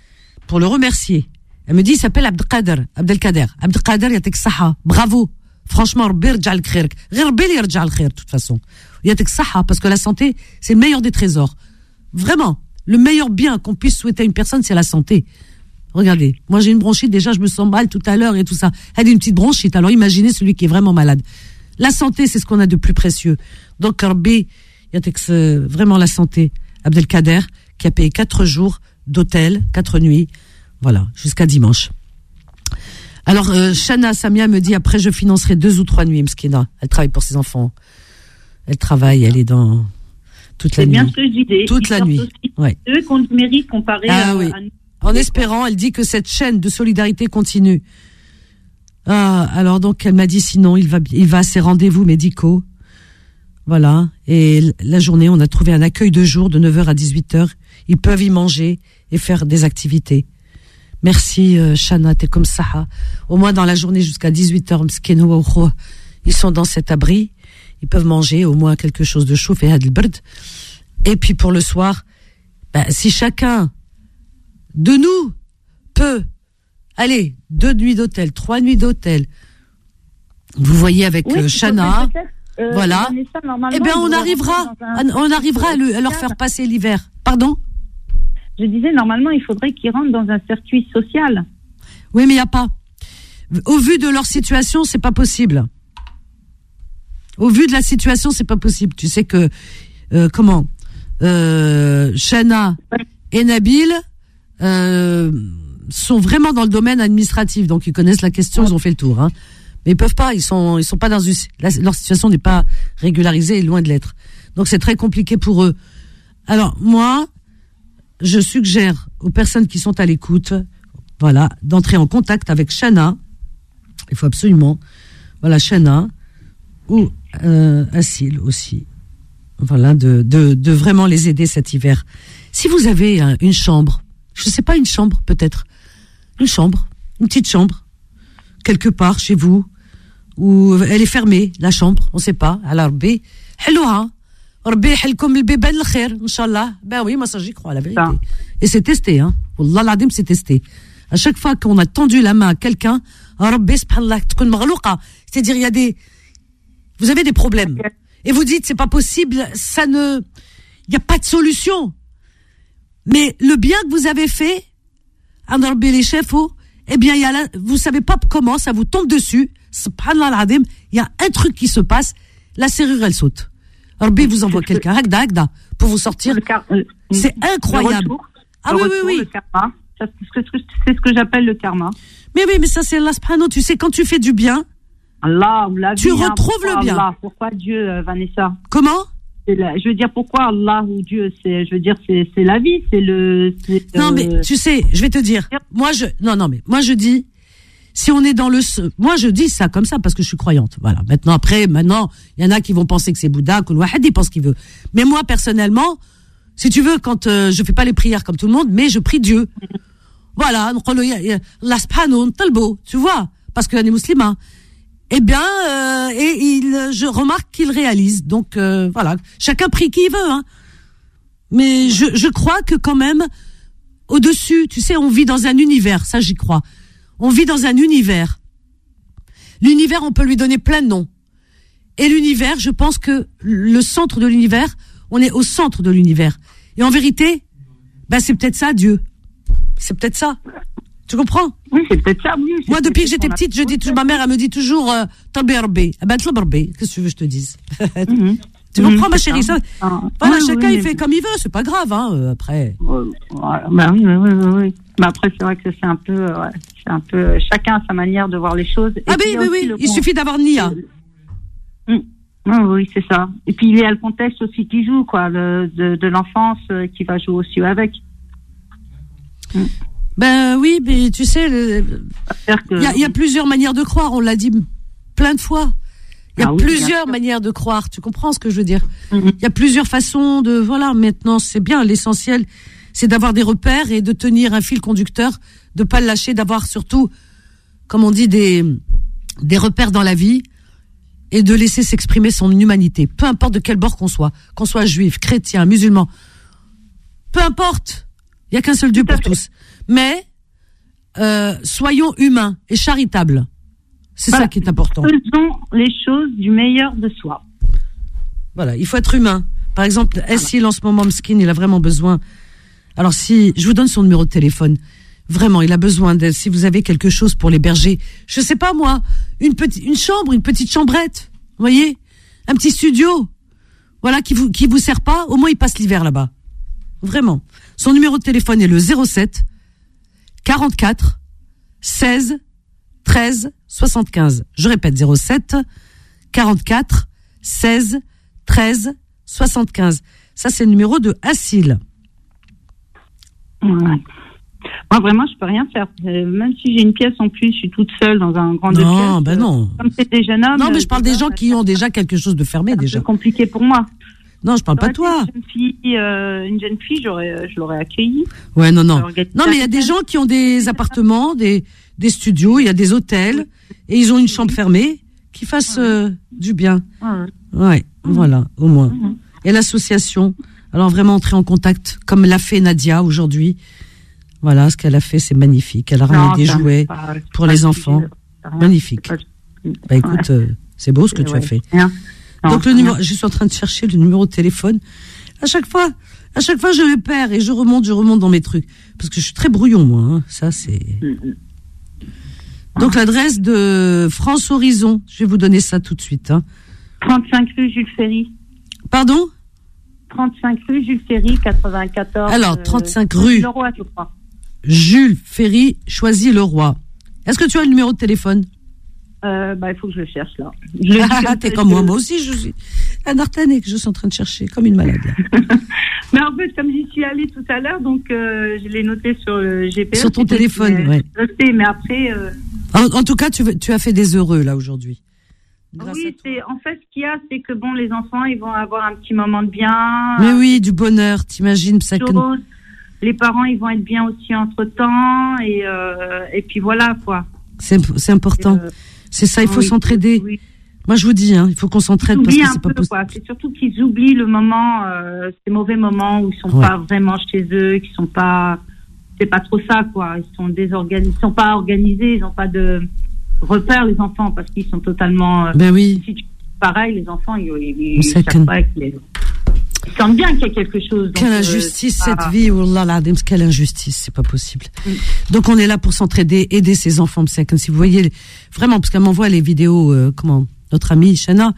pour le remercier. Elle me dit, il s'appelle Abdelkader, Abdelkader. Abdelkader, yatek saha. Bravo. Franchement, Rabbi yarja al khair. Ghir Rabbi yarja al khair, de toute façon. Yatek saha, parce que la santé, c'est le meilleur des trésors. Vraiment. Le meilleur bien qu'on puisse souhaiter à une personne, c'est la santé. Regardez. Moi, j'ai une bronchite, déjà, je me sens mal tout à l'heure et tout ça. Elle a une petite bronchite. Alors, imaginez celui qui est vraiment malade. La santé, c'est ce qu'on a de plus précieux. Donc, Rabbi, yatek, vraiment la santé. Abdelkader, qui a payé quatre jours d'hôtel, quatre nuits. Voilà, jusqu'à dimanche. Alors, euh, Shana Samia me dit, après, je financerai deux ou trois nuits, Mskina. Elle travaille pour ses enfants. Elle travaille, elle est dans toute la nuit. C'est bien nuit. ce que je disais. Toute la nuit. Ouais. Eux qu'on mérite comparé ah, à, oui. à nous. En espérant, elle dit que cette chaîne de solidarité continue. Ah, alors donc, elle m'a dit, sinon, il va, il va à ses rendez-vous médicaux. Voilà. Et la journée, on a trouvé un accueil de jour de neuf heures à dix-huit heures. Ils peuvent y manger et faire des activités. Merci, euh, Shana, t'es comme ça. Au moins dans la journée jusqu'à dix-huit heures, ils sont dans cet abri. Ils peuvent manger au moins quelque chose de chaud. Et puis pour le soir, ben, si chacun de nous peut, allez, deux nuits d'hôtel, trois nuits d'hôtel, vous voyez avec oui, euh, Shana, euh, voilà, Vanessa, eh bien on arrivera, un... on arrivera à, le, à leur faire passer l'hiver. Pardon ? Je disais, normalement, il faudrait qu'ils rentrent dans un circuit social. Oui, mais il n'y a pas. Au vu de leur situation, c'est pas possible. Au vu de la situation, c'est pas possible. Tu sais que, euh, comment, euh, Shana et Nabil euh, sont vraiment dans le domaine administratif, donc ils connaissent la question, ils ont fait le tour. Hein. Mais ils peuvent pas, ils sont, ils sont pas dans une, la, leur situation n'est pas régularisée, loin de l'être. Donc c'est très compliqué pour eux. Alors moi, je suggère aux personnes qui sont à l'écoute, voilà, d'entrer en contact avec Shana. Il faut absolument, voilà, Shana ou euh, Assil aussi. Voilà, de, de, de vraiment les aider cet hiver. Si vous avez hein, une chambre, je sais pas, une chambre peut-être, une chambre, une petite chambre, quelque part chez vous, où elle est fermée, la chambre, on sait pas, à l'arbi, helloha. Ben oui, moi ça j'y crois, la vérité. Et c'est testé, hein. Wallah l'adim, c'est testé. À chaque fois qu'on a tendu la main à quelqu'un, c'est-à-dire il y a des, vous avez des problèmes. Et vous dites, c'est pas possible, ça ne, il n'y a pas de solution. Mais le bien que vous avez fait, les chefs, eh bien, il y a là, vous savez pas comment, ça vous tombe dessus, subhanallah l'adim, il y a un truc qui se passe, la serrure elle saute. Rabbi vous envoie quelqu'un, Hagda, Hagda, pour vous sortir. Car, euh, c'est incroyable. Le retour, ah le oui, retour, oui, oui. Le karma. C'est ce que, c'est ce que j'appelle le karma. Mais oui, mais ça, c'est Allah subhanahu. Tu sais, quand tu fais du bien, Allah, la tu vie, retrouves hein, le bien. Allah, pourquoi Dieu, euh, Vanessa? Comment? C'est la, je veux dire, pourquoi Allah ou Dieu? C'est, je veux dire, c'est, c'est la vie, c'est le. C'est, non, euh... mais tu sais, je vais te dire. Moi, je, non, non, mais moi, je dis. Si on est dans le, moi je dis ça comme ça parce que je suis croyante. Voilà. Maintenant après, maintenant, il y en a qui vont penser que c'est Bouddha, que le Wahhad il pense ce qu'il veut. Mais moi personnellement, si tu veux, quand euh, je fais pas les prières comme tout le monde, mais je prie Dieu. Voilà, Allah subhanahu talbo, tu vois, parce que les musulmans. Eh bien, euh, et il, je remarque qu'il réalise. Donc euh, voilà, chacun prie qui il veut. Hein. Mais je, je crois que quand même, au-dessus, tu sais, on vit dans un univers. Ça, j'y crois. On vit dans un univers. L'univers, on peut lui donner plein de noms. Et l'univers, je pense que le centre de l'univers, on est au centre de l'univers. Et en vérité, ben c'est peut-être ça, Dieu. C'est peut-être ça. Tu comprends? Oui, c'est peut-être ça, oui. Moi, depuis que j'étais petite, je dis, ma mère, elle me dit toujours, euh, Talberbe. Eh ben, Talberbe. Qu'est-ce que tu veux que je te dise? Mm-hmm. Tu comprends, mm-hmm, ma chérie? Ça, ah. Voilà, oui, chacun, oui, il fait comme il veut. C'est pas grave, hein, euh, après. Euh, bah oui, oui, oui, oui. Mais après, c'est vrai que c'est un peu, ouais, c'est un peu, chacun a sa manière de voir les choses. Et ah oui, oui, oui, il suffit d'avoir Nia. Mmh. Oui, oui, c'est ça. Et puis, il y a le contexte aussi qui joue, quoi, le, de, de l'enfance euh, qui va jouer aussi avec. Mmh. Ben oui, mais tu sais, il que... y, y a plusieurs manières de croire, on l'a dit plein de fois. Il y a ah oui, plusieurs manières de croire, tu comprends ce que je veux dire? Il mmh. y a plusieurs façons de, voilà, maintenant, c'est bien, l'essentiel, c'est d'avoir des repères et de tenir un fil conducteur, de pas le lâcher, d'avoir surtout, comme on dit, des, des repères dans la vie et de laisser s'exprimer son humanité. Peu importe de quel bord qu'on soit, qu'on soit juif, chrétien, musulman, peu importe. Il y a qu'un seul Dieu pour tous. Mais euh, soyons humains et charitables. C'est voilà. ça qui est important. Faisons les choses du meilleur de soi. Voilà, il faut être humain. Par exemple, Essil, en ce moment, Mskin, il a vraiment besoin. Alors, si je vous donne son numéro de téléphone, vraiment, il a besoin d'aide. Si vous avez quelque chose pour l'héberger, je sais pas moi, une petite, une chambre, une petite chambrette, vous voyez, un petit studio, voilà, qui vous qui vous sert pas, au moins il passe l'hiver là-bas. Vraiment. Son numéro de téléphone est le zéro sept quarante-quatre seize treize soixante-quinze. Je répète, zéro sept quarante-quatre seize treize soixante-quinze. Ça, c'est le numéro de Assil. Ouais. Moi, vraiment, je peux rien faire. Euh, même si j'ai une pièce en plus, je suis toute seule dans un grand deux pièces. Non, ben non. Comme c'est des jeunes hommes. Non, mais je parle euh, des gens qui ont déjà quelque chose de fermé, déjà. C'est compliqué pour moi. Non, je parle pas de toi. Une jeune fille, euh, une jeune fille, j'aurais, je l'aurais accueillie. Ouais, non, non. Non, mais il y a des gens qui ont des appartements, des, des studios, il y a des hôtels, et ils ont une chambre fermée, qui fassent euh, du bien. Ouais, ouais mmh. Voilà, au moins. Mmh. Et l'association, alors vraiment entrer en contact, comme l'a fait Nadia aujourd'hui. Voilà, ce qu'elle a fait, c'est magnifique. Elle a ramené des jouets pas, pour les enfants. Magnifique. Pas... Bah écoute, ouais. euh, c'est beau ce que ouais, tu as fait. Rien. Non, donc le numéro, je suis en train de chercher le numéro de téléphone. À chaque fois, à chaque fois je le perds et je remonte, je remonte dans mes trucs parce que je suis très brouillon moi. Hein. Ça c'est. Mm-hmm. Donc l'adresse de France Horizon, je vais vous donner ça tout de suite. Hein. trente-cinq rue Jules Ferry. Pardon? trente-cinq rue Jules Ferry, quatre-vingt-quatorze. Alors trente-cinq euh, rue. Leroy, je crois. Jules Ferry, Choisy-le-Roi. Est-ce que tu as le numéro de téléphone? Euh, bah, il faut que je le cherche, là. Je ah, t'es comme moi, moi aussi, je suis un Artanais que je suis en train de chercher, comme une malade. Mais en fait, comme j'y suis allée tout à l'heure, donc, euh, je l'ai noté sur le G P S. Sur ton téléphone, mais, ouais. Je sais, mais après, euh... en, en tout cas, tu, tu as fait des heureux, là, aujourd'hui. Oui, c'est, en fait, ce qu'il y a, c'est que bon, les enfants, ils vont avoir un petit moment de bien. Mais oui, du bonheur, t'imagines, ça. Chose. Les parents, ils vont être bien aussi entre-temps, et, euh, et puis voilà, quoi. C'est, c'est important. Euh, C'est ça, il faut oui, s'entraider. Oui. Moi, je vous dis, hein, il faut qu'on s'entraide parce que c'est pas possible. C'est surtout qu'ils oublient le moment, euh, ces mauvais moments où ils sont ouais. pas vraiment chez eux, qu'ils sont pas, c'est pas trop ça, quoi. Ils sont désorganisés, ils sont pas organisés, ils ont pas de repères, les enfants, parce qu'ils sont totalement. Euh, ben oui. Si tu, pareil, les enfants, ils, ils, ils savent pas qu'ils ils sentent bien qu'il y a quelque chose. Quelle donc, injustice euh, cette ah. vie, wallah l'adem, quelle injustice, c'est pas possible. Mm. Donc on est là pour s'entraider, aider ces enfants, si vous voyez, vraiment, parce qu'elle m'envoie les vidéos, euh, comment, notre amie Shana,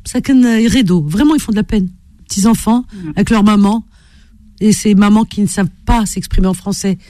et Redo, vraiment ils font de la peine. Petits enfants, mm. avec leur maman, et ces mamans qui ne savent pas s'exprimer en français.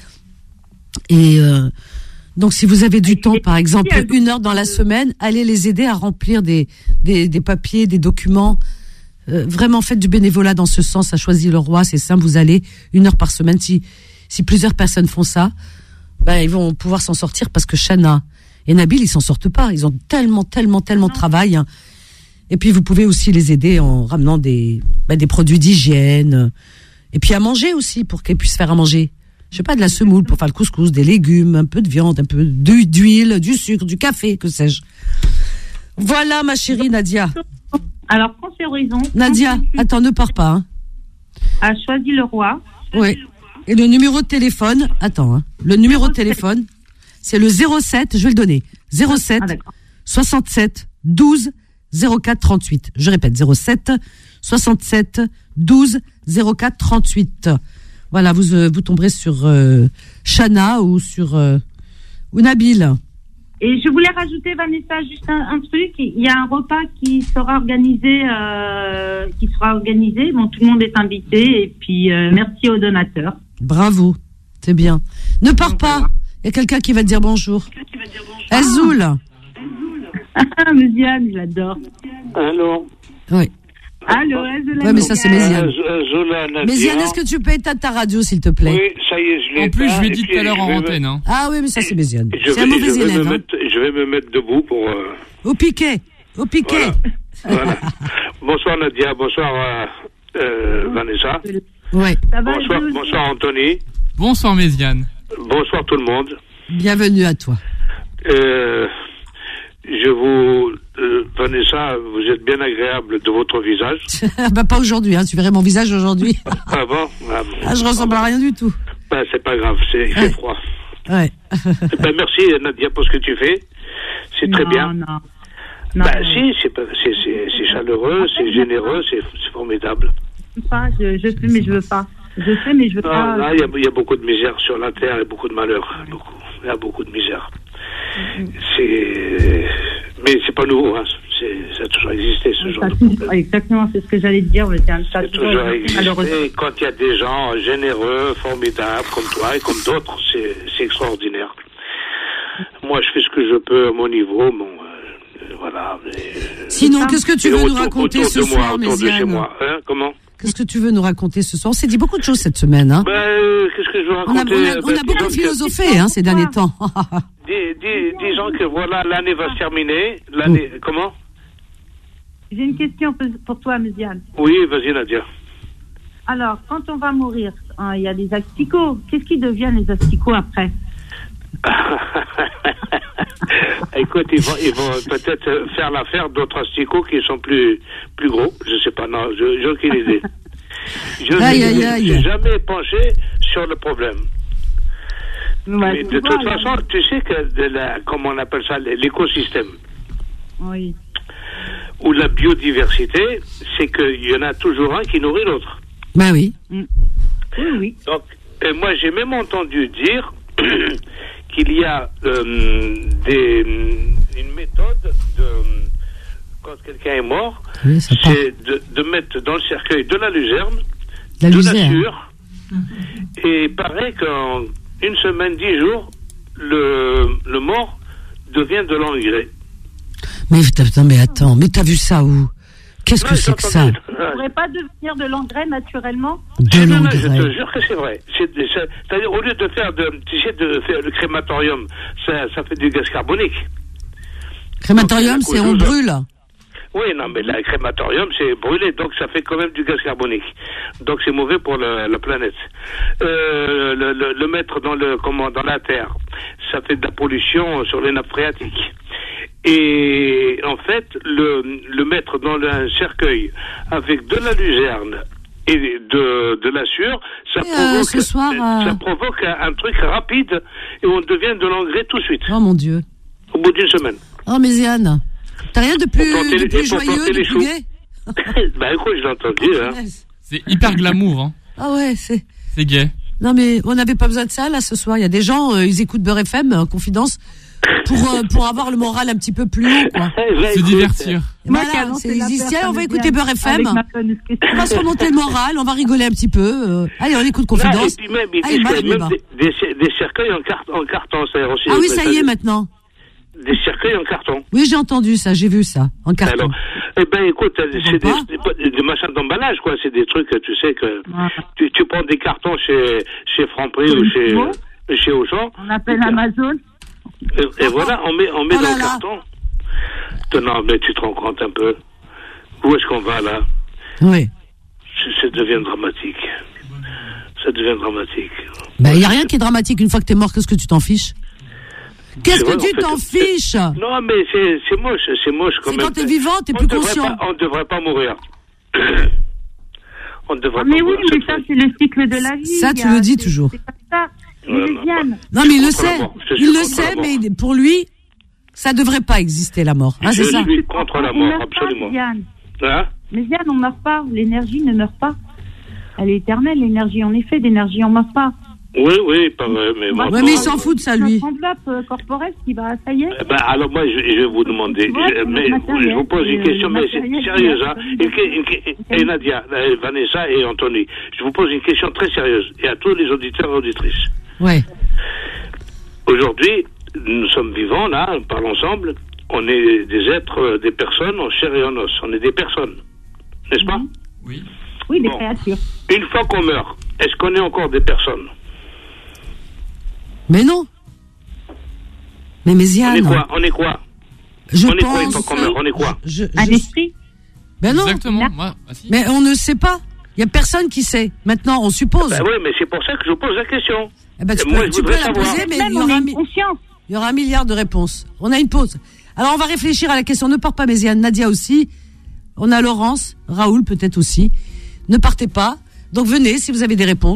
Et euh, donc si vous avez du et temps, et par exemple, et une heure dans la semaine, allez les aider à remplir des, des, des papiers, des documents. Euh, vraiment faites du bénévolat dans ce sens, à Choisy-le-Roi, c'est simple, vous allez une heure par semaine. Si, si plusieurs personnes font ça, ben, ils vont pouvoir s'en sortir parce que Shana et Nabil, ils s'en sortent pas. Ils ont tellement, tellement, tellement de travail. Hein. Et puis, vous pouvez aussi les aider en ramenant des, ben, des produits d'hygiène. Et puis, à manger aussi, pour qu'ils puissent faire à manger. Je sais pas, de la semoule pour faire le couscous, des légumes, un peu de viande, un peu d'huile, du sucre, du café, que sais-je. Voilà, ma chérie Nadia. Alors, France Horizon. Nadia, attends, ne pars pas. Hein. A Choisy-le-Roi. Oui. Et le numéro de téléphone, attends, hein. Le numéro de téléphone, c'est le zéro sept, je vais le donner. zéro sept ah, soixante-sept douze zéro quatre trente-huit. Je répète, zéro sept soixante-sept douze zéro quatre trente-huit. Voilà, vous, euh, vous tomberez sur euh, Shana ou sur euh, ou Nabil. Et je voulais rajouter, Vanessa, juste un, un truc. Il y a un repas qui sera organisé, euh, qui sera organisé. Bon, tout le monde est invité. Et puis, euh, merci aux donateurs. Bravo, c'est bien. Ne pars Donc, pas. Il y a quelqu'un qui va te dire bonjour. Azoul. Ah, Méziane, je l'adore. Allô. Oui. Allô, Azoul. Oui, mais ça, c'est Méziane. Euh, Méziane, est-ce que tu peux éteindre ta radio, s'il te plaît? Oui, ça y est, je l'ai. En plus, pas, je l'ai dit tout à l'heure en antenne. Hein. Ah oui, mais ça, c'est Méziane. C'est vais, un mauvais je élève. Hein. Mettre, je vais me mettre debout pour... Euh... Au piquet. Au piquet. Voilà. Voilà. Bonsoir, Nadia. Bonsoir, euh, euh, Vanessa. Ouais. Bonsoir, bonsoir, Anthony. Bonsoir, Méziane. Bonsoir, tout le monde. Bienvenue à toi. Euh... Je vous... Euh, Vanessa, vous êtes bien agréable de votre visage. bah pas aujourd'hui, hein. Tu verrais mon visage aujourd'hui. Ah bon ah, ah, je ressemble à rien du tout. Bah c'est pas grave, c'est, il fait ouais. froid. Ouais. Ben, merci Nadia pour ce que tu fais. C'est très Non, bien. non. Non, Bah non. si, c'est, pas- c'est, c'est, c'est chaleureux, c'est généreux, c'est, c'est formidable. Pas, je, je fais, mais je veux pas. Je fais, mais je veux Non, pas. là, il y a, il y a beaucoup de misère sur la terre et beaucoup de malheur. Beaucoup. Il y a beaucoup de misère. C'est... Mais c'est pas nouveau, hein. C'est... ça a toujours existé, ce genre Ça, de problème. exactement, c'est ce que j'allais te dire. Mais c'est un Ça a tas de toujours choses, existé. malheureusement. Quand il y a des gens généreux, formidables, comme toi et comme d'autres, c'est, c'est extraordinaire. Moi, je fais ce que je peux à mon niveau, bon, euh, voilà. Mais, euh, Sinon, qu'est-ce que tu et veux nous autour- raconter autour ce de moi, soir, autour de chez Méziane? moi, hein, comment? Qu'est-ce que tu veux nous raconter ce soir? On s'est dit beaucoup de choses cette semaine, hein. Ben, euh, qu'est-ce que je veux On a, raconter? on a, on a Ben, beaucoup disons que- philosophé, hein, ces derniers temps. dis- dis- disons que voilà, l'année va se terminer. L'année, comment? J'ai une question pour- pour toi, Méziane. Oui, vas-y, Nadia. Alors, quand on va mourir, hein, il y a les asticots. Qu'est-ce qui devient les asticots après? Écoute, ils vont, ils vont peut-être faire l'affaire d'autres asticots qui sont plus, plus gros. Je sais pas, non, je, j'ai aucune idée. Je Aïe, aïe, n'ai aïe. jamais penché sur le problème. Ouais, Mais tu de vois, toute là. façon, tu sais que de la, comment on appelle ça, l'écosystème Oui. ou la biodiversité, c'est qu'il y en a toujours un qui nourrit l'autre. Ben oui. Oui, oui. Donc, et moi, j'ai même entendu dire qu'il y a euh, des, une méthode de, quand quelqu'un est mort, Oui, ça part. c'est de, de mettre dans le cercueil de la luzerne, La de luzerne. la sueur, et il paraît qu'en une semaine, dix jours, le, le mort devient de l'engrais. Mais, putain, mais attends, mais t'as vu ça où? Qu'est-ce Non, que j'ai c'est que ça? entendu- Ça ne pourrait pas devenir de l'engrais naturellement? De non, non, je te l'engrais. jure que c'est vrai. C'est, c'est, c'est-à-dire, au lieu de faire, de, tu sais, de faire le crématorium, ça, ça fait du gaz carbonique. Crématorium, c'est on brûle. Oui, non, mais le crématorium, c'est brûlé, donc ça fait quand même du gaz carbonique. Donc c'est mauvais pour le, la planète. Euh, le, le, le mettre dans le, comment, dans la terre, ça fait de la pollution sur les nappes phréatiques. Et en fait, le, le mettre dans un cercueil avec de la luzerne et de, de la sueur, ça Et, euh, provoque, ce soir, euh, ça provoque un, un truc rapide et on devient de l'engrais tout de suite, Oh mon Dieu. au bout d'une semaine. Oh, Méziane. T'as rien de Pour plus, planter de les- plus pour planter joyeux, de les plus choux. gai? Bah écoute, je l'ai entendu, hein. C'est hyper glamour, hein. Ah ouais, c'est... C'est gay. Non mais on n'avait pas besoin de ça là ce soir. Il y a des gens, euh, ils écoutent Beurre F M, euh, confidence, pour euh, pour avoir le moral un petit peu plus haut, quoi. Eh ben, Se écoute, divertir. Moi qui ai Voilà, annoncé c'est l'affaire, ils disent, tiens, ça on va me écouter vient Beurre F M. avec ma fameuse question. On va se remonter le moral, on va rigoler un petit peu. euh. Allez, on écoute là, confidence. et puis même, ils Ah, disent il marche, que le même bas. des, des, des cercueils en, carte, en carton, c'est aussi. Ah oui, ça y est maintenant. Des cercueils en carton. Oui, j'ai entendu ça, j'ai vu ça en carton. Alors, eh ben écoute, c'est pas. des, des, des machins d'emballage, quoi. C'est des trucs, tu sais, que Ah. tu, tu prends des cartons chez, chez Franprix ou chez, Bon. chez Auchan. On appelle Et- Amazon. Et, et voilà, on met, on met Oh dans là le là. carton. Non, mais tu te rends compte un peu. Où est-ce qu'on va, là? Oui. Ça, ça devient dramatique. Ça devient dramatique. Ben, il y a rien qui est dramatique une fois que t'es mort, qu'est-ce que tu t'en fiches? Qu'est-ce C'est que vrai, tu en fait, t'en c'est- fiches? Non, mais c'est, c'est moche, c'est moche quand C'est même. quand t'es vivant, t'es On plus devrait conscient. pas- on ne devrait pas mourir. On ne devrait Ah, mais pas oui, mourir. mais cette ça, fois. c'est le cycle de la vie. Ça, il y tu a- le dis c'est- toujours. C'est comme ça. Ouais, Mais non, Viviane, Non, mais il le contre la sait. mort. Je suis Il le contre la sait, mort. mais pour lui, ça devrait pas exister, la mort. Hein, c'est Je ça? suis contre la on mort, meurt absolument. pas, Viviane. Hein? Mais Viviane, on meurt pas. L'énergie ne meurt pas. Elle est éternelle, l'énergie. En effet, d'énergie, on meurt pas. Oui, oui, pas vrai, mais bon. Ouais, mais il s'en fout de ça, lui. Notre enveloppe euh, corporelle qui va, ça y est. Eh ben, alors moi, je, je vais vous demander, Tu vois, je, c'est mais le matériel, je vous pose une c'est question, le mais c'est matériel sérieuse, qui hein. a- Une, une, une, et Nadia, euh, Vanessa et Anthony, je vous pose une question très sérieuse, et à tous les auditeurs et auditrices. Ouais. Aujourd'hui, nous sommes vivants, là, on parle ensemble, on est des êtres, euh, des personnes en chair et en os, on est des personnes, n'est-ce pas? Oui. Oui, des Bon. créatures. Une fois qu'on meurt, est-ce qu'on est encore des personnes? Mais non. Mais On est Méziane, quoi? On est quoi? je On est quoi une pense... fois qu'on meurt? On est quoi? Je, je- Un esprit. Ben non, Exactement. Moi, ah, si. mais on ne sait pas. Il y a personne qui sait. Maintenant, on suppose. Ben oui, mais c'est pour ça que je vous pose la question. Eh ben, tu Moi, peux, je tu peux voudrais la savoir. poser, mais Même il y, on aura a un, une mi- conscience. il y aura un milliard de réponses. On a une pause. Alors, on va réfléchir à la question. Ne pars pas, Méziane. Nadia aussi. On a Laurence, Raoul peut-être aussi. Ne partez pas. Donc, venez si vous avez des réponses.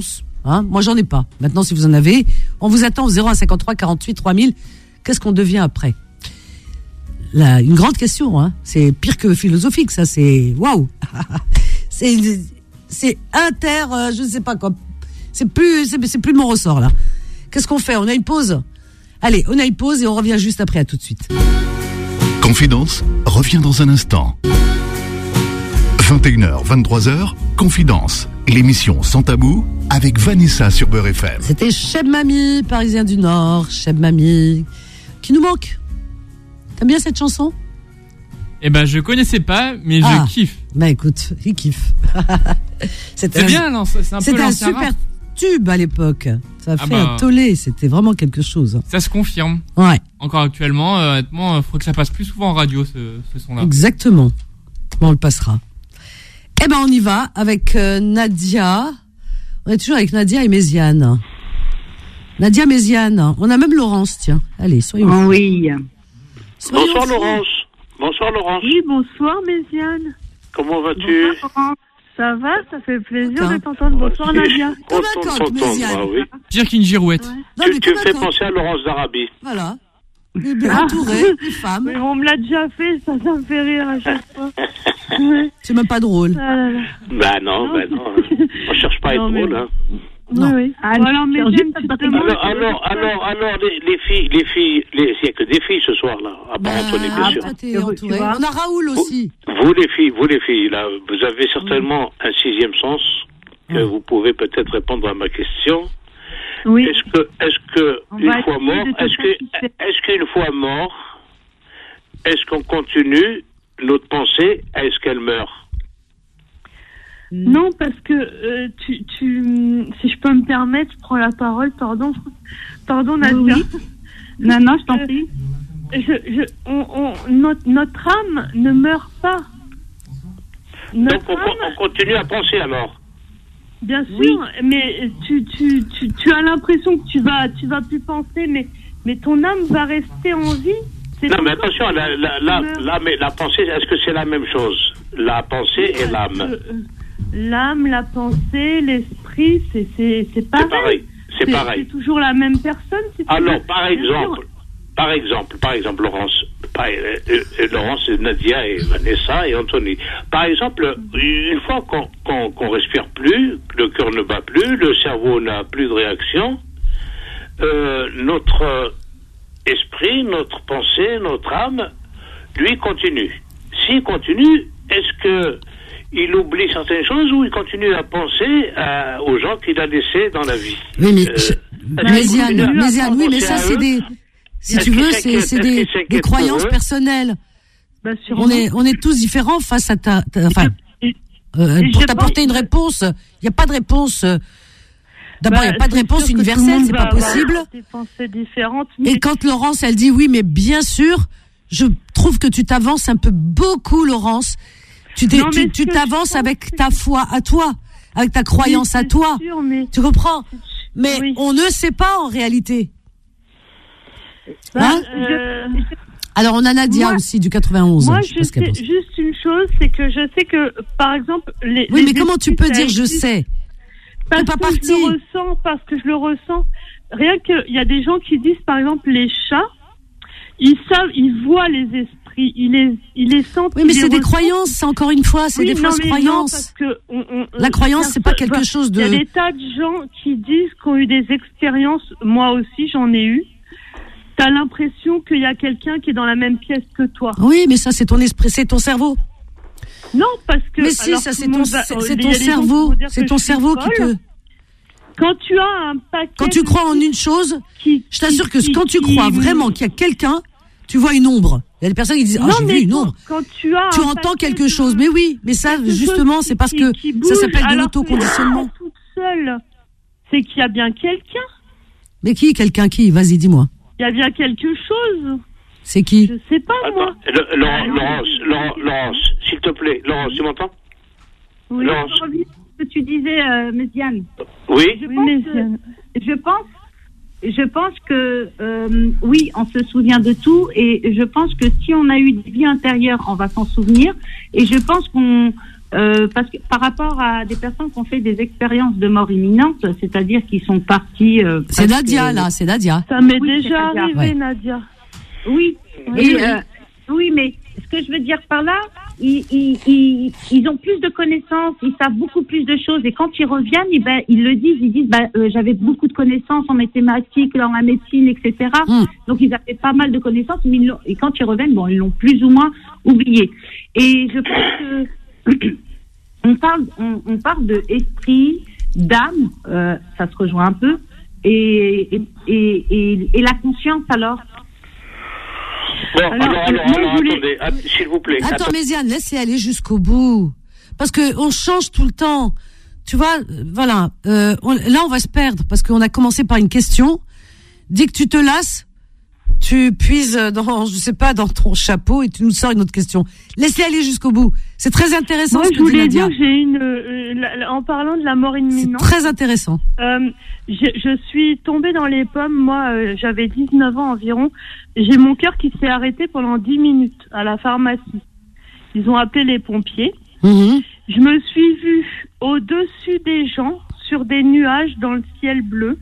Hein, moi, j'en ai pas. Maintenant, si vous en avez, on vous attend au zéro un cinquante-trois quarante-huit trois mille. Qu'est-ce qu'on devient après? Là, une grande question. Hein. C'est pire que philosophique, ça. C'est waouh. c'est c'est inter, euh, je ne sais pas quoi. C'est plus, c'est, c'est plus de mon ressort là. Qu'est-ce qu'on fait? On a une pause? Allez, on a une pause et on revient juste après. À tout de suite. Confidence revient dans un instant. vingt et une heures, vingt-trois heures, Confidence, l'émission Sans Tabou avec Vanessa sur Beurre F M. C'était Cheb Mami, parisien du Nord, Cheb Mami, qui nous manque. T'aimes bien cette chanson? Eh ben, je connaissais pas, mais ah, je kiffe. Bah écoute, il kiffe. C'était c'est un, bien, non, c'est un peu C'était un super rap. Tube à l'époque. Ça a ah fait bah, un tollé, c'était vraiment quelque chose. Ça se confirme. Ouais. Encore actuellement, euh, honnêtement, il faut que ça passe plus souvent en radio, ce, ce son-là. Exactement. Bon, on le passera. Eh ben, on y va avec euh, Nadia. On est toujours avec Nadia et Méziane. Nadia, Méziane. On a même Laurence, tiens. Allez, soyons oh, oui. Soyons bonsoir, fous. Laurence. Bonsoir, Laurence. Oui, bonsoir, Méziane. Comment vas-tu? Bonsoir, Laurence. Ça va, ça fait plaisir de t'entendre. Bonsoir, Nadia. Comme un coq, Méziane. Ah, oui. Pire qu'une girouette. Ouais. Non, tu tu me fais penser à Laurence d'Arabie. Voilà. Entourée, les femmes. Mais on me l'a déjà fait, ça, ça me fait rire à chaque fois. C'est même pas drôle. Ah là là. Bah non, non, bah non. On cherche pas à être non, drôle, mais... hein. Non. Oui, oui. Ah, alors, mais j'aime tu te demandes. Alors, alors, alors, alors, les, les filles, les filles, les, il n'y a que des filles ce soir, là. À part bah, Anthony, bien sûr. Toi, t'es entouré. On a Raoul aussi. Vous, vous, les filles, vous, les filles, là, vous avez certainement oui. un sixième sens que oui. vous pouvez peut-être répondre à ma question. Oui. Est-ce que, est-ce que, une fois mort, est-ce que, est-ce qu'une fois mort, est-ce qu'on continue notre pensée, est-ce qu'elle meurt? Non, parce que euh, tu, tu, si je peux me permettre, je prends la parole, pardon, pardon Nadia. Oui. Non, non, je t'en prie. Je, je, on, on, notre, notre âme ne meurt pas. Notre Donc on, âme, on continue à penser alors. Bien sûr, oui. mais tu, tu, tu, tu as l'impression que tu vas, tu vas plus penser, mais, mais ton âme va rester en vie. C'est non, mais attention, la, la, la, la, la, la pensée, est-ce que c'est la même chose? La pensée et l'âme. Euh, L'âme, la pensée, l'esprit, c'est, c'est, c'est pareil. C'est pareil. C'est, c'est pareil. C'est toujours la même personne. Si Alors, par exemple, par exemple, par exemple, Laurence, par, euh, euh, Laurence, Nadia et Vanessa et Anthony. Par exemple, une fois qu'on, qu'on, qu'on respire plus, le cœur ne bat plus, le cerveau n'a plus de réaction, euh, notre esprit, notre pensée, notre âme, lui continue. S'il continue, est-ce que il oublie certaines choses ou il continue à penser à, aux gens qu'il a laissés dans la vie? Oui, mais euh, Méziane, Méziane, oui, mais ça, c'est des, si tu veux, c'est, c'est des, des croyances personnelles. Bah, on est, on est tous différents face à ta, ta enfin, euh, pour t'apporter une réponse, il n'y a pas de réponse. D'abord, il bah, n'y a pas de réponse universelle, c'est pas possible. Des pensées différentes. Mais... Et quand Laurence, elle dit oui, mais bien sûr, je trouve que tu t'avances un peu beaucoup, Laurence. Tu, non, tu, tu t'avances avec ta foi à toi, avec ta croyance oui, à toi. Sûr, mais... Tu comprends? Mais oui. on ne sait pas en réalité. Bah, hein euh... Alors on a Nadia moi, aussi du quatre-vingt-onze. Moi, je, je sais juste une chose, c'est que je sais que, par exemple, les. Oui, les mais comment tu peux dire je sais? Parce pas que partie. je le ressens, parce que je le ressens. Rien que, il y a des gens qui disent, par exemple, les chats, ils savent, ils voient les esprits. Il les, il les sent. Oui, mais c'est des croyances, encore une fois, c'est oui, des fausses croyances. Non, parce que on, on, la croyance, c'est pas quelque chose de. Il y a des tas de gens qui disent qu'ils ont eu des expériences. Moi aussi, j'en ai eu. T'as l'impression qu'il y a quelqu'un qui est dans la même pièce que toi. Oui, mais ça, c'est ton esprit, c'est ton cerveau. Non, parce que. Mais si, ça, c'est ton, va, c'est, c'est ton cerveau, c'est ton cerveau qui te. Quand tu as un paquet. Quand tu crois en une chose, qui, je t'assure que qui, quand tu qui, crois qui, vraiment qu'il y a quelqu'un, tu vois une ombre. Il y a des personnes qui disent, ah, oh, j'ai vu une ombre. Quand tu as tu entends quelque chose. Mais oui, mais ça, justement, c'est parce que qui, qui bouge, ça s'appelle de l'autoconditionnement. Toute seule, c'est qu'il y a bien quelqu'un. Mais qui, quelqu'un qui? Vas-y, dis-moi. Il y a bien quelque chose. C'est qui? Je sais pas, Attends, moi. Le, Laurence, Laurence, Laurence, Laurence, s'il te plaît. Laurence, tu m'entends? Oui, Laurence. je reviens à ce que tu disais, euh, Méziane. Oui. Je pense, Méziane. Que, je pense, je pense que, euh, oui, on se souvient de tout, et je pense que si on a eu des vies intérieures, on va s'en souvenir, et je pense qu'on, euh, parce que par rapport à des personnes qui ont fait des expériences de mort imminente, c'est-à-dire qui sont partis. Euh, c'est Nadia que, là, c'est Nadia. Ça m'est oui, déjà Nadia. arrivé, ouais. Nadia. Oui. Oui, Et, oui. Euh, oui, mais ce que je veux dire par là, ils, ils, ils, ils ont plus de connaissances, ils savent beaucoup plus de choses. Et quand ils reviennent, ils, ben, ils le disent, ils disent, ben, euh, j'avais beaucoup de connaissances en mathématiques, dans la médecine, et cetera. Mm. Donc ils avaient pas mal de connaissances, mais ils et quand ils reviennent, bon, ils l'ont plus ou moins oublié. Et je pense que on parle, on, on parle de esprit, d'âme, euh, ça se rejoint un peu, et, et, et, et, et la conscience alors. Bon, alors, alors, alors, alors, alors voulais... attendez, s'il vous plaît. Attends, attends. Méziane, laissez aller jusqu'au bout. Parce que on change tout le temps. Tu vois, voilà. Euh, on, là, on va se perdre parce qu'on a commencé par une question. Dès que tu te lasses, tu puises dans, je sais pas, dans ton chapeau et tu nous sors une autre question. Laissez aller jusqu'au bout. C'est très intéressant. Moi, ce que je voulais dit Nadia. dire, j'ai une, euh, la, en parlant de la mort imminente. C'est très intéressant. Euh, je, je suis tombée dans les pommes. Moi, euh, j'avais dix-neuf ans environ. J'ai mon cœur qui s'est arrêté pendant dix minutes à la pharmacie. Ils ont appelé les pompiers. Mmh. Je me suis vue au-dessus des gens, sur des nuages dans le ciel bleu.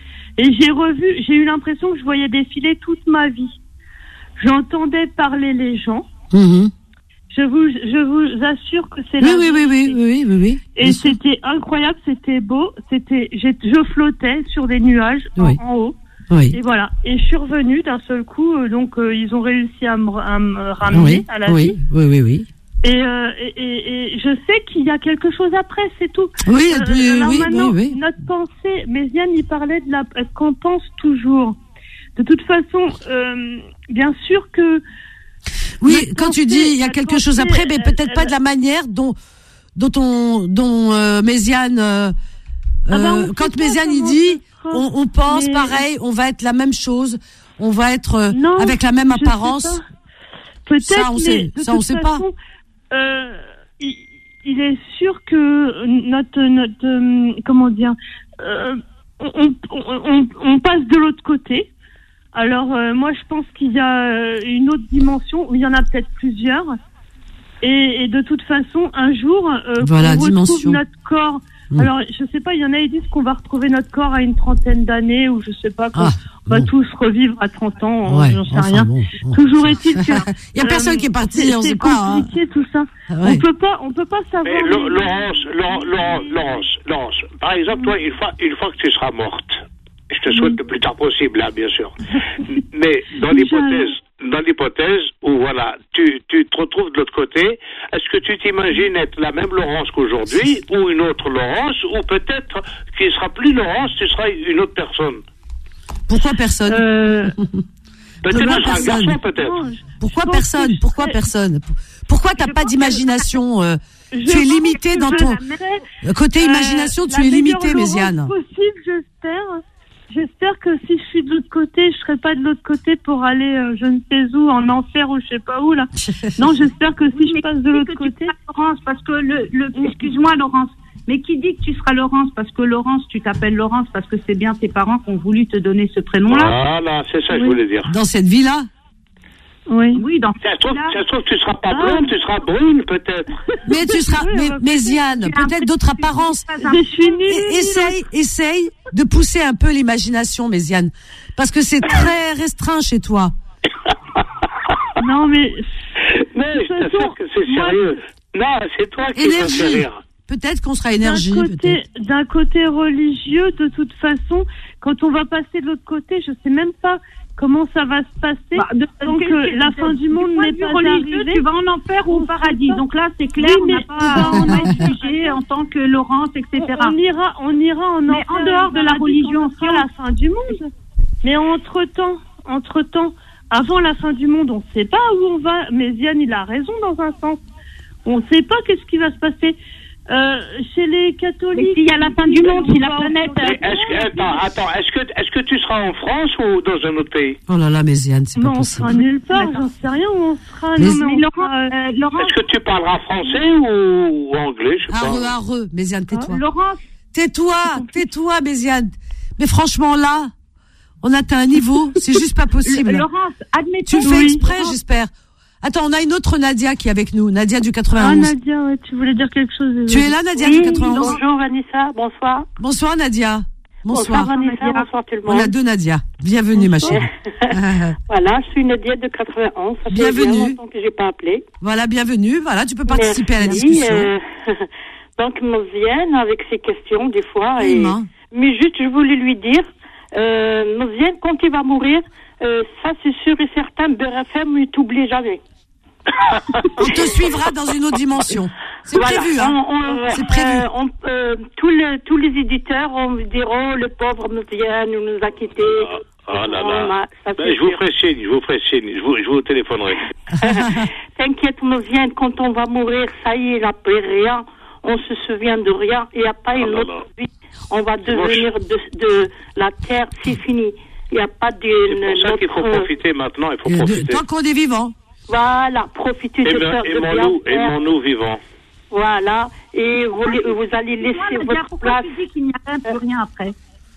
Et j'ai revu, j'ai eu l'impression que je voyais défiler toute ma vie. J'entendais parler les gens. Mmh. Je vous, je vous assure que c'est oui, la oui, oui, oui, oui, oui, oui. Et c'était incroyable, c'était beau, c'était, j'ai, je flottais sur des nuages oui. en, en haut. Oui. Et voilà. Et je suis revenue d'un seul coup, euh, donc euh, ils ont réussi à me, à me ramener oui. à la oui. vie. Oui, oui, oui. Et, euh, et, et, et je sais qu'il y a quelque chose après, c'est tout. Oui, euh, oui, alors oui, maintenant, oui, oui. notre pensée, Méziane, il parlait de la, est-ce qu'on pense toujours. De toute façon, euh, bien sûr que. Oui, quand pensée, tu dis il y a quelque chose pensée, après, mais peut-être elle, pas de la manière dont dont on dont euh, Méziane. Euh, ah ben euh, quand Méziane il dit, on, on pense mais... pareil, on va être la même chose, on va être euh, non, avec la même apparence. Peut-être, ça on sait, ça on sait façon, pas. Euh, il, il est sûr que notre notre euh, comment dire, euh, on, on, on, on passe de l'autre côté. Alors euh, moi je pense qu'il y a une autre dimension où il y en a peut-être plusieurs. Et, et de toute façon, un jour, euh, voilà, on dimension. retrouve notre corps. Mmh. Alors, je sais pas, il y en a qui disent qu'on va retrouver notre corps à une trentaine d'années, ou je sais pas, qu'on ah, va bon. tous revivre à trente ans, ouais, j'en sais enfin, rien. Bon, bon. Toujours est-il que... il y a personne euh, qui est parti, on sait pas. C'est compliqué, hein. Tout ça. Ah, ouais. On peut pas, on peut pas savoir... Mais, les... Laurence, Laurence, Laurence, Laurence, par exemple, toi, une fois, une fois que tu seras morte, je te souhaite oui. le plus tard possible, là, bien sûr. Mais dans l'hypothèse... Dans l'hypothèse où voilà, tu, tu te retrouves de l'autre côté, est-ce que tu t'imagines être la même Laurence qu'aujourd'hui, ou une autre Laurence, ou peut-être qu'il ne sera plus Laurence, tu seras une autre personne? Pourquoi personne euh... Peut-être que tu seras un garçon, peut-être. Non, Pourquoi personne Pourquoi serais... personne Pourquoi t'as pas d'imagination euh, Tu es limité dans ton mettrais... côté imagination, euh, tu es limité, Méziane. Possible, j'espère. J'espère que si je suis de l'autre côté, je serai pas de l'autre côté pour aller, euh, je ne sais où, en enfer ou je sais pas où là. Non, j'espère que si oui, je passe de l'autre côté, Laurence, parce que le, le excuse-moi Laurence, mais qui dit que tu seras Laurence? Parce que Laurence, tu t'appelles Laurence parce que c'est bien tes parents qui ont voulu te donner ce prénom-là. Voilà, c'est ça que oui. je voulais dire. Dans cette vie-là. Oui, oui, dans ça se trouve, ça se trouve, tu seras pas blonde, ah. tu seras brune, peut-être. Mais tu seras, oui, mais, Méziane, peut-être d'autres apparences. Je suis nulle. Essaye, essaye de pousser un peu l'imagination, Méziane. Parce que c'est très restreint chez toi. Non, mais. Mais, je t'assure que c'est sérieux. Moi, non, c'est toi qui me fais rire. Peut-être qu'on sera énergie. D'un côté, d'un côté religieux, de toute façon, quand on va passer de l'autre côté, je sais même pas comment ça va se passer. Bah, de, donc euh, la fin du monde n'est pas arrivée. Tu vas en enfer ou au paradis. Donc là, c'est clair, oui, on n'a pas, on a jugé en tant que Laurence, et cetera. On, on ira, on ira en mais enfer. en dehors de la religion, c'est la fin du monde. Mais entre temps, entre temps, avant la fin du monde, on ne sait pas où on va. Mais Ziane, il a raison dans un sens. On ne sait pas qu'est-ce qui va se passer. Euh, chez les catholiques, s'il y a la fin du monde, si la planète. Est-ce que, attends, attends, est-ce que, est-ce que tu seras en France ou dans un autre pays? Oh là là, Méziane, c'est non, pas possible. On sera nulle part, j'en sais rien où on sera. Mais, non, mais mais Laurent, sera, euh, Laurent, est-ce que tu parleras français ou, ou anglais, je sais pas. Arreux, arreux, Méziane, tais-toi. Hein, Laurent, tais-toi, tais-toi, Méziane. Mais franchement, là, on atteint un niveau, c'est juste pas possible. Laurence, admettons. Tu fais oui. exprès, Laurence. j'espère. Attends, on a une autre Nadia qui est avec nous. Nadia du Ah, quatre-vingt-onze. Nadia, ouais, tu voulais dire quelque chose. Tu es là, Nadia oui, du quatre-vingt-onze? Bonjour, Vanessa. Bonsoir. Bonsoir, Nadia. Bonsoir. Bonsoir, Vanessa. Bonsoir, tout le monde. On a deux Nadia. Bienvenue, ma chérie. Voilà, je suis Nadia de quatre-vingt-onze. Ça fait Bienvenue. bien longtemps que j'ai pas appelé. Voilà, bienvenue. Voilà, tu peux participer Merci, à la discussion. euh, donc, me viennent avec ces questions, des fois. Oui, Et... ma. Mais juste, je voulais lui dire, euh, me viennent quand il va mourir, euh, ça c'est sûr et certain, Beurre F M ne t'oublie jamais. On te suivra dans une autre dimension. C'est Voilà, prévu, hein. on- on- C'est prévu. euh, on- euh, tous, les, tous les éditeurs on me diront, le pauvre me vient, nous nous a quittés. Ah là On là. m'a- ça, Ben, c'est je vous sûr. ferai signe, je vous ferai signe, je vous, je vous téléphonerai. T'inquiète, me vient, quand on va mourir, ça y est, il n'a plus rien. On se souvient de rien. Il n'y a pas Ah une là autre là. vie. On va devenir de, de la terre, c'est fini. Il n'y a pas C'est d'une pour ça qu'il faut autre... profiter maintenant, il faut Et de- profiter. tant qu'on est vivant. Voilà, profitez de faire de bien Aimons-nous, faire. aimons-nous vivants. Voilà, et vous, vous allez laisser Moi, Nadia, votre pourquoi place. tu dis qu'il n'y a rien, plus rien après?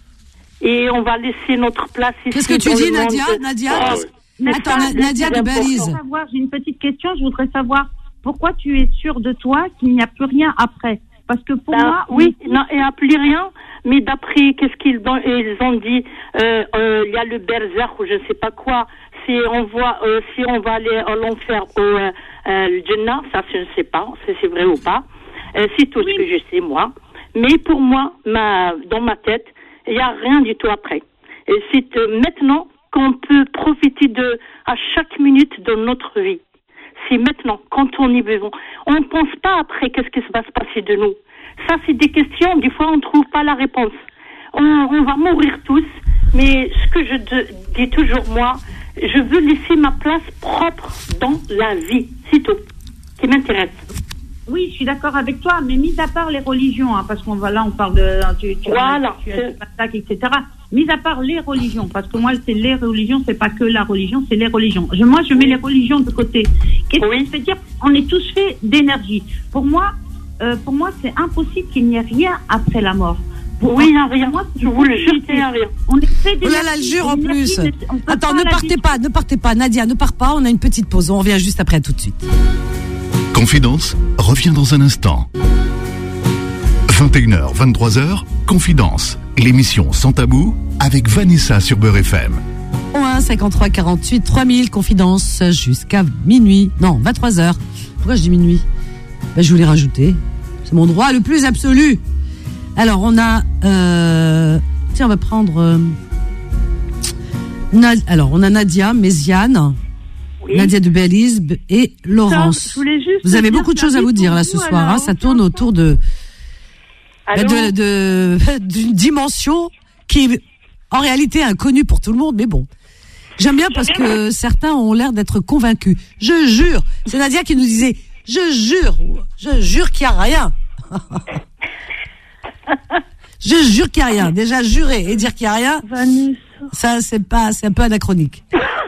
Et on va laisser notre place ici. Qu'est-ce que tu dans dis, le monde. Nadia? Nadia? Ah, oui. Mais Attends, ça, Na- c'est Nadia de important. Belize. Je voudrais savoir, j'ai une petite question, je voudrais savoir pourquoi tu es sûre de toi qu'il n'y a plus rien après? Parce que pour Ben, moi, oui, non, il n'y a plus rien, mais d'après qu'est-ce qu'ils ont, ils ont dit, euh, euh, il y a le berzakh ou je ne sais pas quoi, si on voit, euh, si on va aller à l'enfer ou euh, euh, le Jannah, ça je ne sais pas, si c'est vrai ou pas, euh, c'est tout ce que je sais moi. Mais pour moi, ma, dans ma tête, il n'y a rien du tout après. Et c'est euh, maintenant qu'on peut profiter de à chaque minute de notre vie. C'est maintenant, quand on y vivons. On ne pense pas après qu'est-ce qui va se passer de nous. Ça, c'est des questions, des fois, on ne trouve pas la réponse. On, on va mourir tous, mais ce que je de, dis toujours, moi, je veux laisser ma place propre dans la vie. C'est tout qui m'intéresse. oui, je suis d'accord avec toi, mais mis à part les religions, hein, parce qu'on va là, on parle de tu, tu Voilà. tu as des et cetera. Mis à part les religions, parce que moi, c'est les religions, c'est pas que la religion, c'est les religions. Je, moi, je mets les religions de côté. Qu'est-ce Oui. que ça veut dire? On est tous faits d'énergie. Pour moi, euh, pour moi, c'est impossible qu'il n'y ait rien après la mort. Pour Oui, il n'y moi, a rien. moi, Je vous le jure, il n'y a rien. On est fait Oh d'énergie. là là, elle jure en L'énergie, plus. ne- on peut Attends, pas ne la partez détruire. pas, ne partez pas. Nadia, ne pars pas. On a une petite pause. On revient juste après, à tout de suite. Confidence revient dans un instant. vingt et une heures, vingt-trois heures, Confidence, l'émission Sans Tabou avec Vanessa sur Beurre F M. Oh un cinquante-trois quarante-huit trois mille, Confidence jusqu'à minuit. Non, vingt-trois heures. Pourquoi je dis minuit? Ben, je voulais rajouter. C'est mon droit le plus absolu. Alors, on a... Euh, tiens, on va prendre... Euh, Na- alors, on a Nadia, Méziane, Oui. Nadia de Belize et Laurence. Je voulais juste Vous avez dire beaucoup de que choses à la vous vie dire pour là ce vous, soir. Hein, alors, ça tourne autour de Allô? de de- d'une dimension qui est en réalité inconnue pour tout le monde, mais bon. J'aime bien parce que certains ont l'air d'être convaincus. Je jure, c'est Nadia qui nous disait, je jure, je jure qu'il n'y a rien. Je jure qu'il n'y a rien. Déjà jurer et dire qu'il n'y a rien, Vanessa. ça c'est pas, c'est un peu anachronique.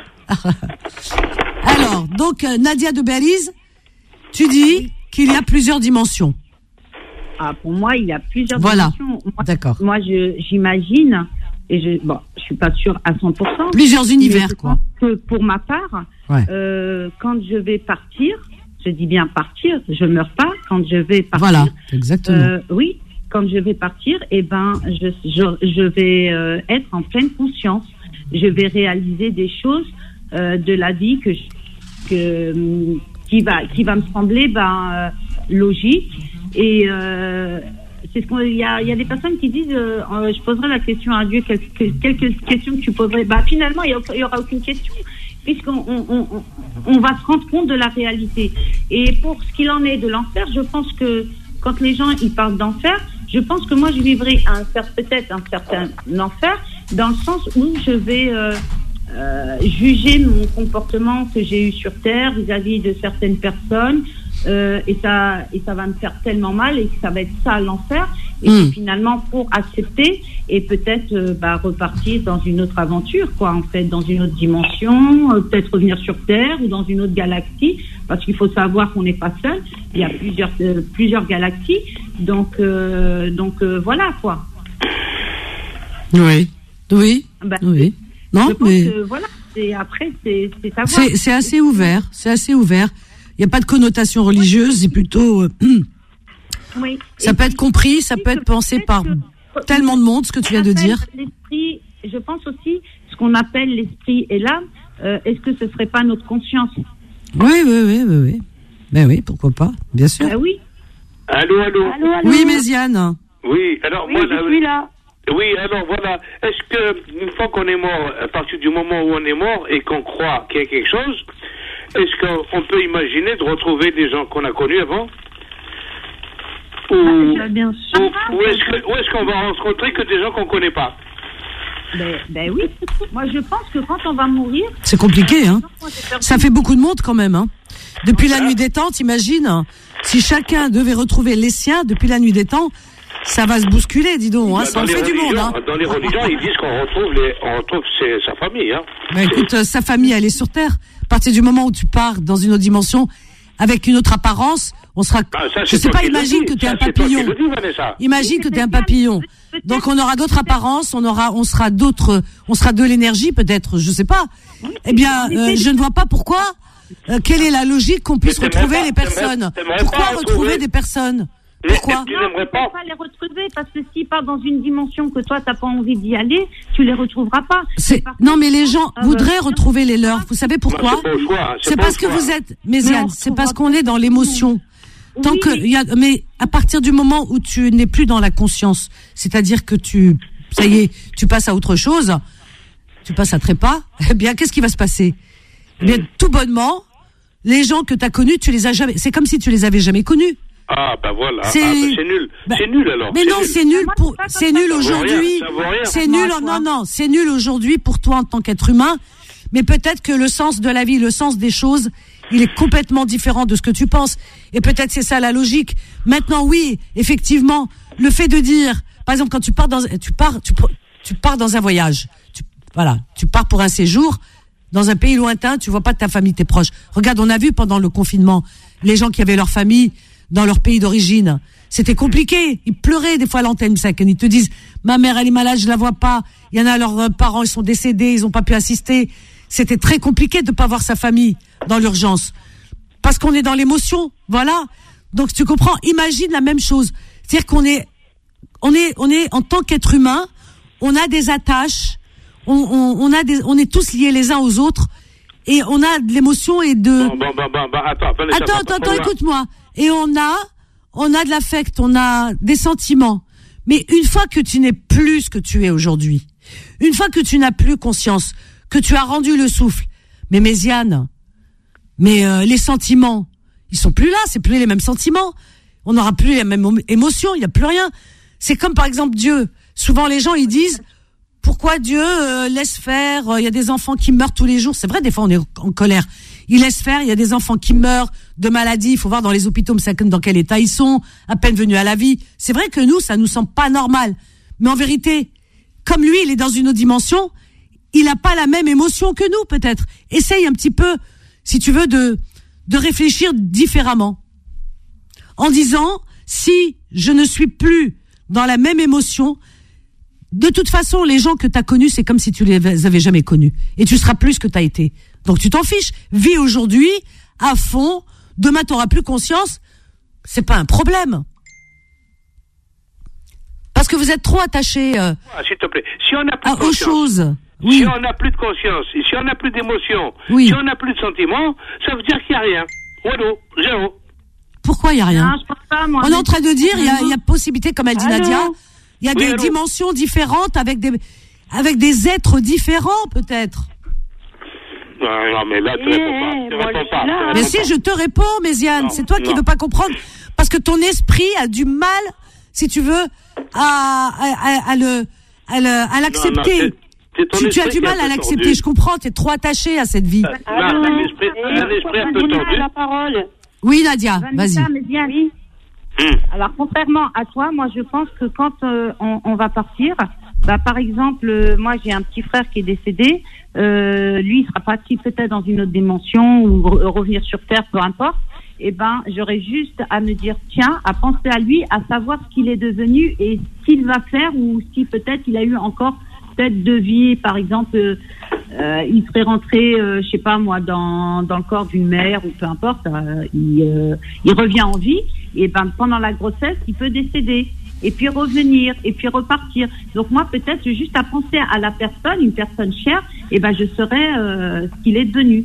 Alors, donc euh, Nadia de Belize, tu dis qu'il y a plusieurs dimensions. Ah, pour moi, il y a plusieurs Voilà. dimensions. Moi, D'accord. Moi, je, j'imagine, et je, bon, je suis pas sûre à cent pour cent. Plusieurs mais univers, je quoi. pense que pour ma part, Ouais. euh, quand je vais partir, je dis bien partir, je meurs pas. Quand je vais partir, Voilà, exactement. euh, oui, quand je vais partir, eh ben, je, je, je vais euh, être en pleine conscience. Je vais réaliser des choses euh, de la vie que, je- que hum, qui va qui va me sembler ben euh, logique. Et euh, c'est ce qu'on il y a il y a des personnes qui disent euh, euh, je poserai la question à Dieu, quelle, quelle, quelle question que tu poserais. Bah finalement il y, a- il y aura aucune question puisqu'on on, on, on, on va se rendre compte de la réalité. Et pour ce qu'il en est de l'enfer, je pense que quand les gens ils parlent d'enfer, je pense que moi je vivrai un cer- peut-être un certain enfer dans le sens où je vais euh, euh, juger mon comportement que j'ai eu sur Terre vis-à-vis de certaines personnes. Euh, et ça et ça va me faire tellement mal et que ça va être ça l'enfer et Mm. finalement pour accepter et peut-être euh, bah, repartir dans une autre aventure quoi en fait dans une autre dimension euh, peut-être revenir sur Terre ou dans une autre galaxie parce qu'il faut savoir qu'on n'est pas seul, il y a plusieurs euh, plusieurs galaxies donc euh, donc euh, voilà quoi. Oui, oui, Bah, oui. Non, je pense mais que voilà c'est après, c'est, c'est savoir. C'est, c'est assez ouvert, c'est assez ouvert. Il n'y a pas de connotation religieuse, c'est plutôt... Euh, oui. Ça et peut être compris, ça peut être pensé par que, tellement de monde, ce que tu viens de dire. L'esprit, je pense aussi, ce qu'on appelle l'esprit et l'âme, euh, est-ce que ce serait pas notre conscience? Oui, oui, oui, oui, oui. Ben oui, pourquoi pas, bien sûr. Ben oui. Allô, allô. Allô, allô. Oui, Méziane. Oui, alors oui, moi... je suis là. Oui, alors voilà, est-ce que une fois qu'on est mort, à partir du moment où on est mort et qu'on croit qu'il y a quelque chose, est-ce qu'on peut imaginer de retrouver des gens qu'on a connus avant? Ou, bah, bien sûr. Ou, ou est-ce que, ou est-ce qu'on va rencontrer que des gens qu'on connaît pas? Ben, ben oui, moi je pense que quand on va mourir... C'est compliqué, hein. Ça fait beaucoup de monde quand même, hein. Depuis la nuit des temps, t'imagines, si chacun devait retrouver les siens depuis la nuit des temps, ça va se bousculer, dis donc, hein. Ça en fait du monde, hein. Dans les religions, ils disent qu'on retrouve, les, on retrouve ses, sa famille, hein. Ben écoute, euh, sa famille, elle est sur Terre. À partir du moment où tu pars dans une autre dimension, avec une autre apparence, on sera... Ah, ça, je sais pas, imagine que t'es un papillon. Dis, imagine que t'es un papillon. Donc on aura d'autres apparences, on aura, on sera d'autres, on sera de l'énergie peut-être, je sais pas. Eh bien, euh, je ne vois pas pourquoi, euh, quelle est la logique qu'on puisse retrouver les personnes. Pourquoi retrouver des personnes? Pourquoi? Tu n'aimerais pas les retrouver parce que s'ils partent dans une dimension que toi t'as pas envie d'y aller, tu les retrouveras pas. C'est... Non mais les gens voudraient retrouver les leurs. Vous savez pourquoi? C'est parce que vous êtes, Méziane, c'est parce qu'on est dans l'émotion. Tant oui, que, il y a, mais à partir du moment où tu n'es plus dans la conscience, c'est-à-dire que tu, ça y est, tu passes à autre chose, tu passes à trépas, eh bien, qu'est-ce qui va se passer? Eh bien, tout bonnement, les gens que tu as connus, tu les as jamais, c'est comme si tu les avais jamais connus. Ah, bah voilà. C'est, ah, bah, c'est nul. Bah, c'est nul alors. Mais c'est non, nul. c'est nul pour, c'est nul aujourd'hui. Ça vaut rien. C'est nul, non, non, c'est nul aujourd'hui pour toi en tant qu'être humain. Mais peut-être que le sens de la vie, le sens des choses, il est complètement différent de ce que tu penses. Et peut-être c'est ça la logique. Maintenant, oui, effectivement, le fait de dire, par exemple, quand tu pars dans, tu pars, tu, tu pars dans un voyage. Tu, voilà. Tu pars pour un séjour dans un pays lointain, tu vois pas de ta famille, tes proches. Regarde, on a vu pendant le confinement, les gens qui avaient leur famille dans leur pays d'origine. C'était compliqué. Ils pleuraient des fois à l'antenne, ça, quand ils te disent, ma mère, elle est malade, je la vois pas. Il y en a, leurs parents, ils sont décédés, ils ont pas pu assister. C'était très compliqué de pas voir sa famille dans l'urgence. Parce qu'on est dans l'émotion, voilà. Donc, tu comprends, imagine la même chose. C'est-à-dire qu'on est, on est, on est, en tant qu'être humain, on a des attaches, on, on, on a des, on est tous liés les uns aux autres, et on a de l'émotion et de... Bon, bon, bon, bon, bon attends, attends, attends, attends, attends écoute-moi. Et on a, on a de l'affect, on a des sentiments. Mais une fois que tu n'es plus ce que tu es aujourd'hui, une fois que tu n'as plus conscience, que tu as rendu le souffle, mais Méziane, mais euh, les sentiments, ils sont plus là, c'est plus les mêmes sentiments. On n'aura plus les mêmes émotions, il n'y a plus rien. C'est comme par exemple Dieu. Souvent les gens ils disent pourquoi Dieu euh, laisse faire, il euh, y a des enfants qui meurent tous les jours. C'est vrai, des fois on est en colère. Il laisse faire, il y a des enfants qui meurent de maladie, il faut voir dans les hôpitaux dans quel état ils sont, à peine venus à la vie. C'est vrai que nous, ça nous semble pas normal. Mais en vérité, comme lui, il est dans une autre dimension, il n'a pas la même émotion que nous, peut-être. Essaye un petit peu, si tu veux, de, de réfléchir différemment. En disant, si je ne suis plus dans la même émotion, de toute façon, les gens que tu as connus, c'est comme si tu les avais jamais connus. Et tu seras plus ce que tu as été. Donc tu t'en fiches. Vis aujourd'hui, à fond. Demain, tu n'auras plus conscience. C'est pas un problème. Parce que vous êtes trop attachés euh, ah, s'il te plaît. Si on n'a plus à de conscience, aux choses. Oui. Si on n'a plus de conscience, si on n'a plus d'émotion, oui. si on n'a plus de sentiments, ça veut dire qu'il n'y a rien. Wallo, zéro. Pourquoi il n'y a rien? Non, je pense pas, moi. On est en train de dire, il y a, il y a possibilité, comme elle dit Allô? Nadia, il y a Oui, des allô? dimensions différentes avec des, avec des êtres différents, peut-être. Non, non, mais là, tu Eh, réponds pas. Tu moi, réponds je pas. suis là. tu Mais réponds si, pas. je te réponds, Méziane, Non, c'est toi qui non. veux pas comprendre. Parce que ton esprit a du mal, si tu veux, à, à, à, à le, à le, à l'accepter. Non, non, c'est- c'est ton Tu, tu as esprit du qui est mal un à peu l'accepter, tordu. je comprends, t'es trop attaché à cette vie. Là, c'est un esprit, c'est un esprit un peu tordu. la parole. Oui, Nadia, vas-y. Vanessa, mais bien, oui. Hum. Alors, contrairement à toi, moi, je pense que quand euh, on, on va partir, bah, par exemple, euh, moi, j'ai un petit frère qui est décédé. Euh, lui, il sera parti peut-être dans une autre dimension ou re- revenir sur Terre, peu importe. Eh ben, j'aurais juste à me dire, tiens, à penser à lui, à savoir ce qu'il est devenu et ce qu'il va faire ou si peut-être il a eu encore peut-être deux vies, par exemple, euh, euh, il serait rentré, euh, je sais pas moi, dans, dans le corps d'une mère ou peu importe, euh, il, euh, il revient en vie, et ben pendant la grossesse, il peut décéder, et puis revenir, et puis repartir. Donc moi, peut-être juste à penser à la personne, une personne chère, et ben je saurais euh, ce qu'il est devenu.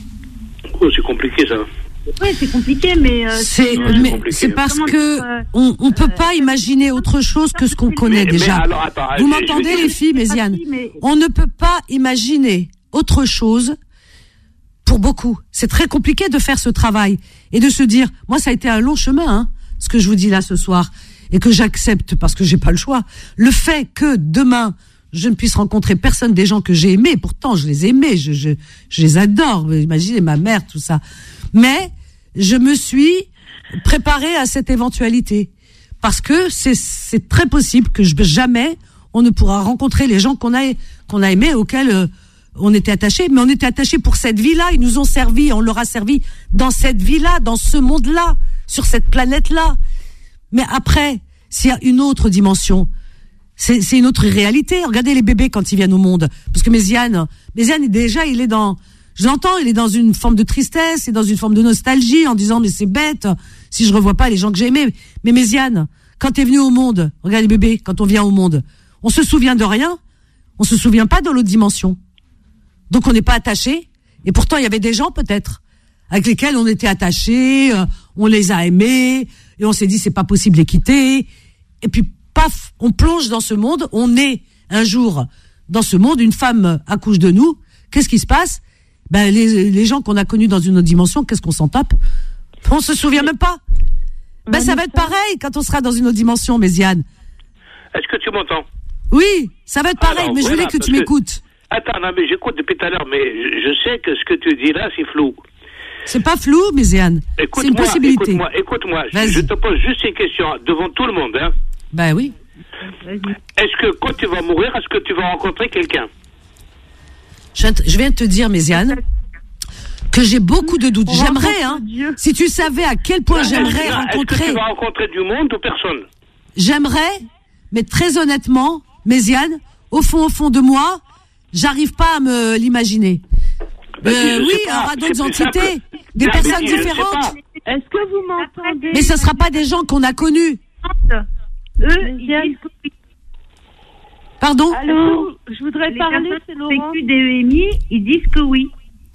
Oh, c'est compliqué ça. Oui, c'est compliqué, mais euh, c'est, euh, mais compliqué. c'est parce Comment que dire, euh, on, on peut euh, pas imaginer autre chose que ce qu'on connaît Mais- déjà. mais alors, attends, Vous je- m'entendez, je- les filles, Méziane? mais- On ne peut pas imaginer autre chose pour beaucoup. C'est très compliqué de faire ce travail et de se dire, moi, ça a été un long chemin, hein, ce que je vous dis là ce soir, et que j'accepte parce que j'ai pas le choix. Le fait que demain, je ne puisse rencontrer personne des gens que j'ai aimés, pourtant, je les aimais, je, je, je les adore. Imaginez ma mère, tout ça. Mais, je me suis préparée à cette éventualité. Parce que c'est, c'est très possible que je, jamais on ne pourra rencontrer les gens qu'on a, qu'on a aimés, auxquels euh, on était attachés. Mais on était attachés pour cette vie-là. Ils nous ont servi, on leur a servi dans cette vie-là, dans ce monde-là, sur cette planète-là. Mais après, s'il y a une autre dimension, c'est, c'est une autre réalité. Regardez les bébés quand ils viennent au monde. Parce que Méziane, Méziane, déjà, il est dans... Je l'entends, il est dans une forme de tristesse et dans une forme de nostalgie en disant mais c'est bête si je revois pas les gens que j'ai aimés. Mais Méziane, quand t'es venu au monde, regarde les bébés, quand on vient au monde, on se souvient de rien, on se souvient pas de l'autre dimension. Donc on n'est pas attaché. Et pourtant il y avait des gens peut-être avec lesquels on était attachés, euh, on les a aimés et on s'est dit c'est pas possible de les quitter. Et puis paf, on plonge dans ce monde, on est un jour dans ce monde, une femme accouche de nous. Qu'est-ce qui se passe? Ben les, les gens qu'on a connus dans une autre dimension, qu'est-ce qu'on s'en tape? On se souvient même pas. Ben ça va être pareil quand on sera dans une autre dimension, Méziane. Est-ce que tu m'entends? Oui, ça va être pareil, Alors, mais je voilà, voulais que tu parce que- m'écoutes. Attends, non, mais j'écoute depuis tout à l'heure, mais je, je sais que ce que tu dis là, c'est flou. C'est pas flou, Méziane. C'est une Écoute-moi, possibilité. écoute-moi, écoute-moi. Je, Vas-y. je te pose juste une question devant tout le monde, hein. Ben oui. Est-ce que quand tu vas mourir, est-ce que tu vas rencontrer quelqu'un? Je viens, te, je viens de te dire, Méziane, que j'ai beaucoup de doutes. On J'aimerais, rencontre hein. Dieu. Si tu savais à quel point Est-ce j'aimerais que- Est-ce que rencontrer, tu vas rencontrer du monde ou personne? j'aimerais, mais très honnêtement, Méziane, au fond, au fond de moi, j'arrive pas à me l'imaginer. Ben, Euh, je oui, sais il y pas, aura d'autres c'est plus entités, simple. des Ben, personnes mais je sais différentes. pas. Est-ce que vous m'entendez? Mais ça sera pas des gens qu'on a connus. Eux, ils disent que oui. Pardon? Allô, je voudrais Les parler, personnes c'est qui ont Laurent. vécu des E M I, ils disent que oui.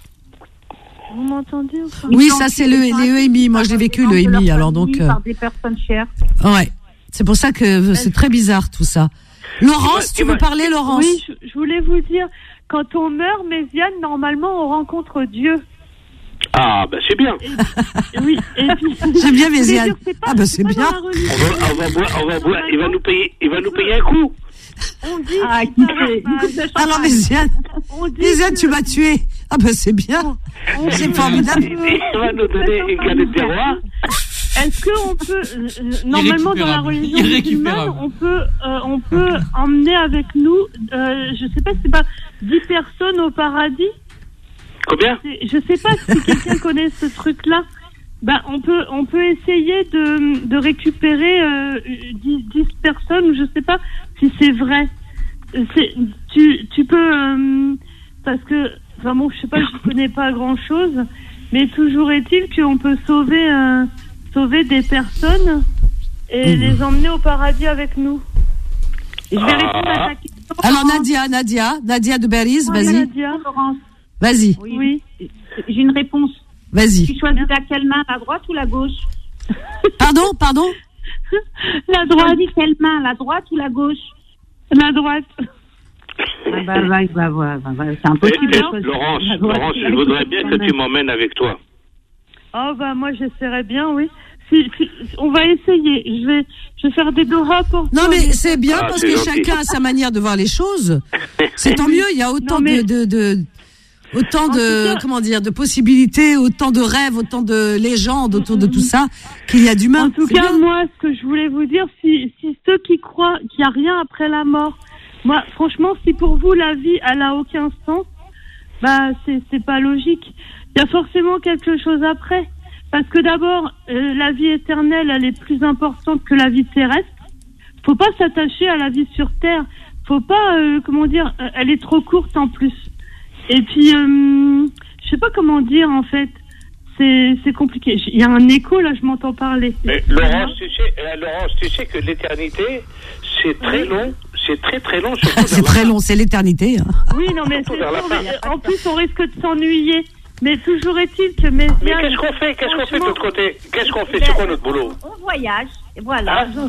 Vous m'entendez ou pas? Oui, Ils ça sont- c'est le, ils sont les E M I. Moi, je l'ai vécu, le de E M I, leur alors famille, donc, euh, par des personnes chères. ouais. C'est pour ça que c'est très bizarre, tout ça. Laurence, tu veux parler, Laurence? Oui, je, je voulais vous dire, quand on meurt, Méziane, normalement, on rencontre Dieu. Ah, ben c'est bien. Oui, et puis... J'aime bien je voulais Méziane. dire, c'est pas- Ah, bah, c'est pas bien. dans la religion. On va, on va boire, on va boire. Il va nous payer, il va nous payer un coup. On dit... Ah, c'est qui pas fait- normal. qui fait- Ah non, Méziane. On dit Méziane, que- tu m'as tué. Ah bah c'est bien. on dit C'est que- formidable. Il va nous donner une galette des rois. Est-ce qu'on peut, euh, euh, normalement dans la Irrécupérable. religion musulmane, Irrécupérable. on peut, euh, on peut emmener avec nous, euh, je sais pas, c'est pas dix personnes au paradis. Combien? C'est- Je sais pas si quelqu'un connaît ce truc-là. Ben, on peut, on peut essayer de, de récupérer euh, dix, dix personnes, ou je sais pas si c'est vrai. C'est, tu, tu peux, euh, parce que, enfin bon, je sais pas, je connais pas grand-chose, mais toujours est-il qu'on peut sauver, euh, sauver des personnes et Mmh. les emmener au paradis avec nous. Et je vais répondre à ta question. Alors Nadia, Nadia, Nadia de Beris, Oui, vas-y, Nadia. Laurence. vas-y, Oui. Oui. J'ai une réponse. Tu vas-y. choisis à quelle main, la droite ou la gauche? Pardon, pardon. La Tu droite, choisis quelle main, la droite ou la gauche? la droite. Ah bah, bah, bah, bah, bah, bah, c'est Eh, impossible. eh, de choisir Laurence, la droite Laurence, ou la je voudrais gauche bien quand que même. tu m'emmènes avec toi. Oh bah moi j'essaierai bien, oui. Si, si, on va essayer. Je vais, je vais faire des doigts pour. Non mais c'est bien Ah, parce c'est que gentil. chacun a sa manière de voir les choses. C'est tant mieux. Il y a autant Non, mais- de, de, de autant En de tout cas- comment dire de possibilités, autant de rêves, autant de légendes autour de tout ça qu'il y a d'humains. En tout C'est cas, bien. moi, ce que je voulais vous dire, si, si ceux qui croient qu'il n'y a rien après la mort, moi, franchement, si pour vous la vie, elle a aucun sens, bah, c'est, c'est pas logique. Il y a forcément quelque chose après. Parce que d'abord, euh, la vie éternelle, elle est plus importante que la vie terrestre. Faut pas s'attacher à la vie sur Terre. Faut pas, euh, comment dire, euh, elle est trop courte en plus. Et puis, euh, je sais pas comment dire, en fait. C'est, c'est compliqué. Il y a un écho, là, je m'entends parler. Mais Laurence, tu sais, euh, Laurence, tu sais que l'éternité, c'est très oui. long. C'est très, très long. C'est très long, c'est l'éternité. Hein. Oui, non, mais c'est sûr, en plus, on risque de s'ennuyer. Mais toujours est-il que mes... Mais qu'est-ce qu'on fait Qu'est-ce qu'on fait de l'autre côté Qu'est-ce qu'on fait C'est quoi notre boulot? On voyage, voilà. Ah,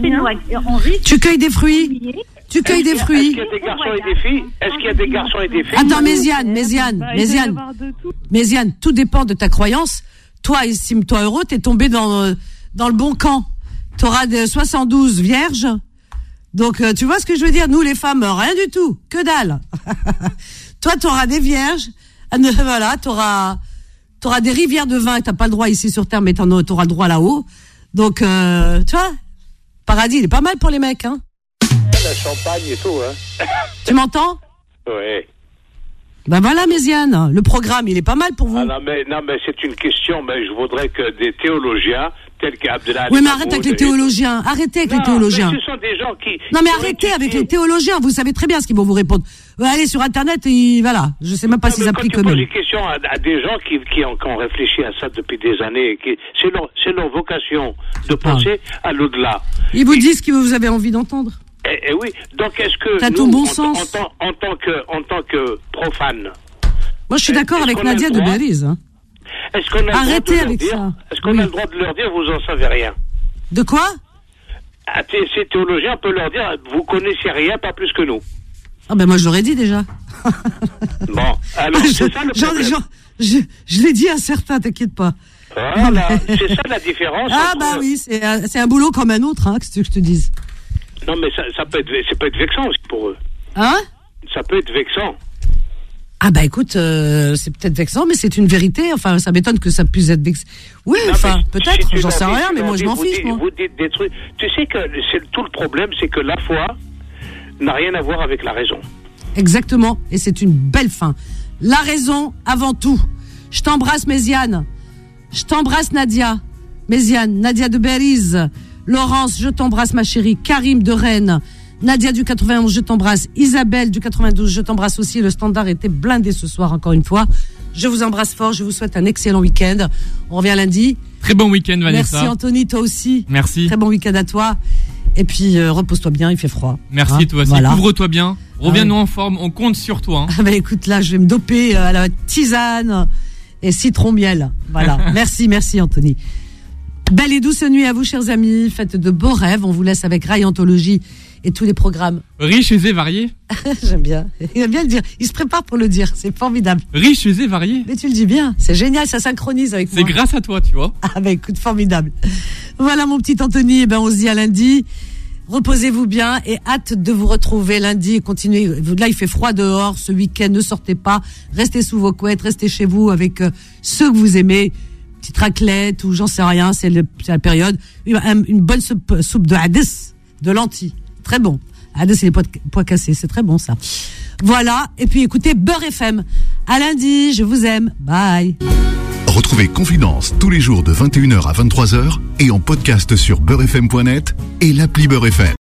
on risque tu cueilles des fruits Tu cueilles des fruits Est-ce qu'il y a des garçons et des filles Est-ce qu'il y a des garçons et des filles Attends, Méziane, Méziane, Méziane, Méziane, tout dépend de ta croyance. Toi, estime-toi heureux, t'es tombé dans, dans le bon camp. T'auras de soixante-douze vierges. Donc, tu vois ce que je veux dire? Nous, les femmes, rien du tout. Que dalle. Toi, t'auras des vierges. Voilà, t'auras, t'auras des rivières de vin et t'as pas le droit ici sur Terre, mais t'en t'auras le droit là-haut. Donc, euh, tu vois, paradis, il est pas mal pour les mecs, hein. La champagne et tout, hein. Tu m'entends? Oui. Ben voilà, Méziane, le programme, il est pas mal pour vous. Ah non, mais, non, mais c'est une question, mais je voudrais que des théologiens, tels qu'Abdellah... Oui, mais arrête avec les théologiens, arrêtez avec non, les théologiens. Mais ce sont des gens qui... Non, mais arrêtez avec les théologiens, vous savez très bien ce qu'ils vont vous répondre. Allez sur Internet et voilà, je sais même pas s'ils appliquent eux-mêmes. Quand tu poses des questions à, à des gens qui, qui, ont, qui ont réfléchi à ça depuis des années, qui, c'est, leur, c'est leur vocation de penser ah. à l'au-delà. Ils vous et, disent ce que vous avez envie d'entendre. Et, et oui, donc est-ce que t'as nous, ton bon en, sens. En, en, en, tant que, en tant que profane... Moi, je suis d'accord avec Nadia de Beriz. Hein. Est-ce qu'on a Arrêtez le droit de avec dire, ça. Est-ce qu'on oui. a le droit de leur dire, vous en savez rien? De quoi? Ah, ces théologiens, on peut leur dire, vous connaissez rien, pas plus que nous. Ah ben moi, je l'aurais dit déjà. Bon, alors, je, c'est ça le problème. Genre, je, je l'ai dit à certains, t'inquiète pas. Voilà, c'est ça la différence. Ah entre... bah oui, c'est un, c'est un boulot comme un autre, hein, qu'est-ce que je te dise. Non, mais ça, ça, peut être, ça peut être vexant aussi pour eux. Hein? Ça peut être vexant. Ah bah écoute, euh, c'est peut-être vexant, mais c'est une vérité. Enfin, ça m'étonne que ça puisse être vexant. Oui, non, enfin, peut-être, si j'en sais rien, mais moi je m'en fiche. Dites, moi. Vous dites des trucs. Tu sais que c'est, tout le problème, c'est que la foi n'a rien à voir avec la raison. Exactement, et c'est une belle fin. La raison avant tout. Je t'embrasse, Méziane. Je t'embrasse, Nadia. Méziane, Nadia de Beriz. Laurence, je t'embrasse, ma chérie. Karim de Rennes. Nadia du quatre-vingt-onze, je t'embrasse. Isabelle du quatre-vingt-douze, je t'embrasse aussi. Le standard était blindé ce soir, encore une fois. Je vous embrasse fort. Je vous souhaite un excellent week-end. On revient lundi. Très bon week-end, Vanessa. Merci, Anthony, toi aussi. Merci. Très bon week-end à toi. Et puis, euh, repose-toi bien, il fait froid. Merci, hein, toi aussi. Voilà. Couvre-toi bien. Reviens-nous ah, oui. en forme. On compte sur toi. Hein. Ah bah écoute, là, je vais me doper à la tisane et citron-miel. Voilà. merci, merci, Anthony. Belle et douce nuit à vous, chers amis. Faites de beaux rêves. On vous laisse avec Rai Anthologie et tous les programmes. Riches et variés. J'aime bien. Il aime bien le dire. Il se prépare pour le dire. C'est formidable. Riches et variés. Mais tu le dis bien. C'est génial. Ça synchronise avec C'est moi. C'est grâce à toi, tu vois. Ah, bah écoute, formidable. Voilà, mon petit Anthony. Eh ben, on se dit à lundi. Reposez-vous bien et hâte de vous retrouver lundi et continuez. Là, il fait froid dehors ce week-end. Ne sortez pas. Restez sous vos couettes. Restez chez vous avec euh, ceux que vous aimez. Petite raclette ou j'en sais rien. C'est, le, c'est la période. Une, une bonne soupe, soupe de hadès, de lentilles. Très bon. Hadès, c'est les pois, pois cassés. C'est très bon, ça. Voilà. Et puis, écoutez, Beurre F M. À lundi. Je vous aime. Bye. Retrouvez Confidence tous les jours de vingt et une heures à vingt-trois heures et en podcast sur beurre f m point net et l'appli Beurre F M.